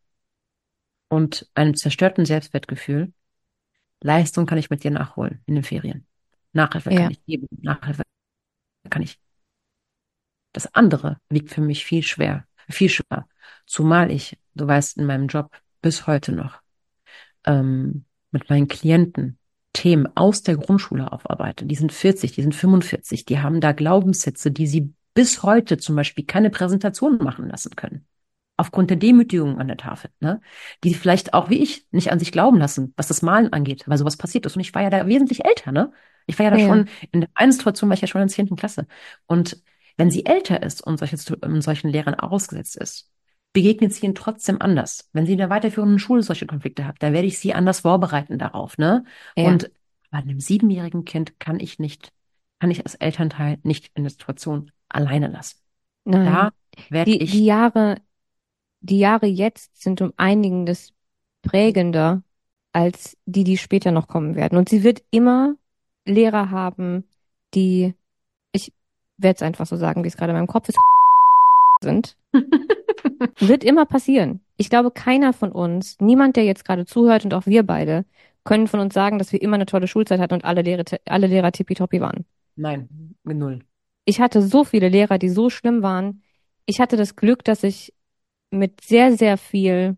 und einem zerstörten Selbstwertgefühl, Leistung kann ich mit dir nachholen in den Ferien. Nachhilfe kann Ja. ich geben, Nachhilfe kann ich. Das andere wiegt für mich viel schwer, viel schwerer. Zumal ich, du weißt, in meinem Job bis heute noch ähm, mit meinen Klienten Themen aus der Grundschule aufarbeite. Die sind vierzig, die sind fünfundvierzig, die haben da Glaubenssätze, die sie bis heute zum Beispiel keine Präsentation machen lassen können. Aufgrund der Demütigung an der Tafel, ne? Die vielleicht auch wie ich nicht an sich glauben lassen, was das Malen angeht, weil sowas passiert ist. Und ich war ja da wesentlich älter, ne? Ich war ja da Ja. schon, in der einen Situation war ich ja schon in der zehnten Klasse. Und wenn sie älter ist und solche, und solchen Lehrern ausgesetzt ist, begegnet sie ihnen trotzdem anders. Wenn sie in der weiterführenden Schule solche Konflikte hat, dann werde ich sie anders vorbereiten darauf, ne? Ja, Und bei einem siebenjährigen Kind kann ich nicht, kann ich als Elternteil nicht in der Situation alleine lassen. Da nein. werde Die, die ich, Jahre, die Jahre jetzt sind um einiges prägender als die, die später noch kommen werden. Und sie wird immer Lehrer haben, die, ich werde es einfach so sagen, wie es gerade in meinem Kopf ist, sind. Wird immer passieren. Ich glaube, keiner von uns, niemand, der jetzt gerade zuhört und auch wir beide, können von uns sagen, dass wir immer eine tolle Schulzeit hatten und alle Lehrer, alle Lehrer tippitoppi waren. nein, null. Ich hatte so viele Lehrer, die so schlimm waren. Ich hatte das Glück, dass ich mit sehr, sehr viel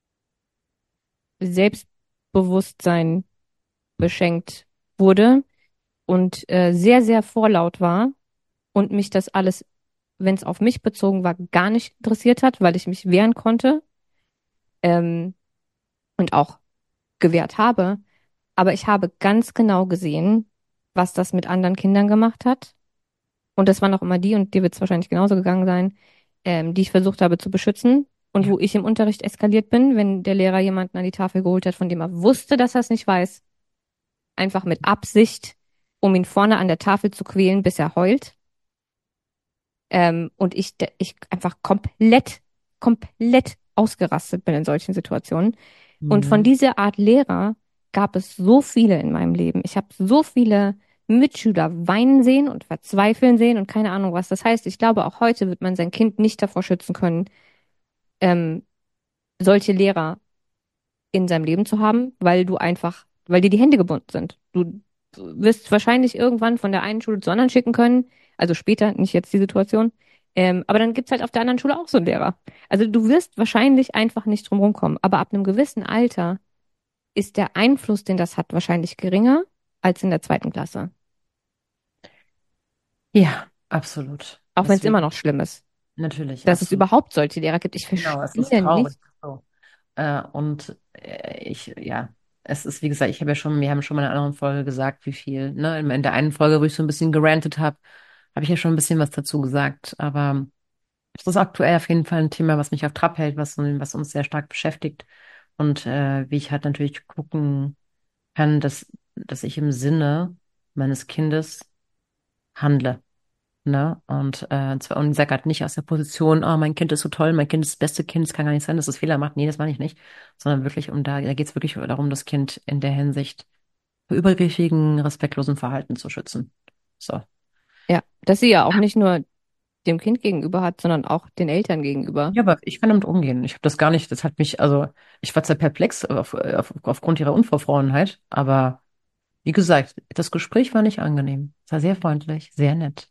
Selbstbewusstsein beschenkt wurde und äh, sehr, sehr vorlaut war und mich das alles, wenn es auf mich bezogen war, gar nicht interessiert hat, weil ich mich wehren konnte ähm, und auch gewehrt habe. Aber ich habe ganz genau gesehen, was das mit anderen Kindern gemacht hat. Und das waren auch immer die, und dir wird es wahrscheinlich genauso gegangen sein, ähm, die ich versucht habe zu beschützen. Und Ja. wo ich im Unterricht eskaliert bin, wenn der Lehrer jemanden an die Tafel geholt hat, von dem er wusste, dass er es nicht weiß, einfach mit Absicht, um ihn vorne an der Tafel zu quälen, bis er heult. Ähm, und ich, ich einfach komplett, komplett ausgerastet bin in solchen Situationen. Und von Mhm. dieser Art Lehrer gab es so viele in meinem Leben. Ich habe so viele Mitschüler weinen sehen und verzweifeln sehen und keine Ahnung was. Das heißt, ich glaube, auch heute wird man sein Kind nicht davor schützen können, ähm, solche Lehrer in seinem Leben zu haben, weil du einfach, weil dir die Hände gebunden sind. Du wirst wahrscheinlich irgendwann von der einen Schule zur anderen schicken können, also später, nicht jetzt die Situation. Ähm, aber dann gibt's halt auf der anderen Schule auch so einen Lehrer. Also du wirst wahrscheinlich einfach nicht drum rumkommen. Aber ab einem gewissen Alter ist der Einfluss, den das hat, wahrscheinlich geringer als in der zweiten Klasse. Ja, absolut. Auch wenn es immer Deswegen, noch schlimm ist, natürlich, dass es absolut. überhaupt solche Lehrer gibt. Ich Genau, es ist verstehe traurig. nicht. So. Äh, und äh, ich, ja, es ist, wie gesagt, ich habe ja schon, wir haben schon mal in einer anderen Folge gesagt, wie viel, ne? In der einen Folge, wo ich so ein bisschen gerantet habe, habe ich ja schon ein bisschen was dazu gesagt. Aber es ist aktuell auf jeden Fall ein Thema, was mich auf Trab hält, was, was uns sehr stark beschäftigt. Und äh, wie ich halt natürlich gucken kann, dass, dass ich im Sinne meines Kindes handle. Ne? Und äh, zwar, und ich sage halt nicht aus der Position, oh, mein Kind ist so toll, mein Kind ist das beste Kind, es kann gar nicht sein, dass es Fehler macht. Nee, das meine ich nicht. Sondern wirklich um da, da geht es wirklich darum, das Kind in der Hinsicht vor übergriffigen, respektlosen Verhalten zu schützen. So. Ja, dass sie ja auch nicht nur dem Kind gegenüber hat, sondern auch den Eltern gegenüber. Ja, aber ich kann damit umgehen. Ich habe das gar nicht, das hat mich, also ich war zwar perplex auf, auf, aufgrund ihrer Unvorfreudenheit, aber wie gesagt, das Gespräch war nicht angenehm. Es war sehr freundlich, sehr nett,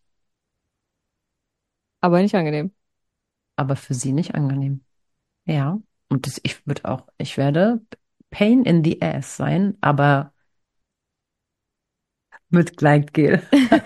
Aber nicht angenehm. aber für sie nicht angenehm. Ja. Und das, ich würde auch, ich werde Pain in the Ass sein, aber mit Gleitgel.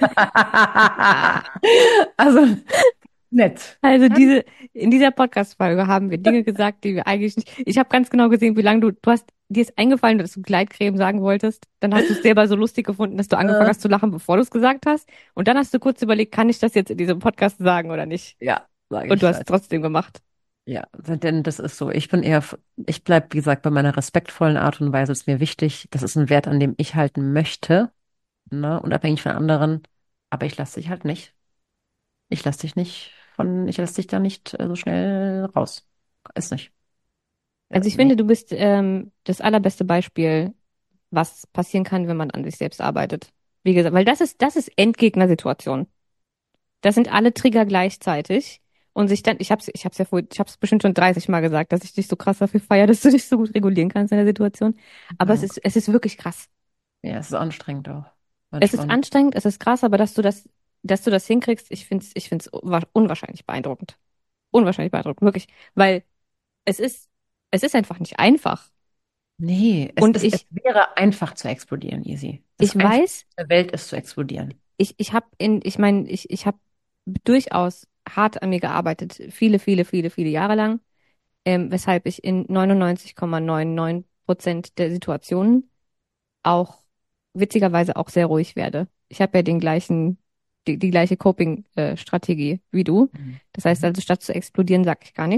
Also nett. Also diese, in dieser Podcast-Folge haben wir Dinge gesagt, die wir eigentlich nicht. Ich habe ganz genau gesehen, wie lange du, du hast, dir ist eingefallen, dass du Gleitcreme sagen wolltest. Dann hast du es selber so lustig gefunden, dass du angefangen Äh, hast zu lachen, bevor du es gesagt hast. Und dann hast du kurz überlegt, kann ich das jetzt in diesem Podcast sagen oder nicht? ja, sage Und du ich hast es halt. trotzdem gemacht. Ja, denn das ist so. Ich bin eher, ich bleib, wie gesagt, bei meiner respektvollen Art und Weise ist mir wichtig. Das ist ein Wert, an dem ich halten möchte, ne, unabhängig von anderen. Aber ich lasse dich halt nicht. Ich lasse dich nicht von, ich lasse dich da nicht äh, so schnell raus. Ist nicht. Ja, Also ich nee. finde, du bist ähm, das allerbeste Beispiel, was passieren kann, wenn man an sich selbst arbeitet. Wie gesagt, weil das ist, das ist Endgegnersituation. Das sind alle Trigger gleichzeitig. Und sich dann, ich hab's, ich hab's ja vorhin, ich hab's bestimmt schon dreißig Mal gesagt, dass ich dich so krass dafür feiere, dass du dich so gut regulieren kannst in der Situation. Aber es Ja, ist, es ist wirklich krass. ja, es ist anstrengend auch. Es ist Manchmal. anstrengend, es ist krass, aber dass du das, dass du das hinkriegst, ich find's, ich find's unwa- unwahrscheinlich beeindruckend. Unwahrscheinlich beeindruckend, wirklich. Weil es ist, es ist einfach nicht einfach. Nee, es Und ist, es ich, wäre einfach zu explodieren, easy. Das ich Einfachste weiß, der Welt ist zu explodieren. ich, ich habe in, ich meine, ich, ich habe durchaus hart an mir gearbeitet, viele, viele, viele, viele Jahre lang, ähm, weshalb ich in neunundneunzig Komma neunundneunzig Prozent der Situationen auch witzigerweise auch sehr ruhig werde. Ich habe ja den gleichen, die, die gleiche Coping-Strategie wie du. Mhm. Das heißt Mhm. also, statt zu explodieren, sage ich gar nichts.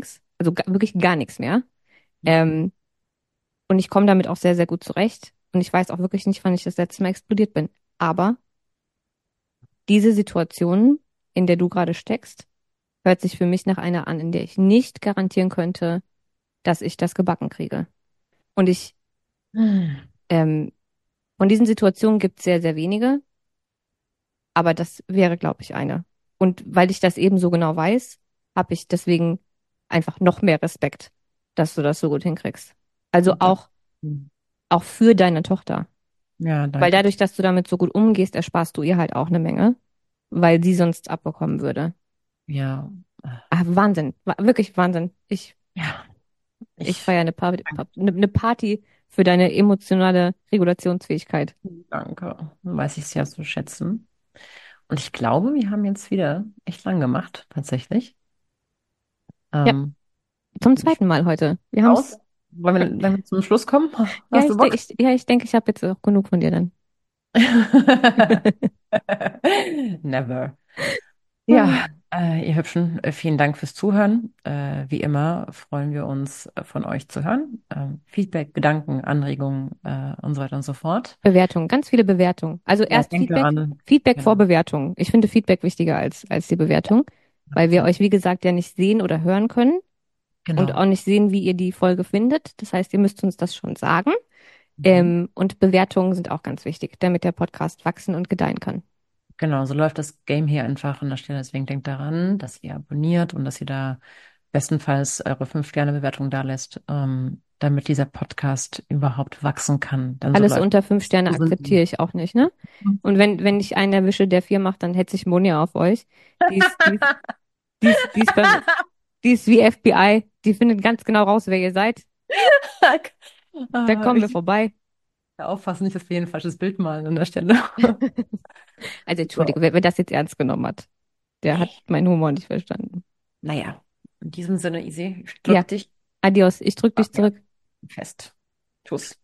Also ga, wirklich gar nichts mehr. Ähm, und ich komme damit auch sehr, sehr gut zurecht. Und ich weiß auch wirklich nicht, wann ich das letzte Mal explodiert bin. Aber diese Situation, in der du gerade steckst, hört sich für mich nach einer an, in der ich nicht garantieren könnte, dass ich das gebacken kriege. Und ich, Hm. ähm, von diesen Situationen gibt es sehr, sehr wenige, aber das wäre, glaube ich, eine. Und weil ich das eben so genau weiß, habe ich deswegen einfach noch mehr Respekt, dass du das so gut hinkriegst. Also Super. auch, auch für deine Tochter. Ja, Weil danke. dadurch, dass du damit so gut umgehst, ersparst du ihr halt auch eine Menge, weil sie sonst abbekommen würde. Ja, Ah, Wahnsinn. Wa- Wirklich Wahnsinn. Ich, ja, ich ich feiere eine, Pa- Pa- eine eine Party für deine emotionale Regulationsfähigkeit. danke. Weiß ich sehr zu schätzen. Und ich glaube, wir haben jetzt wieder echt lang gemacht, tatsächlich. Ja, Ähm, zum ich zweiten Mal heute. Wir haben aus. es. Wollen wir langsam zum Schluss kommen? Ja, Hast du ich, de- Bock? ich, ja, ich denke, ich habe jetzt auch genug von dir dann. Never. Ja, äh, ihr Hübschen, äh, vielen Dank fürs Zuhören. Äh, wie immer freuen wir uns, äh, von euch zu hören. Ähm, Feedback, Gedanken, Anregungen äh, und so weiter und so fort. Bewertung, ganz viele Bewertungen. Also Ja, erst denkt Feedback, daran. Feedback vor Genau. Bewertung. Ich finde Feedback wichtiger als, als die Bewertung, weil wir So, euch, wie gesagt, ja nicht sehen oder hören können und genau. auch nicht sehen, wie ihr die Folge findet. Das heißt, ihr müsst uns das schon sagen. Mhm. Ähm, und Bewertungen sind auch ganz wichtig, damit der Podcast wachsen und gedeihen kann. Genau, so läuft das Game hier einfach an der Stelle. Deswegen denkt daran, dass ihr abonniert und dass ihr da bestenfalls eure fünf-Sterne-Bewertung da lässt, ähm, damit dieser Podcast überhaupt wachsen kann. Dann so Alles läuft unter fünf es. Sterne So sind akzeptiere wir. ich auch nicht, ne? Und wenn, wenn ich einen erwische, der vier macht, dann hetze ich Monja auf euch. Die ist, die ist, die ist, die ist beim, die ist wie F B I. Die findet ganz genau raus, wer ihr seid. Da Ah, kommen wir ich vorbei. aufpassen, nicht, dass wir hier ein falsches Bild malen an der Stelle. Also So. entschuldige, wer, wer das jetzt ernst genommen hat, der hat meinen Humor nicht verstanden. Naja, in diesem Sinne, Easy, ich Ja, drück dich adios. Ich drück dich ja, zurück. fest. Tschüss.